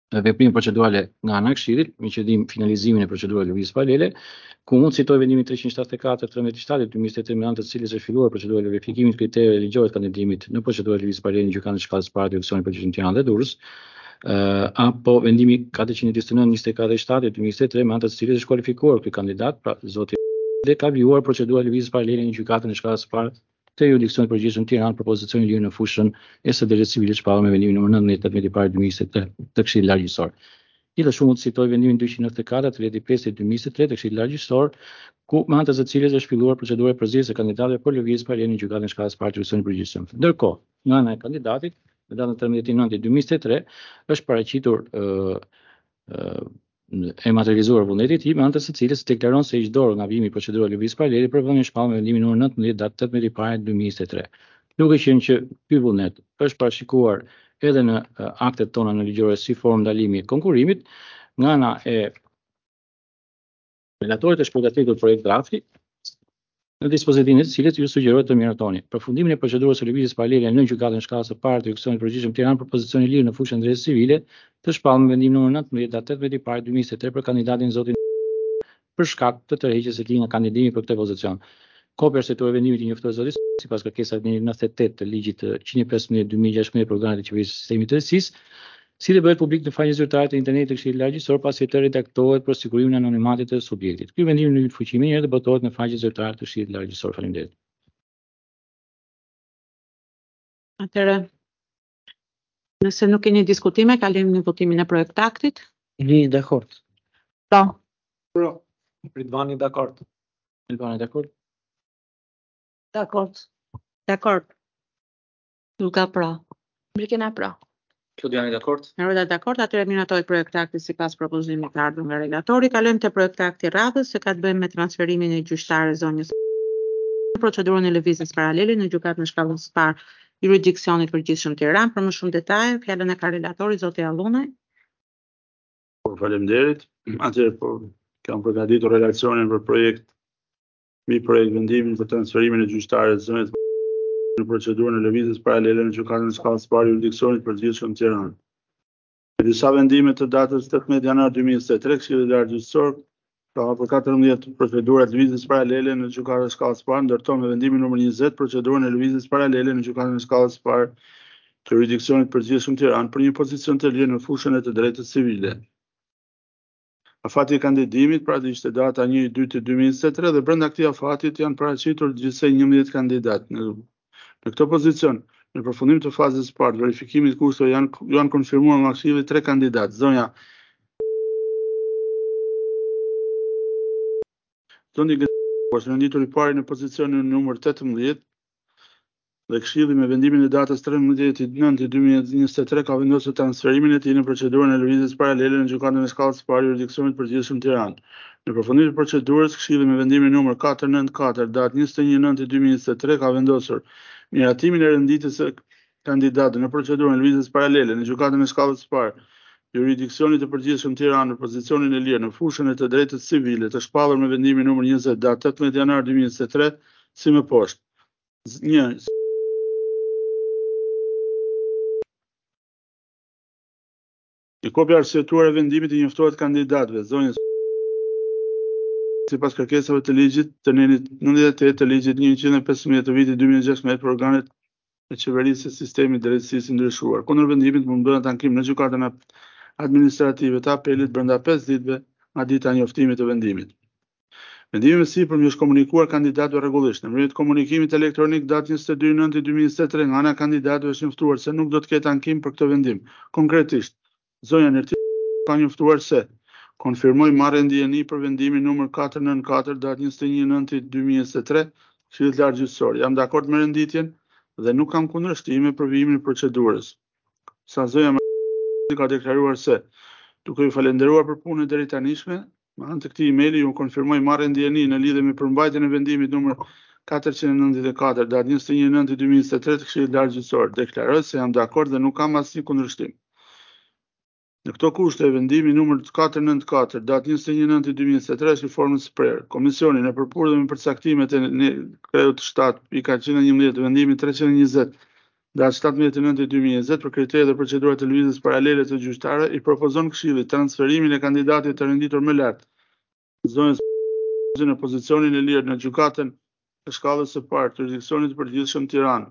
veprime procedurale nga ana e Këshillit, me qëllim finalizimin e procedurës lëvizjes paralele, ku mund citoj vendimin treqind shtatëdhjetë e katër tridhjetë shtatë dy mijë e tre me anë të cilës është filluar procedura e verifikimit të kriterëve ligjore të kandidimit në procedurën e lëvizjes paralele në gjykatën e shkallës së parë të Jurisdiksionit Përgjithshëm Tiranë dhe Durrës, uh, apo vendimi katërqind e njëzet e nëntë njëzet e katër shtatë dy mijë e tre me anë të cilës është kualifikuar ky kandidat, pra zoti dhe ka vjuar procedura e lëvizjes paralele në gjykatën e shkallës së parë të Jurisdiksionit Përgjithshëm Tiranë për pozicion lirë në fushën e së drejtës civile shpallur me vendimin numër nëntëdhjetë tetëmbëdhjetë i parë dy mijë e njëzet e tre të Këshillit Largjësor. Gjithashtu mund të citoj vendimin dyqind e nëntëdhjetë e katër tridhjetë e pesë dy mijë e tre të Këshillit Largjësor, ku me anë të cilës është filluar procedura e përzierjes së kandidatëve për lëvizjes paralele në gjykatën e shkallës së parë të Jurisdiksionit Përgjithshëm. Ndërkohë, nga ana e kandidatit, në datën trembëdhjetë nëntor dy mijë e tre është paraqitur uh, uh, e materializuar vullneti i tij me anë të së cilës deklaron se ish dorë nga vimi i procedurës lëvizjes paralele për vënien shpallur me vendimin numër nëntëdhjetë datë tetëmbëdhjetë i parë dy mijë e tre. Duke qenë që ky vullnet është parashikuar edhe në uh, aktet tona në ligjore si formë ndalimi e konkurrimit, nga ana e relatorit është përgatitur projekt drafti në dispozitimin e të cilët ju sugjerohet të mirëtoni. Përfundimin e procedurës së lëvizjes paralele në gjykatën e shkallës së parë të Jurisdiksionit Përgjithshëm Tiranë për pozicion i lirë në fushën e drejtës civile të shpallur me vendim numër nëntëdhjetë datë tetëmbëdhjetë i parë dy mijë e tre për kandidatin zotin për shkak të tërheqjes së tij nga kandidimi për këtë pozicion. Kopja arsyetore e vendimit i njoftohet zotit sipas kërkesave të nëntëdhjetë e tetë të ligjit të njëzet e pesëmbëdhjetë dy mijë e gjashtëmbëdhjetë për organet e qeverisë së sistemit të drejtësisë, si dhe bëhet publik në faqen zyrtare të internetit të Këshillit Largjësor pasi të redaktohet për sigurimin e anonimatit të subjektit. Ky vendim në fuqi më herë botohet në faqen zyrtare të Këshillit Largjësor. Faleminderit. Atëherë, nëse nuk keni diskutime, kalojmë në votimin e projektaktit. Jeni dakord? Po. Pro. Ridvani dakord. Elbani dakord? Dakord. Dakord. Luka pra. Brikena pra. Klodiani dakord? Meroda dakord, atëherë miratohet projektakti sipas propozimit të ardhur nga relatori. Kalojmë te projektakti radhës që ka të bëjë me transferimin e gjyqtarë zonjës në procedurën e lëvizjes paralele në gjykatën e shkallës së parë Jurisdiksionit Përgjithshëm Tiranë. Për më shumë detaje, fjalën e ka relatori zoti Allunaj. Po, faleminderit. Atëherë po kam përgatitur relacionin për projekt mbi projekt vendimin për transferimin e gjyqtarëve të zonës në procedurën e lëvizjes paralele në gjykatën e shkallës së parë Jurisdiksionit Përgjithshëm Tiranë. Me disa vendime të datës tetëmbëdhjetë janar dy mijë e tre, Këshilli Largjësor ka hapur katërmbëdhjetë procedura të lëvizjes paralele në gjykatën e shkallës së parë, ndërto me vendimin numër njëzet procedurën e lëvizjes paralele në gjykatën e shkallës së parë të Jurisdiksionit Përgjithshëm Tiranë për një pozicion të lirë në fushën e të drejtës civile. Afati i kandidimit pra ishte data një i dytë dy mijë e tre dhe brenda këtij afatit janë paraqitur gjithsej njëmbëdhjetë kandidatë. Në, në këtë pozicion, në përfundim të fazës së parë verifikimit kushteve janë janë konfirmuar nga Këshilli tre kandidatë. Zonja Zoni është renditur i pari në pozicionin numër tetëmbëdhjetë dhe Këshilli me vendimin e datës trembëdhjetë i nëntor dy mijë e njëzet e tre ka vendosur transferimin e tij në procedurën e lëvizjes paralele në gjykatën e shkallës së parë Jurisdiksionit Përgjithshëm Tiranë. Në përfundim të procedurës, Këshilli me vendimin numër katërsto nëntëdhjetë e katër datë njëzet e një nëntor dy mijë e tre ka vendosur miratimin e renditjes së kandidatit në procedurën e lëvizjes paralele në gjykatën e shkallës së parë Jurisdiksionit të Përgjithshëm Tiranë në pozicionin e lirë në fushën e të drejtës civile të shpallur me vendimin numër njëzet datë tetëmbëdhjetë janar dy mijë e tre si më poshtë. një Një kopja arsyetuar e vendimit i njoftohet kandidatëve. Zonjës sipas kërkesave të ligjit të nenit nëntëdhjetë e tetë të ligjit njëqind e pesëmbëdhjetë të vitit dy mijë e gjashtëmbëdhjetë për organet e qeverisë së sistemit drejtësisë ndryshuar. Kundër vendimit mund bëhen tankim në gjykatën administrative të apelit brenda pesë ditëve nga dita e njoftimit të vendimit. Vendimi më sipër më është komunikuar kandidatëve rregullisht. Në mënyrë të komunikimit elektronik datë njëzet e dy nëntor dy mijë e tre nga ana e kandidatëve është njoftuar se nuk do të ketë ankim për këtë vendim. Konkretisht, zonja Nerti ka njoftuar se konfirmoj marrje ndjeni për vendimin numër katërsto nëntëdhjetë e katër datë njëzet e një nëntor dy mijë e tre, Këshillit Largjësor. Jam dakord me renditjen dhe nuk kam kundërshtime për vijimin e procedurës. Sa zonja ka deklaruar se duke ju falenderuar për punën e deri tanishme, me anë të këtij emaili ju konfirmoj marrje ndjeni në lidhje me përmbajtjen e vendimit numër katërqind e nëntëdhjetë e katër datë njëzet e një nëntor dy mijë e tre të Këshillit Largjësor. Deklaroj se jam dakord dhe nuk kam asnjë kundërshtim. Në këto kushte, vendimi numër katërsto nëntëdhjetë e katër datë njëzet e një nëntor dy mijë e tre është në formën së prerë. Komisioni në përputhje me përcaktimet e kreut shtatë pika njëzet e një të vendimit treqind e njëzet datë shtatëmbëdhjetë e nëntë dy mijë e njëzet për kriteret dhe procedurat e lëvizjes paralele të gjyqtare, i propozon Këshillit transferimin e kandidatit të renditur më lart, zonës në pozicionin e lirë në gjykatën e shkallës së parë të jurisdiksionit të përgjithshëm Tiranë.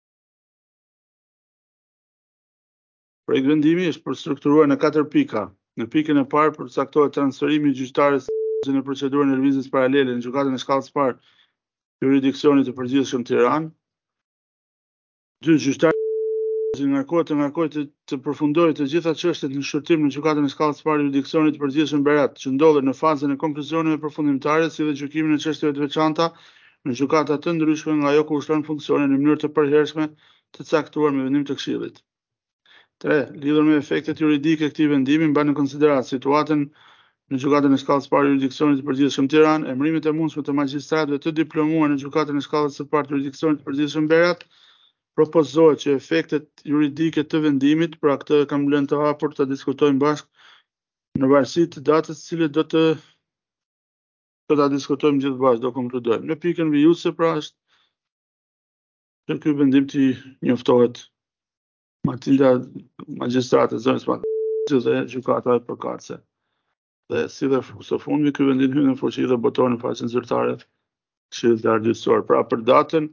Projekt vendimi është përstrukturuar në katër pika. Në pikën e parë përcaktohet transferimi i gjyqtares në procedurën e lëvizjes paralele në gjykatën e shkallës së parë të jurisdiksionit të përgjithshëm Tiranë. Dy, gjyqtari ngarkohet të ngarkohet të, të përfundojë të gjitha çështjet në shqyrtim në gjykatën e shkallës së parë të jurisdiksionit të përgjithshëm Berat, që ndodhen në fazën e konkluzioneve përfundimtare, si dhe gjykimin e çështjeve të veçanta në gjykata të ndryshme nga ajo ku ushtron funksione në mënyrë të përhershme të caktuar me vendim të Këshillit. tre. Lidhur me efektet juridike e këtij vendimi, mban në konsideratë situatën në gjykatën e shkallës së parë të jurisdiksionit të përgjithshëm Tiranë, emërimet e mundshme të magjistratëve të diplomuar në gjykatën e shkallës së parë të jurisdiksionit të përgjithshëm Berat. Propozohet që efektet juridike të vendimit, pra këtë kam lënë të hapur të diskutojmë bashkë në varësi të datës cilët do të do ta diskutojmë gjithë bashkë, do konkludojmë. Në pikën vijuese pra është që ky vendim të njoftohet Matilda magjistrate zonës Matilda dhe gjykata e përkatëse. Dhe si dhe së fundmi ky vendim hyn në fuqi dhe botohet në faqen zyrtare të Këshillit të Argjithësor. Pra për datën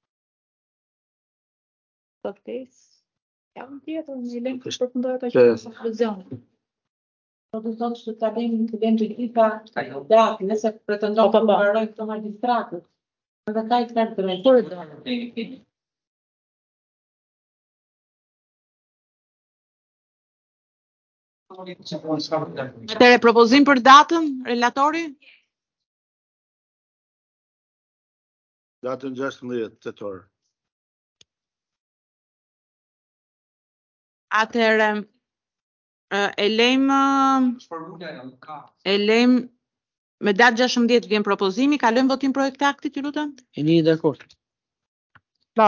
jam tjetër në lëmë të përfundoj ato që në konkluzionin. Do të thotë që ta bëjmë të lëmë të gjitha datë, nëse pretendon të mbarojnë këto magjistratët. Edhe ka i të kartë të rejtë do. Atëre propozim për datën, relatori? datën gjashtëmbëdhjetë tetor. Atëherë e lejmë e lejmë me datë gjashtëmbëdhjetë vjen propozimi, kalojmë votim projekt aktit, ju lutem? Jeni dakord? Po.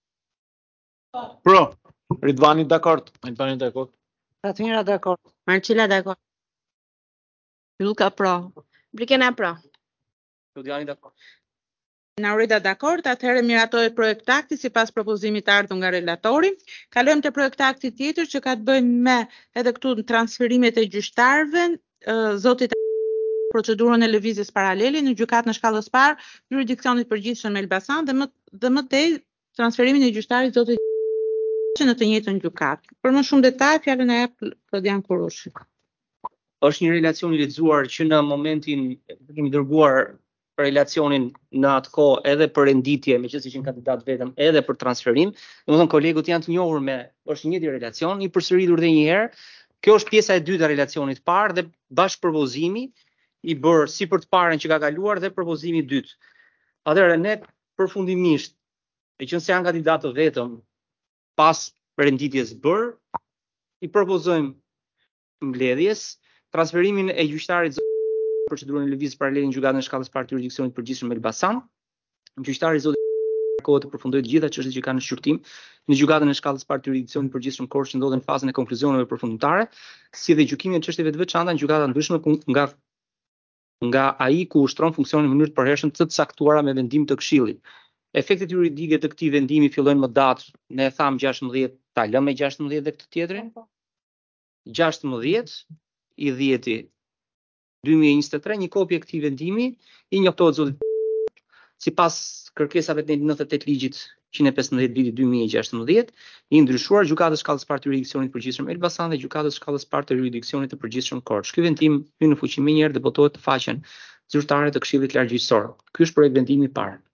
Pro. Ridvani dakord. Albani dakord. Fatmira dakord. Marcela dakord. Luka pro. Brikena pra. Lodiani dakord. Naurida dakord, atëherë miratohet projekt akti sipas propozimit të ardhur nga relatori. Kalojmë te projekt akti tjetër që ka të bëjë me edhe këtu transferimet e gjyqtarëve, zotit procedurën e lëvizjes paralele në gjykatën e shkallës parë, jurisdiksionit përgjithshëm Elbasan dhe më dhe më tej transferimin e gjyqtarit zotit në të njëjtën gjykatë. Për më shumë detaj, fjalën e jap Klodian Kurushi. Është një relacion i lexuar që në momentin e kemi dërguar relacionin në atë kohë edhe për renditje, meqenëse ishin kandidat vetëm, edhe për transferim. Domethënë kolegut janë të njohur me, është një njëjtë relacion, i përsëritur edhe një herë. Kjo është pjesa e dytë e relacionit parë dhe bashkëpropozimi i bërë si për të parën që ka kaluar dhe propozimi i dytë. Atëherë ne përfundimisht, meqenëse janë kandidatë vetëm pas renditjes bërë, i propozojmë mbledhjes transferimin e gjyqtarit procedurën e lëvizjes paralele në gjykatën e shkallës parë të jurisdiksionit përgjithshëm Elbasan. Gjyqtari zoti kohë të përfundojë të gjitha çështjet që kanë në shqyrtim në gjykatën e shkallës parë të jurisdiksionit përgjithshëm Korçë që ndodhen në fazën e konkluzioneve përfundimtare, si dhe gjykimin e çështjeve të veçanta në gjykata ndryshme nga nga ai ku ushtron funksionin në mënyrë të përhershme të caktuara me vendim të Këshillit. Efektet juridike të këtij vendimi fillojnë më datë, ne e tham gjashtëmbëdhjetë, ta lëmë me gjashtëmbëdhjetë dhe këtë tjetrin. gjashtëmbëdhjetë i dhjeti dy mijë e njëzet e tre, një kopje e këtij vendimi i njoftohet zotit sipas kërkesave të nëntëdhjetë e tetë ligjit njëzet e pesëmbëdhjetë viti dy mijë e gjashtëmbëdhjetë, i ndryshuar gjykatës shkallës parë të jurisdiksionit të përgjithshëm Elbasan dhe gjykatës shkallës parë të jurisdiksionit të përgjithshëm Korçë. Ky vendim hyn në fuqi më një herë dhe botohet në faqen zyrtare të Këshillit Largjëqësor. Ky është projekt vendimi i parë.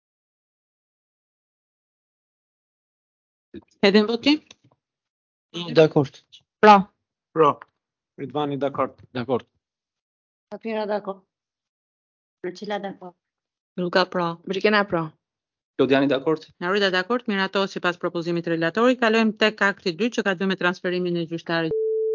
Hedhim votim? Dakord. Pra. Pro. Ridvani dakord. Dakord. Fatmira dakord. Marcela dakord. Luka pro. Brikena pra. Lodiani dakord. Naurida dakord, miratohet sipas propozimit të relatorit. Kalojmë tek akti dytë që ka të bëjë me transferimin e gjyqtarit.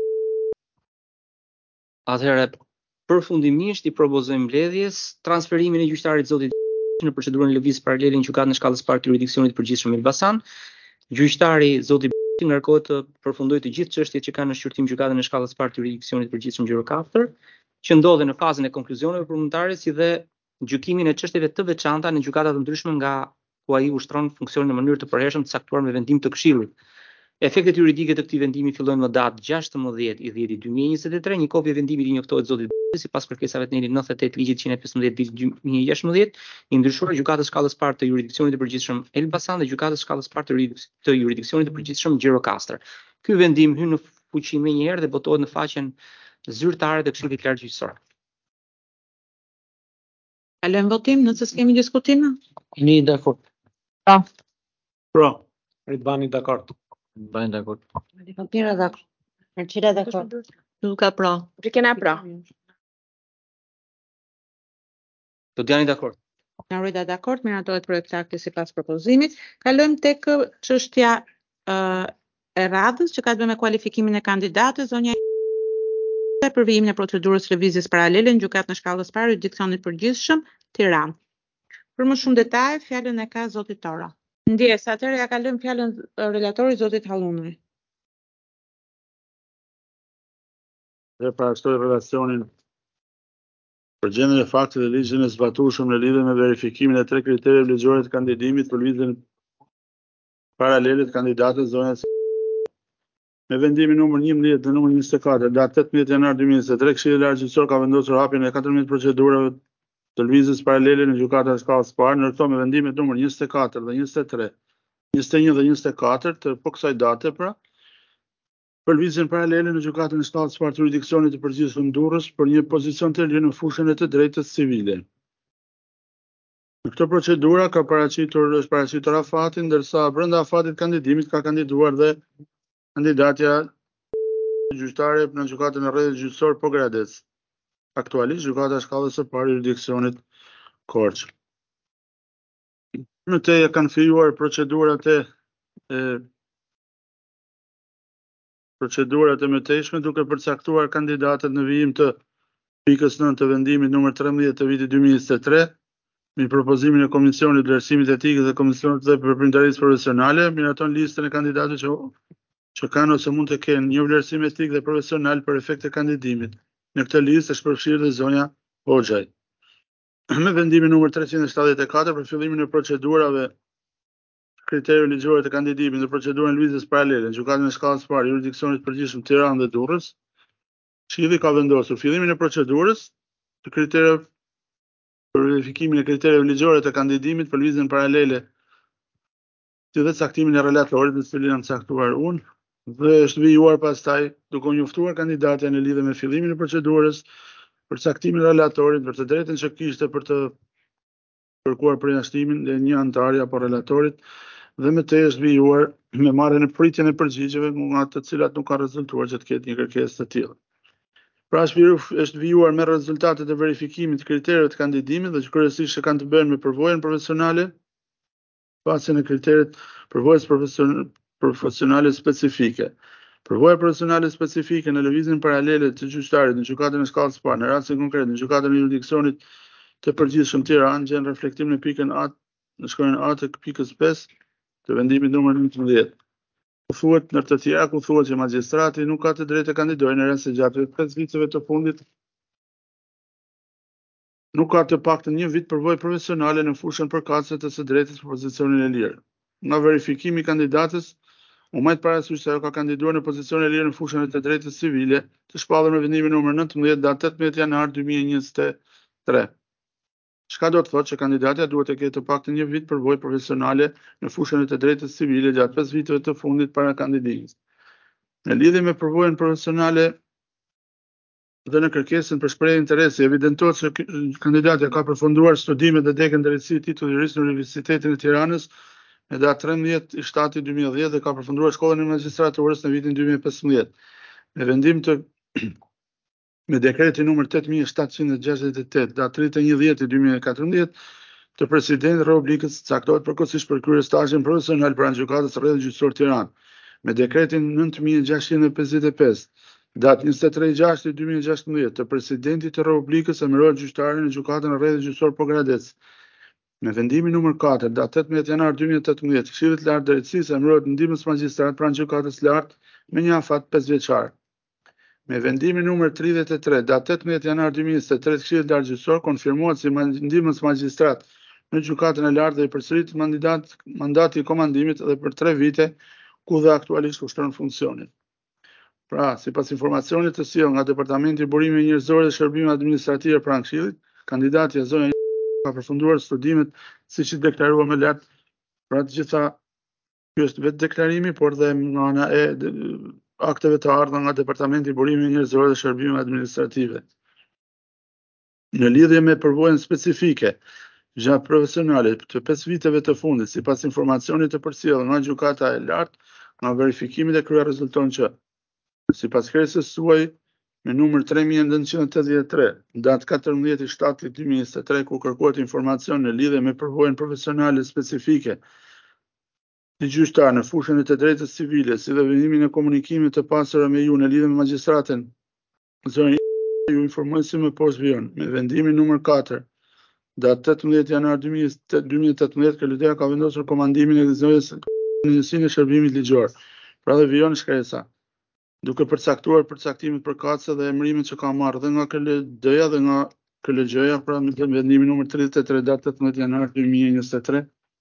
Atëherë përfundimisht i propozojmë mbledhjes transferimin e gjyqtarit zotit në procedurën e lëvizjes paralele në gjykatën e shkallës parë të jurisdiksionit të përgjithshëm Elbasan. Gjyqtari zoti ngarkohet të përfundojë të gjithë çështjet që kanë në shqyrtim gjykatën e shkallës parë të jurisdiksionit të përgjithshëm gjyro katër, që ndodhen në fazën e konkluzioneve përfundimtare si dhe gjykimin e çështjeve të veçanta në gjykata të ndryshme nga ku ai ushtron funksionin në mënyrë të përhershëm të caktuar me vendim të Këshillit. Efektet juridike të këtij vendimi fillojnë më datë gjashtëmbëdhjetë i dhjetë dy mijë e njëzet e tre. Një kopje e vendimit i njoftohet zotit sipas kërkesave të nivelit nëntëdhjetë e tetë ligjit njëzet e pesëmbëdhjetë vit dy mijë e gjashtëmbëdhjetë, i ndryshuar gjykatës shkallës parë të jurisdiksionit të përgjithshëm Elbasan dhe gjykatës shkallës parë të jurisdik- të jurisdiksionit të përgjithshëm Gjirokastër. Ky vendim hyn në fuqi menjëherë dhe botohet në faqen zyrtare të Këshillit Lartë Gjyqësor. Kalojmë votim nëse s'kemi diskutime? Një dakord. Pra, Pra, Ridvani dakord. Bëjnë dakord. Fatmira dakord. Erqira dakord. Duka pra. Rikena pra. Dodiani dakord. Narojta dakord, miratohet projekti akti sipas propozimit. Kalojmë tek ë, çështja ë e radhës që ka të bëjë me kualifikimin e kandidatës, zonja për vijimin e procedurës lëvizjes paralele në gjykatën e shkallës parë jurisdiksionit përgjithshëm Tiranë. Për më shumë detaje, fjalën e ka zoti Tora. Ndjes, atëherë ja kalojmë fjalën ë, relatorit zotit Hallunaj. dhe parashtoj relacionin për gjendjen e faktit dhe ligjin e zbatueshëm në lidhje me verifikimin e tre kritereve ligjore të kandidimit për lëvizjen paralele të kandidatës zonës me vendimin numër njëmbëdhjetë dhe numër njëzet e katër datë tetëmbëdhjetë janar dy mijë e njëzet e tre, Këshilli i Lartë Gjyqësor ka vendosur hapjen e katërmbëdhjetë procedurave të lëvizjes paralele në gjykatën e shkallës parë, ndërkohë me vendimet numër njëzet e katër dhe njëzet e tre, njëzet e një dhe njëzet e katër të po kësaj date pra, për lëvizjen paralele në gjykatën e shkallës parë të jurisdiksionit të përgjithshëm Durrës për një pozicion të lirë në fushën e të drejtës civile. Në këtë procedura ka paraqitur është paraqitur afati, ndërsa brenda afatit kandidimit ka kandiduar dhe kandidatja gjyqtare në gjykatën e rrethit gjyqësor Pogradec. Aktualisht gjykata e shkallës së parë jurisdiksionit Korçë. Më tej kanë krijuar procedurat e, e procedurat e mëtejshme duke përcaktuar kandidatët në vijim të pikës nëntë të vendimit numër trembëdhjetë të vitit dy mijë e njëzet e tre, me propozimin e Komisionit Vlerësimit Etik dhe Komisionit të Veprimtarisë Profesionale, miraton listën e kandidatëve që që kanë ose mund të kenë një vlerësim etik dhe profesional për efekt e kandidimit. Në këtë listë është përfshirë dhe zonja Hoxhaj. Me vendimin numër treqind e shtatëdhjetë e katër për fillimin e procedurave kritereve ligjore të kandidimit në procedurën lëvizjes paralele në gjykatën e shkallës parë jurisdiksionit të përgjithshëm Tiranë dhe Durrës, Këshilli ka vendosur fillimin e procedurës të kritereve për verifikimin e kritereve ligjore të kandidimit për lëvizjen paralele si dhe caktimin e relatorit në cilin jam caktuar unë, dhe është vijuar pastaj duke u njoftuar kandidatja në lidhje me fillimin e procedurës për caktimin e relatorit për të drejtën që kishte për të kërkuar përjashtimin e një antari apo relatorit dhe me të është vijuar me marrjen e pritjen e përgjigjeve nga të cilat nuk ka rezultuar që të ketë një kërkesë të tillë. Pra është vijuar, është vijuar me rezultatet e verifikimit të kritereve të kandidimit dhe që kryesisht kanë të bëjnë me përvojën profesionale, pasjen e kriteret përvojës profesion, profesionale specifike. Përvoja profesionale specifike në lëvizjen paralele të gjyqtarit në gjykatën e shkallës parë, në rastin konkret në gjykatën e jurisdiksionit të përgjithshëm Tiranë, gjen reflektim në pikën A, në shkronjën A të pikës pesë të vendimit numër nëntëmbëdhjetë. Ku thuhet në të tjera ku thuhet që magjistrati nuk ka të drejtë të kandidojë në rast se gjatë pesë viteve të fundit nuk ka të paktën një vit përvojë profesionale në fushën përkatëse të së drejtës për pozicionin e lirë. Nga verifikimi i kandidatës, u majt parasysh se ajo ka kandiduar në pozicion e lirë në fushën e të drejtës civile, të shpallur me vendimin numër nëntëmbëdhjetë datë tetëmbëdhjetë janar dy mijë e njëzet e tre. Çka do të thotë që kandidatja duhet të ketë të paktën një vit përvojë profesionale në fushën e të drejtës civile gjatë pesë viteve të fundit para kandidimit. Në lidhje me përvojën profesionale dhe në kërkesën për shprehje interesi, evidentohet se kandidatja ka përfunduar studimet dhe dekën drejtësi titull jurist në Universitetin e Tiranës në datë trembëdhjetë i shtatit dy mijë e dhjetë dhe ka përfunduar shkollën e magjistraturës në vitin dy mijë e pesëmbëdhjetë. Me vendim të me dekretin numër tetë mijë shtatëqind e gjashtëdhjetë e tetë, datë tridhjetë e një dhjetë dy mijë e katërmbëdhjetë, të presidentit Rroblikës caktohet përkohësisht për kryer stazhin profesional pranë gjykatës rrethit gjyqësor Tiranë. Me dekretin nëntë mijë gjashtëqind e pesëdhjetë e pesë, datë njëzet e tre gjashtë dy mijë e gjashtëmbëdhjetë, të presidentit të Rroblikës emërohet gjyqtare në gjykatën rrethit gjyqësor Pogradec. Me vendimin numër katër, datë tetëmbëdhjetë janar dy mijë e tetëmbëdhjetë, Këshilli i Lartë Drejtësisë emërohet ndihmës magjistrat pranë gjykatës lartë me një afat pesë vjeçar. Me vendimin numër tridhjetë e tre, datë tetëmbëdhjetë janar dy mijë e njëzet e tre, Këshilli i Lartë Gjyqësor konfirmohet si ndihmës magjistrat në gjykatën e lartë dhe i përsërit mandat mandati i komandimit edhe për tre vite, ku dhe aktualisht ushtron funksionin. Pra, sipas informacionit të sjellë nga Departamenti i Burimeve Njerëzore dhe Shërbimeve Administrative pranë Këshillit, kandidatja zonja ka përfunduar studimet siç i deklaruar më lart. Pra të gjitha, ky është vetë deklarimi, por dhe nga ana e akteve të ardhura nga Departamenti i Burimeve Njerëzore dhe Shërbimeve Administrative. Në lidhje me përvojën specifike gjatë profesionale të pesë viteve të fundit, sipas informacionit të përcjellur nga gjykata e lartë, nga verifikimit e kryer rezulton që sipas kërkesës suaj me numër tre mijë nëntëqind e tetëdhjetë e tre, datë katërmbëdhjetë shtator dy mijë e njëzet e tre, ku kërkohet informacion në lidhje me përvojën profesionale specifike të gjyqtar në fushën e të drejtës civile, si dhe vendimin e komunikimit të pasura me ju në lidhje me magjistraten, zonja ju informoj si më poshtë vijon, me vendimin numër katër, datë tetëmbëdhjetë janar dy mijë e tetëmbëdhjetë, Këllëdera ka vendosur komandimin e zonjës në njësinë e shërbimit ligjor. Pra dhe vijon shkresa, duke përcaktuar përcaktimet përkatëse dhe emërimet që ka marrë dhe nga K L D-ja dhe nga K L G-ja, pra me vendimin numër tridhjetë e tre datë tetëmbëdhjetë janar dy mijë e njëzet e tre,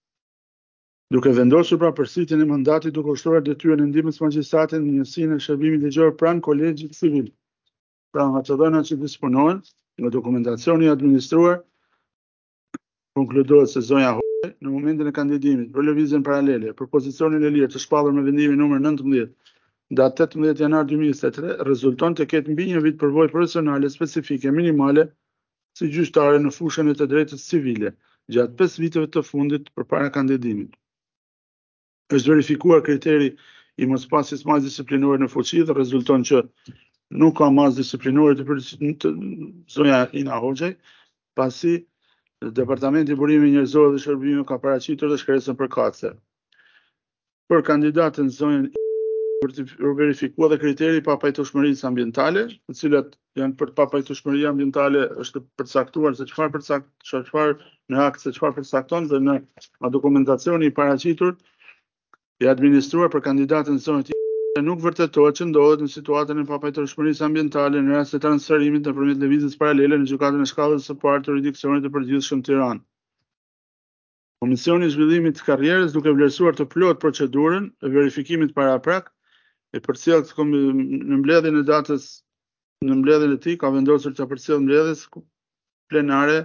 duke vendosur pra përsëritjen e mandatit duke ushtruar detyrën e ndihmës magjistratit në njësinë e shërbimit ligjor pranë kolegjit civil. Pra nga të dhënat që disponohen, nga dokumentacioni i administruar, konkludohet se zonja Hoxha në momentin e kandidimit për lëvizjen paralele për pozicionin e lirë të shpallur me vendimin numër nëntëmbëdhjetë, datë tetëmbëdhjetë janar dy mijë e njëzet e tre, rezulton të ketë mbi një vit përvojë profesionale specifike minimale si gjyqtare në fushën e të drejtës civile gjatë pesë viteve të fundit përpara kandidimit. Është verifikuar kriteri i mospasjes masë disiplinore në fuqi dhe rezulton që nuk ka masë disiplinore të, të zonja Ina Hoxhaj, pasi Departamenti i Burimeve Njerëzore dhe Shërbimeve ka paraqitur dhe shkresën përkatëse. Për kandidatën zonjën për të verifikuar dhe kriteri i papajtueshmërisë ambientale, të cilat janë për papajtueshmëria ambientale është përcaktuar se çfarë përcakt, çfarë në akt se çfarë përcakton dhe në dokumentacioni i paraqitur i administruar për kandidatën zonjë nuk vërtetohet që ndodhet në situatën e papajtueshmërisë ambientale në rast të transferimit nëpërmjet lëvizjes paralele në gjykatën e shkallës së parë të jurisdiksionit të përgjithshëm Tiranë. Komisioni i Zhvillimit të Karrierës, duke vlerësuar të plot procedurën e verifikimit paraprak, e përcjell në mbledhjen e datës në mbledhjen e tij ka vendosur të përcjellë mbledhjes plenare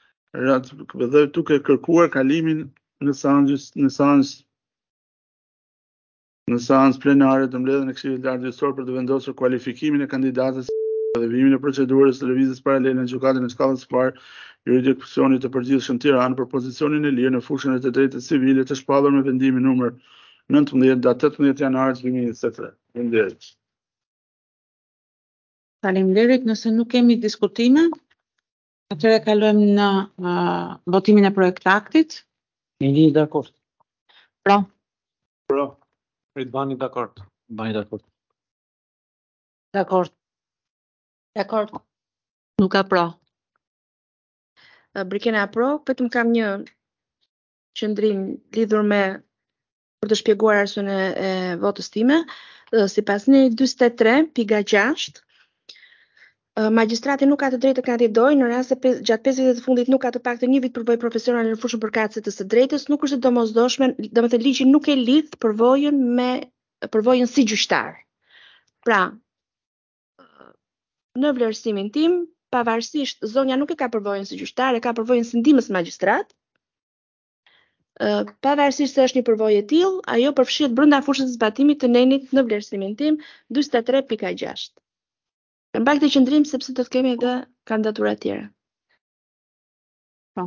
dhe duke kërkuar kalimin në seancë në seancë në seancë plenare të mbledhjen e Këshillit Lart Gjyqësor për të vendosur kualifikimin e kandidatës dhe vijimin e procedurës së lëvizjes paralele në gjykatën e shkallës së parë jurisdiksionit të përgjithshëm Tiranë për pozicionin e lirë në fushën e të drejtës civile të shpallur me vendimin numër nëntëmbëdhjetë datë tetëmbëdhjetë janar dy mijë e njëzet e tre. Faleminderit. Faleminderit, nëse nuk kemi diskutime, atëherë kalojmë në uh, votimin e projektaktit. Jeni dakord? Pra, Pro. Ridvani dakord. Bani dakord. Dakord. Dakord. nuk ka pra. Uh, Brikena pro, vetëm kam një qëndrim lidhur me për të shpjeguar arsyen e, e votës time. Uh, Sipas një dyzet e tre piga gjashtë, magjistrati nuk ka të drejtë të kandidojë në rast se pe, gjatë pesë viteve të fundit nuk ka të paktën një vit përvojë profesionale në fushën përkatëse të së drejtës, nuk është e domosdoshme, domethënë ligji nuk e lidh përvojën me përvojën si gjyqtar. Pra, në vlerësimin tim, pavarësisht zonja nuk e ka përvojën si gjyqtar, e ka përvojën si ndihmës magjistrat. Uh, pavarësisht se është një përvojë e tillë, ajo përfshihet brenda fushës së zbatimit të nenit në vlerësimin tim dyzet e tre piga gjashtë. Mbaj këtë qëndrim sepse do të kemi edhe kandidatura të tjera. Po.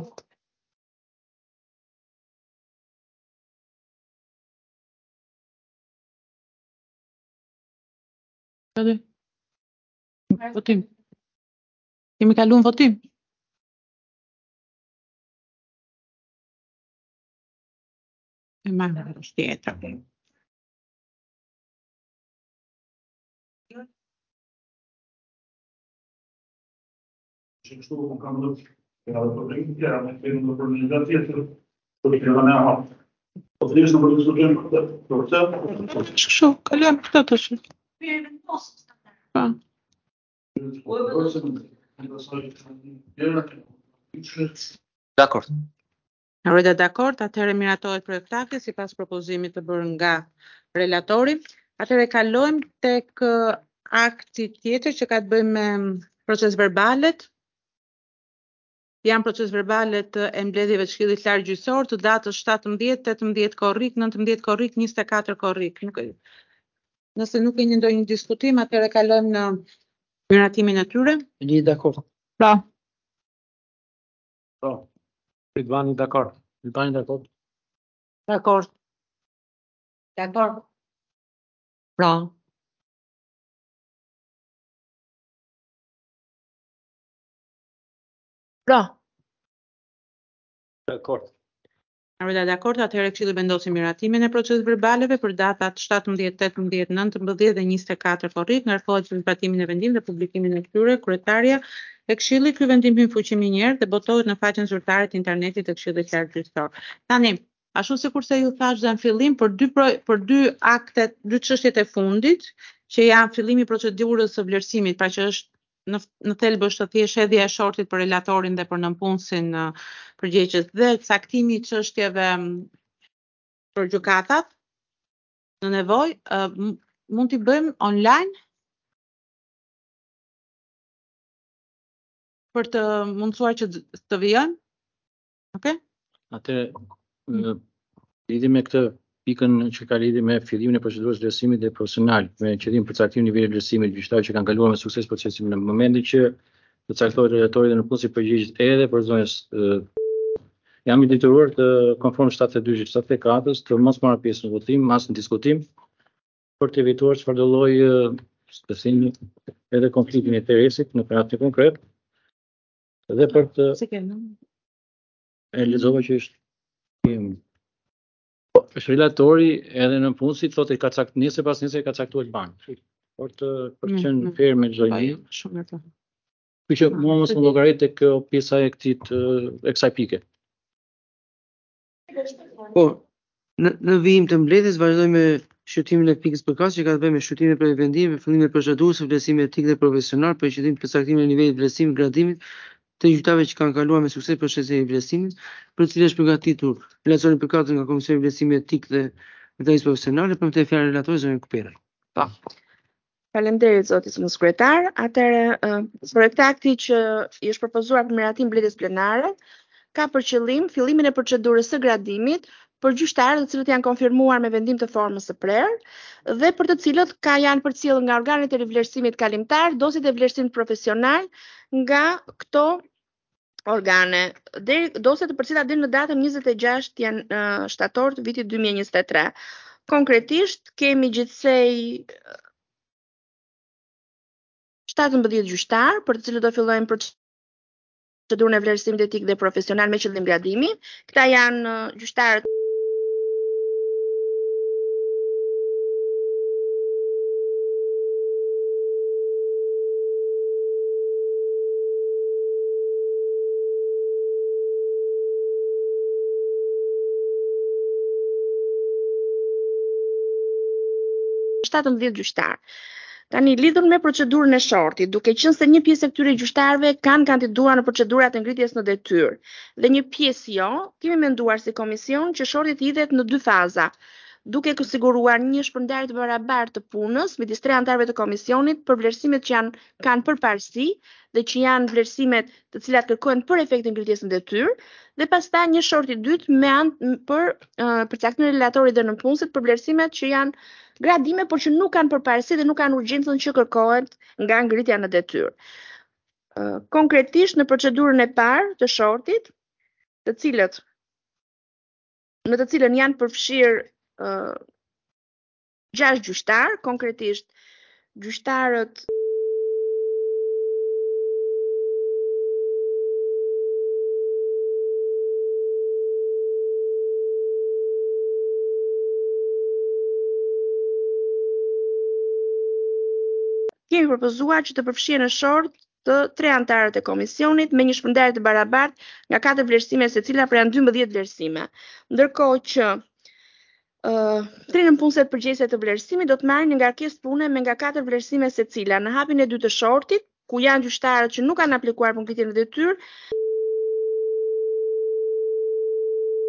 Edhe. Votim. Kemi kaluar në votim. E marrë është tjetër. Që kështu kam dhëtë, ja dhe për rejtë tjera, me të në për një gjatë tjetër, për të kërë në aha. Po të në për të diskutim për të për të Kështu, kalojmë këtë të shumë. Pa. Dakord. Reda dakord, atëherë miratohet projektakti sipas propozimit të bërë nga relatori. Atëherë kalojmë tek ë, akti tjetër që ka të bëjë me proces verbalet. Janë proces verbalet e mbledhjeve të Këshillit Lartë Gjyqësor të datës shtatëmbëdhjetë, tetëmbëdhjetë korrik, nëntëmbëdhjetë korrik, njëzet e katër korrik. Nuk e- Nëse nuk keni ndonjë diskutim, atëherë kalojmë në miratimin e tyre. Edi dakord. Pra, Po. Ridvani dakord. Ridvani dakord. Dakord. Dakord. Pra, Pra, Dakord. Reda dakord, atëherë Këshilli vendosi miratimin e proces verbaleve për datat shtatëmbëdhjetë, tetëmbëdhjetë, nëntëmbëdhjetë dhe njëzet e katër korrik, ngarkohet për zbatimin e vendimit dhe publikimin e këtyre. Kryetaria e Këshillit ky vendim hyn fuqi më njëherë dhe botohet në faqen zyrtare të internetit të Këshillit Lartë Gjyqësor. Tani, ashtu sikurse ju thash dhe në fillim, për dy pro, për dy aktet, dy çështjet e fundit, që janë fillimi i procedurës së vlerësimit, pra që është në në thelb është thjesht hedhja e shortit për relatorin dhe për nënpunësin uh, përgjegjës dhe caktimi i çështjeve m, për gjykatat në nevojë, uh, m- mund t'i bëjmë online për të mundësuar që të të vijojnë. Okej? Atëherë, ë, lidhje me këtë pikën që ka lidhje me fillimin e procedurës vlerësimit dhe profesional, me qëllim përcaktimin e nivelit të vlerësimit gjyqtar që kanë kaluar me sukses procesin në momentin që të caktohet relatori dhe nëpunësi përgjegjës edhe për zonës ë, jam i detyruar të konform shtatëdhjetë e dy gjë shtatëdhjetë e katër të mos marr pjesë në votim, as në diskutim, për të evituar çfarëdo lloji spesimi edhe konfliktin e interesit në raste konkret, dhe për të Si kemi? e lexova që është është relatori edhe nëpunësi thotë ka cakt nesër pas nesër ka caktuar ban. Por të për të Mm, qenë mm. fair me çdo Po, një. jo, shumë mirë. po. Kështu që mua mos më llogarit tek kjo pjesa e këtij të e kësaj pike. Po, në, në vijim të mbledhjes vazhdojmë me shqyrtimin e pikës përkatëse që ka të bëjë me shqyrtimin e vendimit, fillimin e procedurës së vlerësimit etik dhe profesional për qëllim përcaktimin e nivelit të vlerësimit gradimit të gjyqtarëve që kanë kaluar me sukses procesin e vlerësimit, për të cilën është përgatitur relacioni përkatës nga Komisioni i Vlerësimit Etik dhe Vlerësimit Profesional dhe për të fjalë relatori zonën Kupera. po. Faleminderit zoti sekretar. Atëherë, ë, projektakti që i është propozuar për miratim mbledhjes plenare ka për qëllim fillimin e procedurës së gradimit për gjyqtarët të cilët janë konfirmuar me vendim të formës së prerë dhe për të cilët ka janë përcjellë nga organet e rivlerësimit kalimtar dosjet e vlerësimit profesional nga këto organe. Deri dosjet të përcjella deri në datën njëzet e gjashtë janë uh, shtator të vitit dy mijë e njëzet e tre. Konkretisht kemi gjithsej shtatëmbëdhjetë gjyqtar, për të cilët do fillojmë procedurën e vlerësimit etik dhe profesional me qëllim gradimi. Këta janë uh, gjyqtarët shtatëmbëdhjetë gjyqtar. Tani lidhur me procedurën e shortit, duke qenë se një pjesë e këtyre gjyqtarëve kanë kandiduar në procedurat e ngritjes në detyrë dhe një pjesë jo, kemi menduar si komision që shorti të hidhet në dy faza, duke siguruar një shpërndarje të barabartë të punës midis tre anëtarëve të komisionit për vlerësimet që janë kanë përparësi dhe që janë vlerësimet të cilat kërkohen për efektin ngritjes në detyrë, dhe pastaj një short i dytë me anë për uh, përcaktimin e relatorit dhe nëpunësit për vlerësimet që janë gradime, por që nuk kanë përparësi dhe nuk kanë urgjencën që kërkohet nga ngritja në detyrë. Uh, konkretisht në procedurën e parë të shortit, të cilët në të cilën janë përfshirë uh, gjashtë gjyqtar, konkretisht gjyqtarët kemi propozuar që të përfshihen në short të tre anëtarët e komisionit me një shpërndarje të barabartë nga katër vlerësime secila prej dymbëdhjetë vlerësime. Ndërkohë që uh, tre nëpunëse përgjegjëse të vlerësimit do të marrin një ngarkesë pune me nga katër vlerësime secila. Në hapin e dytë të shortit, ku janë gjyqtarët që nuk kanë aplikuar për ngritjen në detyrë,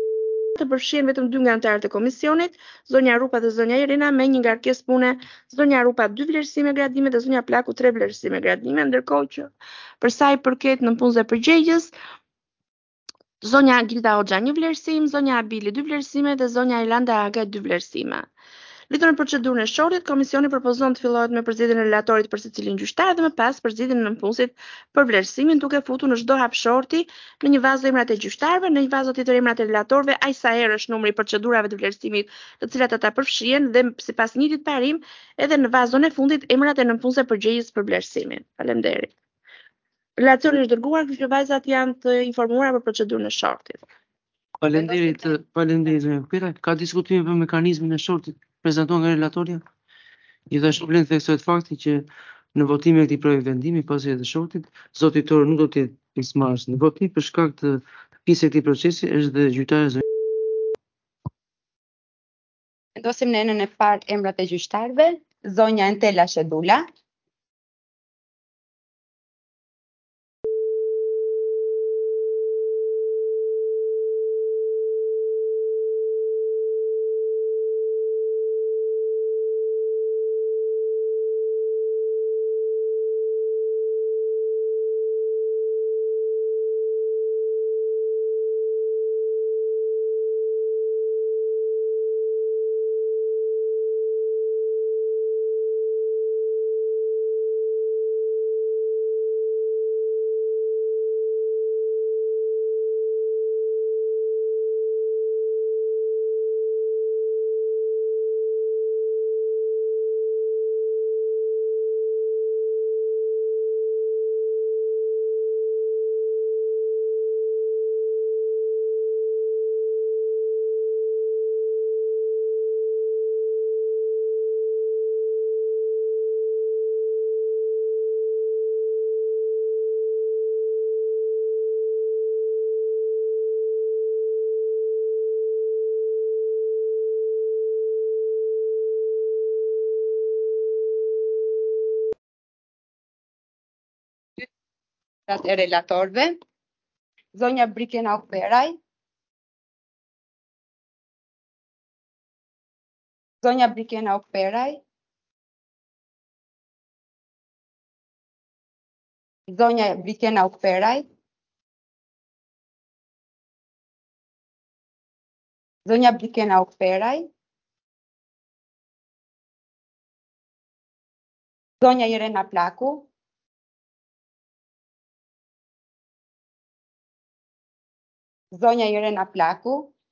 të përfshihen vetëm dy nga anëtarët e komisionit, zonja Rupa dhe zonja Irina, me një ngarkesë pune, zonja Rupa dy vlerësime gradime dhe zonja Plaku tre vlerësime gradime, ndërkohë që për sa i përket nënpunësve përgjegjës, zonja Gilda Hoxha një vlerësim, zonja Abili dy vlerësime dhe zonja Irlanda Aga dy vlerësime. Lidhur në procedurën e shortit, komisioni propozon të fillohet me përzgjedhjen e relatorit për secilin gjyqtar dhe më pas përzgjedhjen e nënpunësit për vlerësimin, duke futur në çdo hap shorti në një vazo emrat e gjyqtarëve, në një vazo tjetër emrat e relatorëve, aq sa herë është numri i procedurave të vlerësimit, të cilat ata përfshihen dhe sipas njëjtit parim, edhe në vazon e fundit emrat e nënpunësve përgjegjës për vlerësimin. Faleminderit. Relacioni është dërguar, kështu që vajzat janë të informuara për procedurën e shortit. Faleminderit, faleminderit zonja Kupera. Ka diskutime për mekanizmin e shortit prezantuar nga relatorja? Gjithashtu vlen theksohet fakti që në votimin e këtij projekti vendimi pasi të shortit, zoti Toro nuk do të jetë pjesëmarrës në votim për shkak të pjesë e këtij procesi është dhe gjyqtarja zonja. Vendosim në enën e parë emrat e gjyqtarëve, zonja Entela Shedula. E relatorëve, zonja Brikena Okperaj, zonja Brikena Okperaj, zonja Brikena Okperaj, zonja Brikena Okperaj, zonja Irena Plaku, zonja Irena Plaku,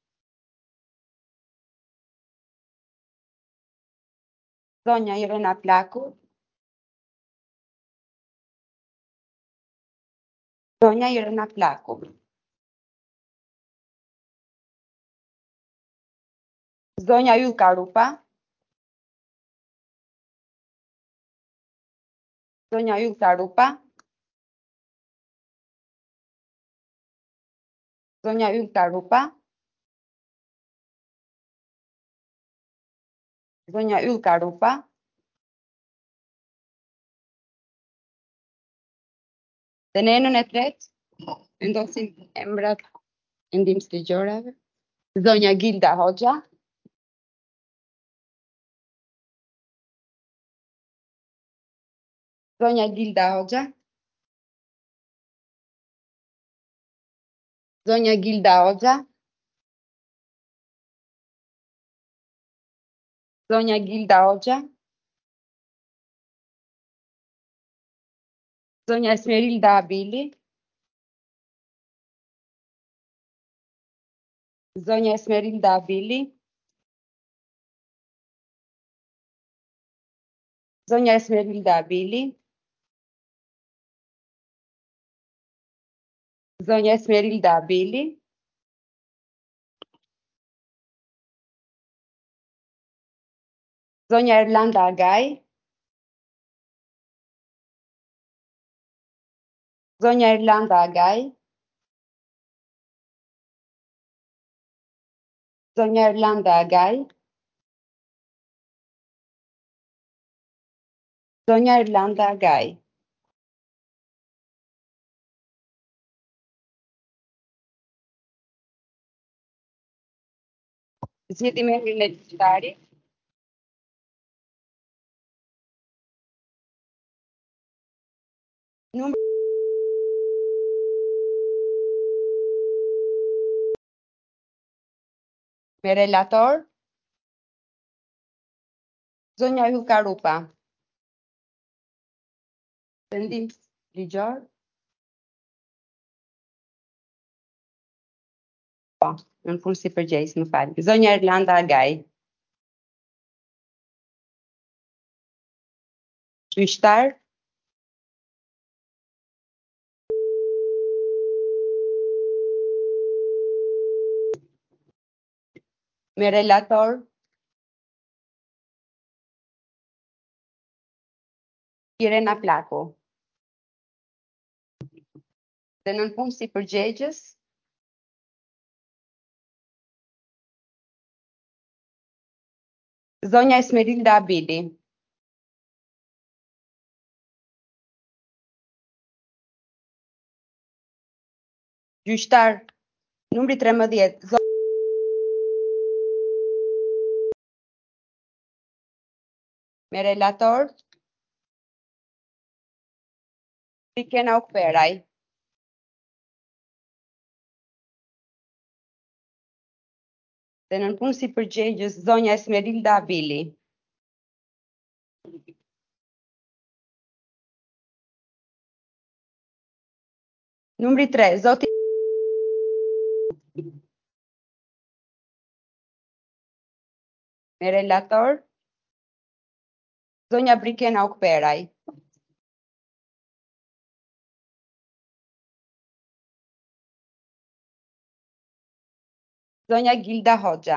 zonja Irena Plaku, zonja Irena Plaku, zonja Ylka Rupa, zonja Ylka Rupa, zonja Ylka Rupa, zonja Ylka Rupa, dhe në enën e tretë, vendosim emrat e ndihmës ligjorave, zonja Gilda Hoxha, zonja Gilda Hoxha, zonja Gilda Hoxha, zonja Gilda Hoxha, zonja Esmerilda Abili, zonja Esmerilda Abili, zonja Esmerilda Abili, zonja Esmerilda Abili, zonja Irlanda Agaj, zonja Irlanda Agaj, zonja Irlanda Agaj, zonja Irlanda Agaj. Zgjidhni membrin e ligjitarit. Numri me relator zonja Ylka Rupa. Vendim ligjor. Po, në punë si përgjegjës, më fal. Zonja Erlanda Agaj. Gjyqtar. Me relator Irena Plaku. Dhe në punë si përgjegjës zonja Esmerilda Abili. Gjyqtar numri tremëdhjetë. Zo- Me relator Rikena Okperaj. Dhe në punë si përgjegjës zonja Esmerilda Abili. Numri tre, zoti me relator zonja Brikena Okperaj. Zonja Gilda Hoxha.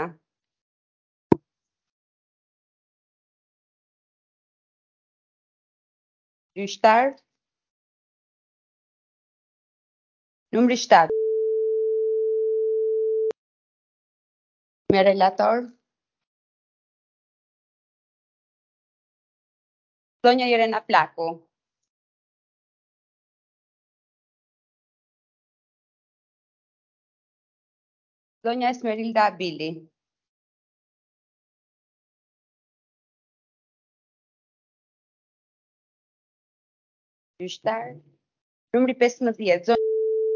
Gjyqtar numri shtatë. Me relator zonja Irena Plaku. Zonja Esmerilda Abili. Gjyqtar numri pesëmbëdhjetë. Zonja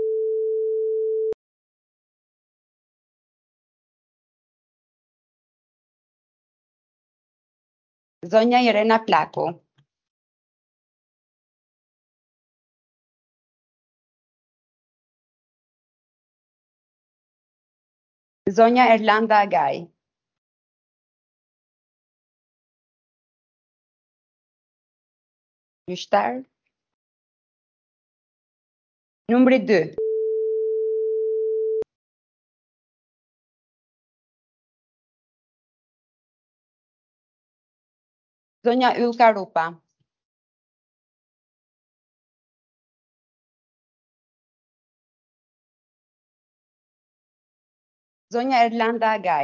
Zonja Irena Plaku. Zonja Erlanda Agaj. Gjyqtar numri dy. Zonja Ylka Rupa. Zonja Erlanda Agaj.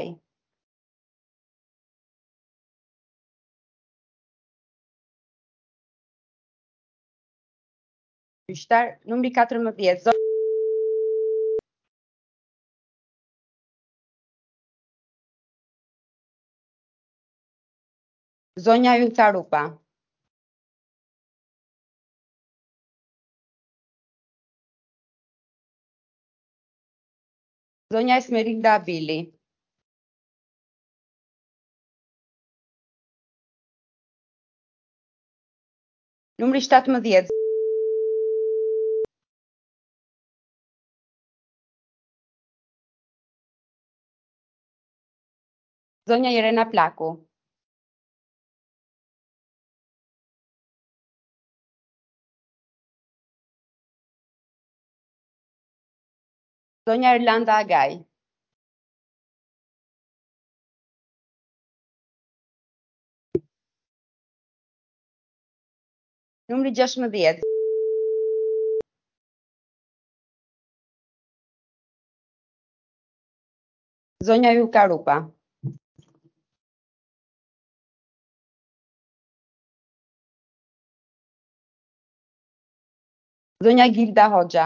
Gjyqtar numri katërmbëdhjetë. Zonja Zonja Ylka Rupa. Zonja Esmerilda Abili. Numri shtatëmbëdhjetë. Zonja Irena Plaku. Zonja Erlanda Agaj. Numri gjashtëmbëdhjetë. Zonja Ylka Rupa. Zonja Gilda Hoxha.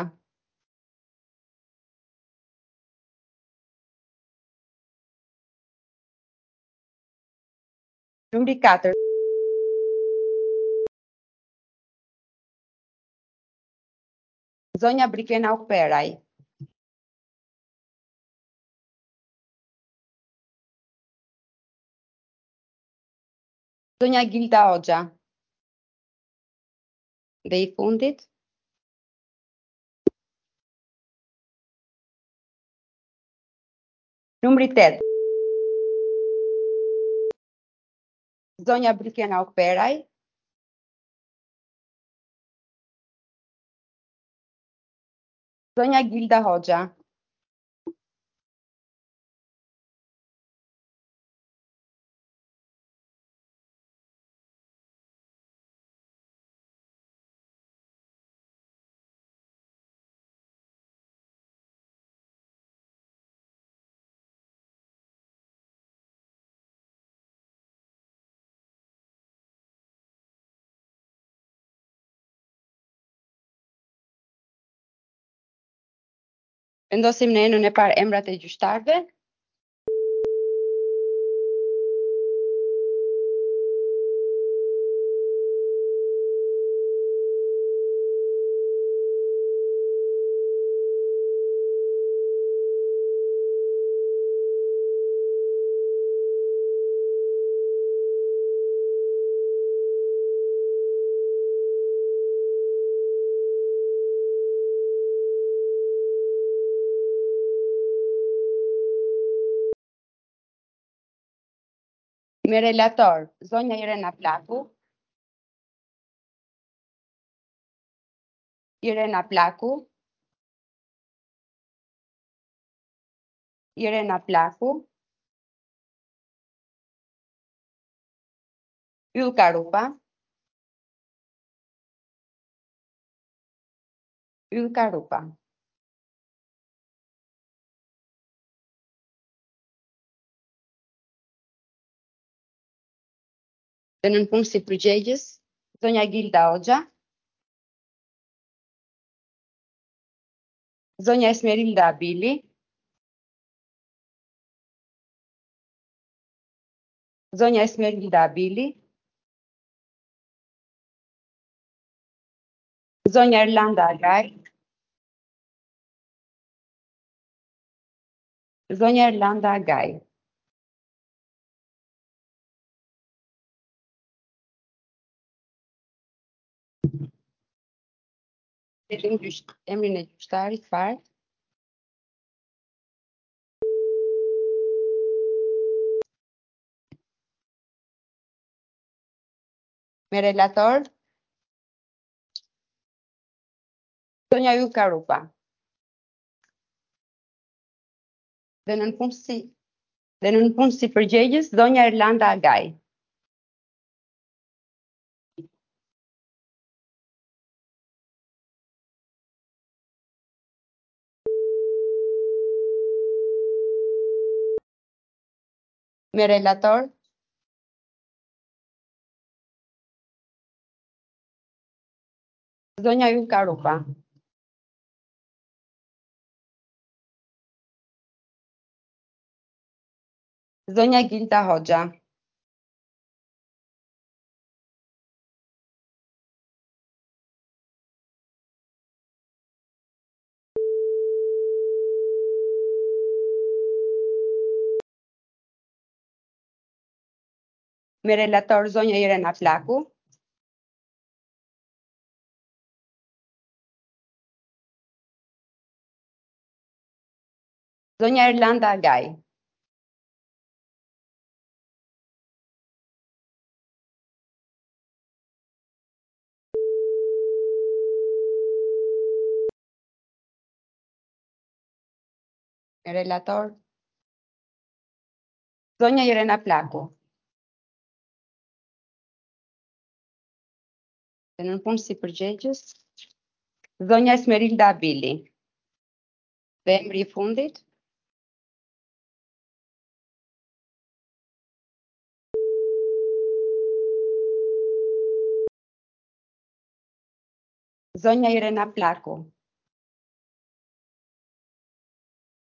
Numri katër. Zonja Brikena Ukperaj. Zonja Gilda Hoxha. Dhe i fundit. Numri tetë. Zonja Brikena Ukperaj. Zonja Gilda Hoxha. Vendosim në enën e parë emrat e gjyqtarëve. Me relator, zonja Irena Plaku. Irena Plaku. Irena Plaku. Yll Karupa. Yll Karupa. Dhe nën punësi përgjegjës, zonja Gilda Hoxha. Zonja Esmerilda Abili. Zonja Esmerilda Abili. Zonja Erlanda Agaj. Zonja Erlanda Agaj. Emrin gjyq- emrin e gjyqtarit fare. Me relator, zonja Yll Karupa. Dhe nën punësi dhe nën punësi përgjegjës, zonja Erlanda Agaj. Me relator, zonja Yll Karupa. Zonja Gilda Hoxha. Me relator, zonja Irena Plaku. Zonja Erlanda Agaj. Me relator, zonja Irena Plaku. Dhe nën punësi përgjegjës, zonja Esmerilda Abili. Dhe emri i fundit, zonja Irena Plaku.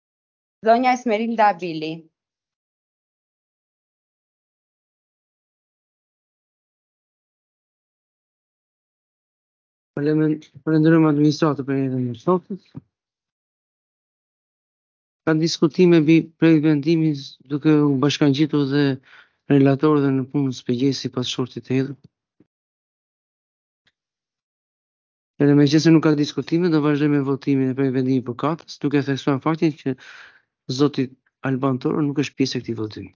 Zonja Esmerilda Abili. Falenderojmë administratën për jetën e sotës. Ka diskutime mbi projekt vendimin duke u bashkangjitur dhe relatorët dhe në punë spjegjesi sipas shortit të hedhur. Edhe meqense nuk ka diskutime, do vazhdojmë me votimin e projekt vendimit përkatës, duke theksuar faktin që zoti Alban Toro nuk është pjesë e këtij votimi.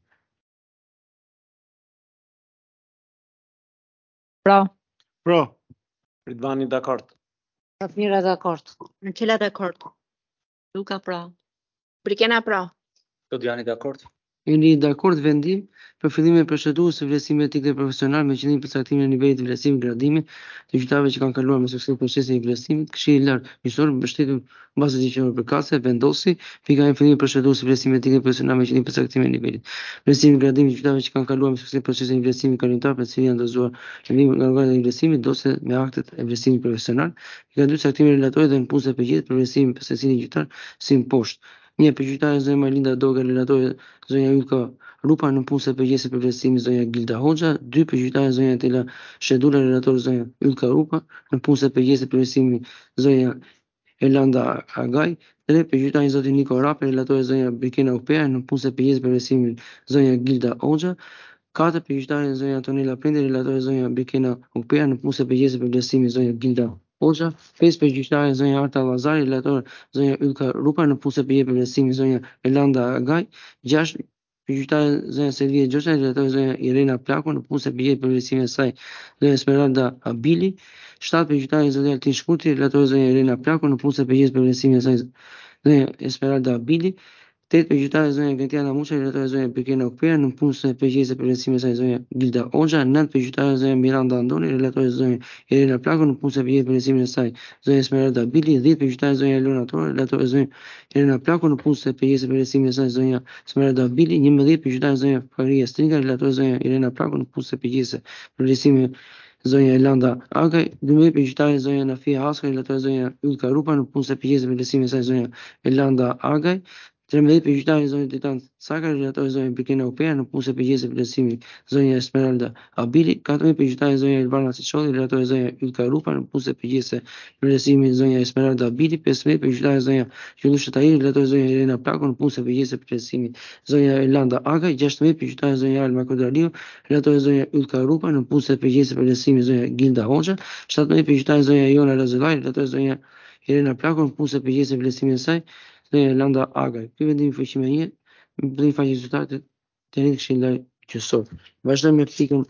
Pra, Pro. Ridvani dakord. Fatmira dakord. Marcela dakord. Luka pra. Brikena pra. Lodiani dakord. Jeni dakord vendim për fillimin e procedurës së vlerësimit etik dhe profesional me qëllim përcaktimin e nivelit të vlerësimit gradimit të gjyqtarëve që kanë kaluar me sukses procesin e vlerësimit. Këshilli i Lartë Gjyqësor mbështetur mbas ligjit përkatëse vendosi fikën e fillimit të procedurës së vlerësimit etik dhe profesional me qëllim përcaktimin e nivelit vlerësimit gradimit të gjyqtarëve që kanë kaluar me sukses procesin e vlerësimit kalimtar për të cilin janë dorëzuar vendimet nga organet e vlerësimit ose me aktet e vlerësimit profesional. Fika dy caktimin e relatorit dhe në punë se përgjigjet për vlerësimin për secilin gjyqtar si më poshtë. Një për gjyqtarën zonja Malinda Doga, relatori zonja Ylka Rupa në punë se përgjigjes për vlerësimin zonja Gilda Hoxha, dy për gjyqtarën zonja Tela Shedula, relatori zonja Ylka Rupa në punë se përgjigjes për vlerësimin zonja Elanda Agaj, tre për gjyqtarën zoti Niko Rape, relatori zonja Brikena Upea në punë se përgjigjes për vlerësimin zonja Gilda Hoxha, katër për gjyqtarën zonja Antonella Prendi, relatori zonja Brikena Upea në punë se përgjigjes për vlerësimin zonja Gilda Hoxha, pesë për gjyqtarën zonja Arta Lazari, relator zonja Ylka Rupa në punë se përgjigjes për vlerësimin zonja Elanda Agaj, gjashtë për gjyqtarën zonja Selvia Gjosa, relator zonja Irena Plaku në punë se përgjigjes për vlerësimin e saj zonja Esmeralda Abili, shtatë për gjyqtarën zonja Altin Shkurti, relator zonja Irena Plaku në punë se përgjigjes për vlerësimin e saj zonja Esmeralda Abili, tetë për gjyqtarën zonja Gentiana Musha, relator zonja Brikena Upea në punë se përgjigjes për vlerësimin e saj zonja Gilda Hoxha, nëntë për gjyqtarën zonja Miranda Andoni, relator zonja Irena Plaku në punë se përgjigjes për vlerësimin e saj zonja Esmeralda Abili, dhjetë për gjyqtarën zonja Elona Toro, relator zonja Irena Plaku në punë se përgjigjes për vlerësimin e saj zonja Esmeralda Abili, njëmbëdhjetë për gjyqtarën zonja Faria Stringa, relator zonja Irena Plaku në punë se përgjigjes për vlerësimin zonja Elanda Agaj, dymbëdhjetë për gjyqtarën zonja Nafia Haska, relator zonja Ylka Rupa në punë se përgjigjes për vlerësimin e saj zonja Elanda Agaj, trembëdhjetë për gjyqtarën zonja Titan Saka, relator zonja Brikena Upea në punë se përgjigjes për vlerësimin zonja Esmeralda Abili, katërmbëdhjetë për gjyqtarën zonja Elvana Siçolli, relator zonja Ylka Rupa në punë se përgjigjes për vlerësimin zonja Esmeralda Abili, pesëmbëdhjetë për gjyqtarën zonja Qyllush Tahiri, relator zonja Irena Plaku në punë se përgjigjes për vlerësimin zonja Elanda Agaj, gjashtëmbëdhjetë për gjyqtarën zonja Alma Kodraliu, relator zonja Ylka Rupa në punë se përgjigjes për vlerësimin zonja Gilda Hoxha, shtatëmbëdhjetë për gjyqtarën zonja Jona Razellaj, relator zonja Irena Plaku në punë se përgjigjes për vlerësimin e saj zonja Elanda Agaj. Ky vendim i fuqishëm e një me faqe rezultate të rinj Këshillar Gjyqësor. Vazhdojmë me pikën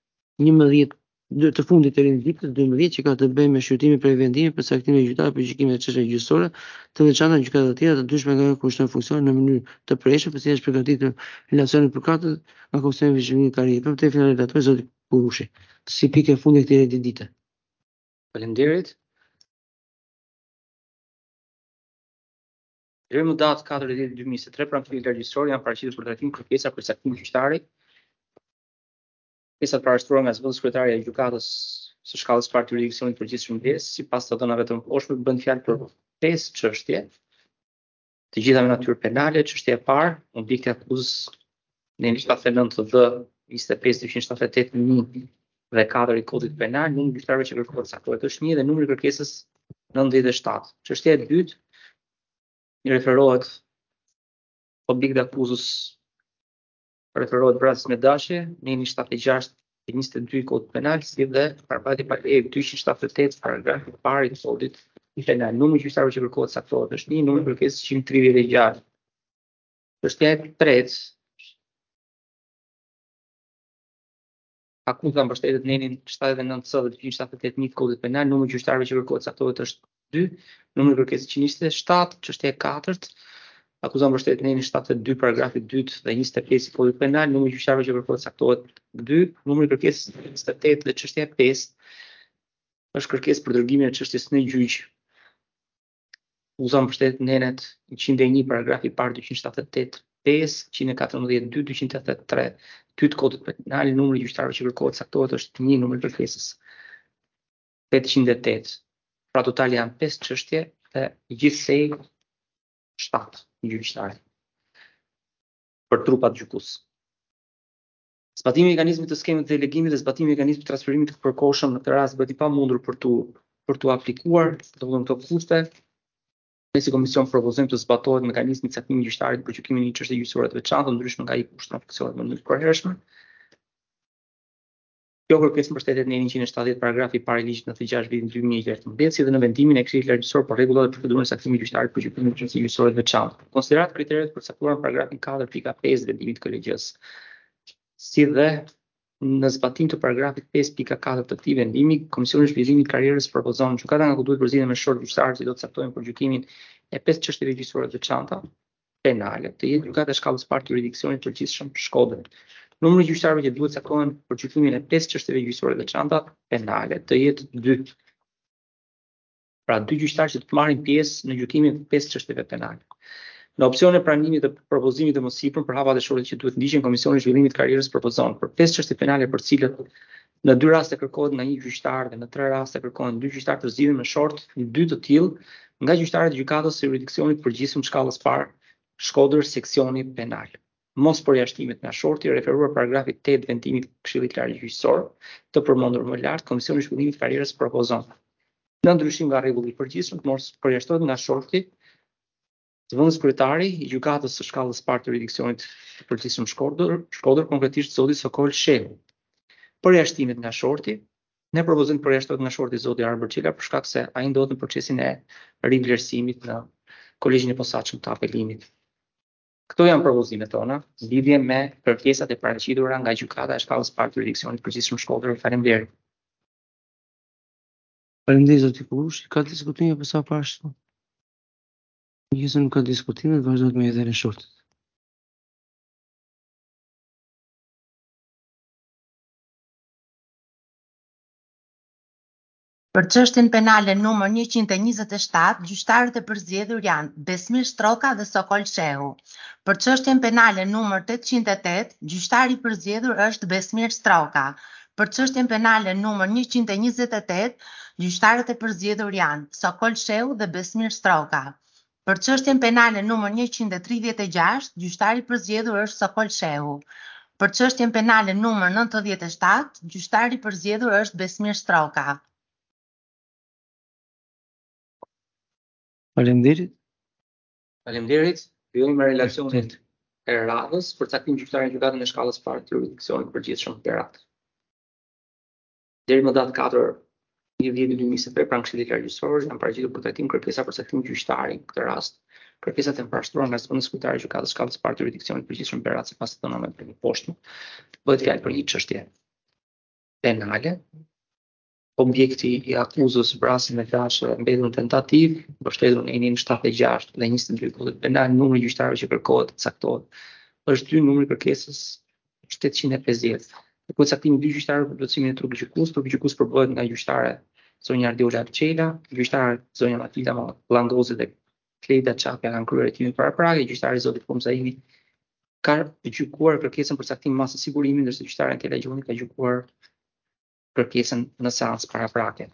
njëmbëdhjetë të fundit të rinj ditës dymbëdhjetë që ka të bëjë me shqyrtimin për vendimin për saktimin e gjyqtarëve për gjykimet e çështjeve gjyqësore të veçanta në gjykata të tjera të dyshme nga ajo kushton funksion në mënyrë të përshtatshme për cilën është përgatitur relacioni përkatës nga Komisioni i Vizionit të Karrierës. Për të final relatori zoti Kurushi. Si pikë e fundit të këtij dite. Faleminderit. Deri më datë katër dhjetë dy mijë njëzet e tre, pranë Këshillit Regjistëror janë paraqitur për trajtim kërkesa për saktim gjyqtari. Kërkesat parashtruara nga zëvendësi kryetaria e gjykatës së shkallës parë të jurisdiksionit të përgjithshëm vlerës, sipas të dhënave të mëposhme, bën fjalë për pesë çështje, të gjitha me natyrë penale. Çështja e parë, oblikti akuzës në shtatëdhjetë e nëntë D njëzet e pesë dyqind shtatëdhjetë e tetë një dhe katër i kodit penal, numri gjyqtarëve që kërkohet saktohet është një dhe numri i kërkesës nëntëdhjetë e shtatë. Çështja e dytë i referohet objekti akuzës referohet vrasjes me dashje në një shtatëdhjetë e gjashtë e njëzet e dy i kodit penal, si dhe paragrafit e dyqind shtatëdhjetë e tetë paragrafi i parë i kodit penal. Numri i gjyqtarëve që kërkohet saktohet është një, numri i kërkesës njëqind e tridhjetë e gjashtë. Çështja e tretë, akuza mbështetet në enin shtatëdhjetë e nëntë C dhe dyqind shtatëdhjetë e tetë një të kodit penal, numri i gjyqtarëve që kërkohet saktohet është dy, numri i kërkesës njëqind e njëzet e shtatë. Çështja e katërt, akuza mbështetet në enin shtatëdhjetë e dy paragrafi i dytë dhe njëzet e pesë i kodit penal, numri i gjyqtarëve që kërkohet saktohet dy, numri i kërkesës njëzet e tetë dhe çështja e pesë është kërkesë për dërgimin e çështjes në gjyq. Akuza mbështetet në enet njëqind e një paragrafi i parë dyqind shtatëdhjetë e tetë pesë, njëqind e katërmbëdhjetë dy, dyqind e tetëdhjetë e tre dy të kodit penal, numri i gjyqtarëve që kërkohet saktohet është një, numri i kërkesës tetëqind e tetë. Pra total janë pesë çështje dhe gjithsej shtatë gjyqtarë për trupat gjykues. Zbatimi i mekanizmit të skemës të delegimit dhe zbatimi i mekanizmit të transferimit të përkohshëm në këtë rast bëhet i pamundur për tu për t'u aplikuar të këto kushte, ne si komision propozojmë të zbatohet mekanizmi i caktimit gjyqtarit për gjykimin e një çështje gjyqësore të veçantë, ndryshme nga ai kushte funksionet në mënyrë të përhershme. Kjo kërkesë mbështetet në njëqind e shtatëdhjetë paragrafi i parë i ligjit nëntëdhjetë e gjashtë vitin dy mijë e trettëmbëdhjetë, si dhe në vendimin e Këshillit Largjësor për rregullat e procedurës së caktimit gjyqtarit për gjykimin e çështjeve gjyqësore të veçantë. Konsiderat kriteret përcaktuar në paragrafin katër pika pesë vendimit të K L G-s, si dhe në zbatim të paragrafit pesë pika katër të këtij vendimi, Komisioni i Zhvillimit të Karrierës propozon gjykata nga ku duhet përzgjidhjen më short gjyqtarë që do të caktojnë për gjykimin e pesë çështjeve gjyqësore të veçanta penale, të jetë gjykata e shkallës parë të jurisdiksionit të përgjithshëm Shkodër. Numri i gjyqtarëve që duhet caktohen për gjykimin e pesë çështjeve gjyqësore të veçanta penale të jetë dy. Pra dy gjyqtarë që të marrin pjesë në gjykimin e pesë çështjeve penale. Në opsionin e pranimit të propozimit të mësipër për hapat e shortit që duhet ndiqen, Komisioni i Zhvillimit të Karrierës propozon për pesë çështje penale për cilët në dy raste kërkohet nga një gjyqtar dhe në tre raste kërkohen dy gjyqtarë të zgjidhur me short, dy të tillë nga gjyqtarët e gjykatës së jurisdiksionit të përgjithshëm shkallës parë Shkodër seksioni penal. Mos përjashtimet nga shorti referuar paragrafit tetë vendimit të Këshillit Lartë Gjyqësor të përmendur më lart, Komisioni i Zhvillimit të Karrierës propozon në ndryshim nga rregulli i përgjithshëm të mos përjashtohet nga shorti zëvendës kryetari i gjykatës së shkallës parë të jurisdiksionit të përgjithshëm Shkodër, Shkodër konkretisht zoti Sokol Shehu. Përjashtimet nga shorti, ne propozojmë të përjashtohet nga shorti zoti Arbër Çela për shkak se ai ndodhet në procesin e rivlerësimit në kolegjin e posaçëm të apelimit. Këto janë propozimet tona në lidhje me kërkesat e paraqitura nga gjykata e shkallës parë të jurisdiksionit të përgjithshëm Shkodër. Faleminderit. Faleminderit zoti Kurushi. Ka diskutime për sa parë? Nëse nuk ka diskutime, vazhdojmë me hedhjen e shortit. Për çështjen penale numër njëqind e njëzet e shtatë, gjyqtarët e përzgjedhur janë Besmir Shtroka dhe Sokol Shehu. Për çështjen penale numër tetëqind e tetë, gjyqtari i përzgjedhur është Besmir Shtroka. Për çështjen penale numër njëqind e njëzet e tetë, gjyqtarët e përzgjedhur janë Sokol Shehu dhe Besmir Shtroka. Për çështjen penale numër njëqind e tridhjetë e gjashtë, gjyqtari i përzgjedhur është Sokol Shehu. Për çështjen penale numër nëntëdhjetë e shtatë, gjyqtari i përzgjedhur është Besmir Shtroka. Faleminderit. Faleminderit. Fillojmë me relacionet e radhës për caktimin e gjyqtarit në gjykatën e shkallës parë të jurisdiksionit të përgjithshëm Berat. Deri më datë katër dhjetë dy mijë njëzet e tre pranë Këshillit Largjësor janë paraqitur për trajtim kërkesa për caktim gjyqtari. Në këtë rast, kërkesat janë parashtruar nga zëvendës kryetari i gjykatës së shkallës parë të jurisdiksionit të përgjithshëm Berat, sipas të dhënave të poshtme. Bëhet fjalë për një çështje penale. Objekti i akuzës vrasje me dashje mbetur në tentativë, mbështetur në enin shtatëdhjetë e gjashtë dhe njëzet e dy kodit penal, numri i gjyqtarëve që kërkohet të caktohet është dy, numri i kërkesës tetëqind e pesëdhjetë. Kërkohet caktimi i dy gjyqtarëve për plotësimin e trupit gjykues, trupi gjykues përbëhet nga gjyqtare zonja Ardiola Çela, gjyqtare zonja Matilda Llandozi dhe Kleida Çapja kanë kryer hetimin paraprake, gjyqtari zoti Fum Zaimi ka gjykuar kërkesën për caktim masë sigurimi, ndërsa gjyqtari Kela Gjuni ka gjykuar kërkesën në seancë paraprake.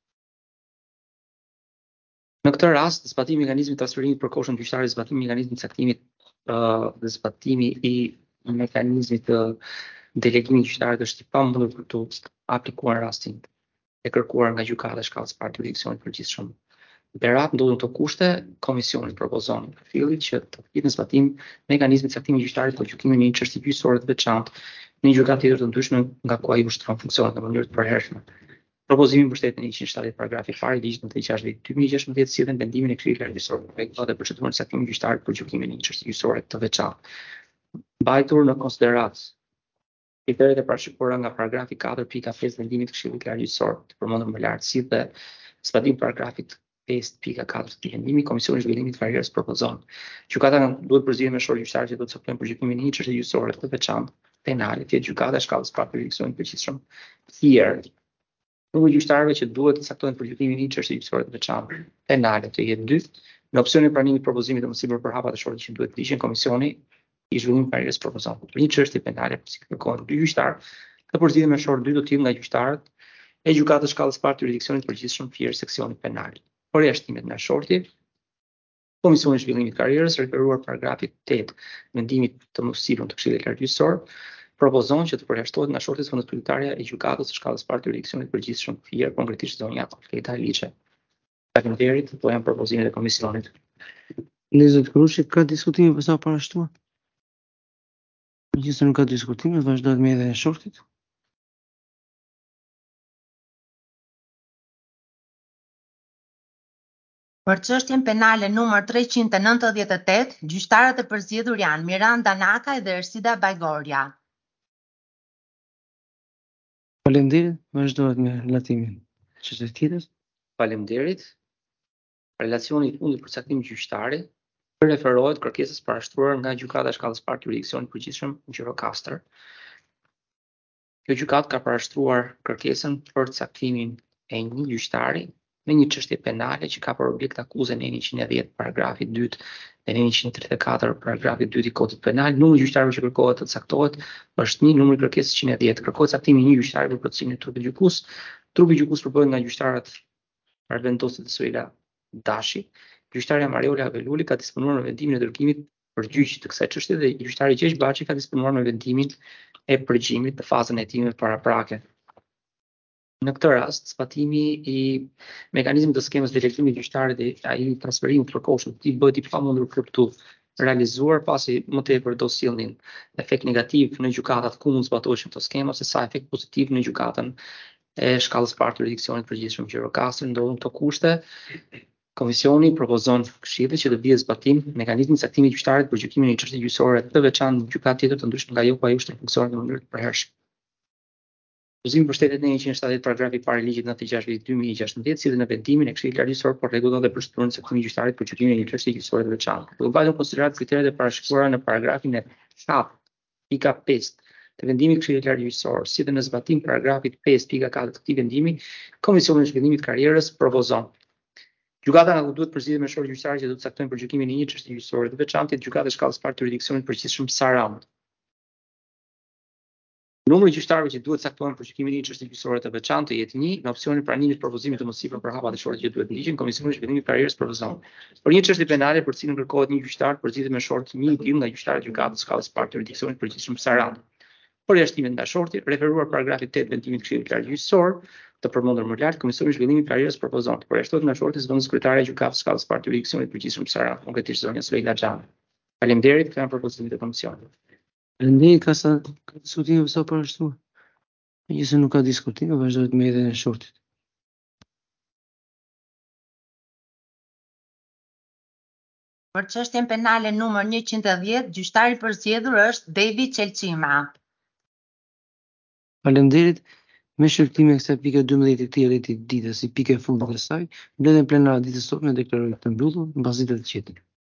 Në këtë rast, zbatimi i mekanizmit të transferimit për koshën gjyqtarit, zbatimi i mekanizmit të caktimit uh, dhe zbatimi i mekanizmit të delegimit të gjyqtarit është i pamundur për të aplikuar rastin e kërkuar nga gjykata e shkallës parë të jurisdiksionit të përgjithshëm Berat. Ndodhen këto kushte, komisioni propozon në fillit që të ketë në zbatim mekanizmit të caktimit të gjyqtarit për gjykimin e një çështje gjyqësore të veçantë në një gjykatë tjetër të ndryshme nga ku ai ushtron funksionet në mënyrë të përhershme. Propozimi mbështetet në njëqind e shtatëdhjetë paragrafi i parë i ligjit nëntëdhjetë e gjashtë vitit dy mijë e gjashtëmbëdhjetë, si dhe në vendimin e Këshillit Largjësor për rregullat e procedurës së caktimit të gjyqtarit për gjykimin e një çështje gjyqësore të veçantë. Mbajtur në konsiderat kriteret e parashikuara nga paragrafi katër pika pesë vendimit të Këshillit Largjësor të përmendur më lart, si dhe zbatim paragrafit pesë pika katër të vendimit, Komisioni i Zhvillimit të Karrierës propozon gjykata duhet përzgjedhur me short gjyqtarë që do të caktojnë për gjykimin e një çështje gjyqësore të veçantë penale, të gjykata e shkallës parë të jurisdiksionit të përgjithshëm Thier. Numri i gjyqtarëve që duhet të caktohen për gjykimin e një çështje gjyqësore të veçantë penale të jetë dy. Në opsionin e pranimit të propozimit të mësipër për hapat e shortit që duhet ndiqen, Komisioni i Zhvillimit të Karrierës propozon për një çështje penale për cilën kërkohen dy gjyqtarë të përzgjedhur me short dy të tillë nga gjyqtarët e gjykatës shkallës parë të jurisdiksionit të përgjithshëm Thier seksioni penal. Përjashtimet nga shorti, Komisioni i Zhvillimit të Karrierës referuar paragrafit tetë vendimit të mësipër të Këshillit Largjësor propozon që të përjashtohet nga shorti fundëskryetaria e gjykatës së shkallës së parë të jurisdiksionit përgjithshëm Fier, konkretisht zonja Fleta Liçe. Faleminderit, këto janë propozimet e komisionit. Ne zot Krushi, ka diskutime për sa parashtuar? Megjithëse nuk ka diskutime, vazhdohet me edhe e shortit. Për çështjen penale numër treqind e nëntëdhjetë e tetë, gjyqtarët e përzgjedhur janë Miranda Naka dhe Ersida Bajgorja. Faleminderit, vazhdohet me relatimin. Çështje tjetër? Faleminderit. Relacioni i fundit për caktim gjyqtari referohet kërkesës parashtruar nga gjykata e shkallës së parë të jurisdiksionit përgjithshëm Gjirokastër. Kjo gjykatë ka parashtruar kërkesën për caktimin e një gjyqtari në një çështje penale që ka për objekt akuzën e njëqind e dhjetë paragrafi dytë dhe njëqind e tridhjetë e katër paragrafi dytë i Kodit Penal. Numri i gjyqtarëve që kërkohet të caktohet është një, numri i kërkesës njëqind e dhjetë. Kërkohet caktimi i një gjyqtari për plotësimin e trupit gjykues. Trupi gjykues përbohet nga gjyqtarët Arvendosi dhe Soila Dashi. Gjyqtarja Mariola Veluli ka disponuar me vendimin e dërgimit për gjyq të kësaj çështje dhe gjyqtari Gjesh Baçi ka disponuar me vendimin e përgjimit në fazën e hetimit paraprake. Në këtë rast, zbatimi i mekanizmit të skemës delektimit gjyqtarit dhe ai transferimit të përkohshëm i bëhet i pamundur për të realizuar pasi më tepër do sillnin efekt negativ në gjykatat ku mund zbatoheshin këto skema se sa efekt pozitiv në gjykatën e shkallës së parë të jurisdiksionit përgjithshëm Gjirokastër. Ndodhen këto kushte. Komisioni propozon Këshillit që të vijë zbatim mekanizmit të caktimit të gjyqtarit për gjykimin e një çështje gjyqësore të veçantë në gjykatë tjetër të ndryshme nga ajo ku ai është funksionar në mënyrë të përhershme. Propozimi mbështetet në njëqind e shtatëdhjetë paragrafi i parë i ligjit nëntëdhjetë e gjashtë dy mijë e gjashtëmbëdhjetë, si dhe në vendimin e Këshillit Largjësor por rregullon dhe procedurën e caktimit të gjyqtarit për gjykimin e një çështje gjyqësore të veçantë. Duke mbajtur në konsiderat kriteret e parashkruara në paragrafin e katër pika pesë të vendimit të Këshillit Largjësor, si dhe në zbatim paragrafit pesë pika katër të këtij vendimi, Komisioni i Zhvillimit të Karrierës propozon gjykata nga ku duhet përzgjedhur me short gjyqtarë që do të caktojnë për gjykimin e një çështje gjyqësore të veçantë, gjykata e shkallës së parë të jurisdiksionit përgjithshëm Sarand. Numri i gjyqtarëve që duhet caktohen për gjykimin e një çështje gjyqësore të veçantë të jetë një, në opsionin e pranimit të propozimit të mosipër për hapat e shortit që duhet ligjin, Komisioni i Zhvillimit të Karrierës propozon për një çështje penale për cilën kërkohet një gjyqtar përzgjedhet me short një i tillë nga gjyqtarët e gjykatës së shkallës së parë të jurisdiksionit përgjithshëm Sarand. Për jashtëtimet nga shorti, referuar paragrafi tetë vendimit të Këshillit Largjësor të përmendur më lart, Komisioni i Zhvillimit të Karrierës propozon të përjashtohet nga shorti zëvendës kryetare e gjykatës së shkallës së parë të jurisdiksionit përgjithshëm Sarand, konkretisht zonja Soila Xhan. Faleminderit, këto janë propozimet e komisionit. Faleminderit, ka sa ka diskutime për sa parashtuar. Megjithëse nuk ka diskutime, vazhdohet me edhe e shortit. Për çështjen penale numër njëqind e dhjetë, gjyqtari i përzgjedhur është Devi Çelçima. Faleminderit. Me shërtimin e kësaj pike dymbëdhjetë të këtij rriti ditës si pike fundit të saj, mbledhjen plenare ditës sot me deklaroj të mbyllur mbasi të qetë.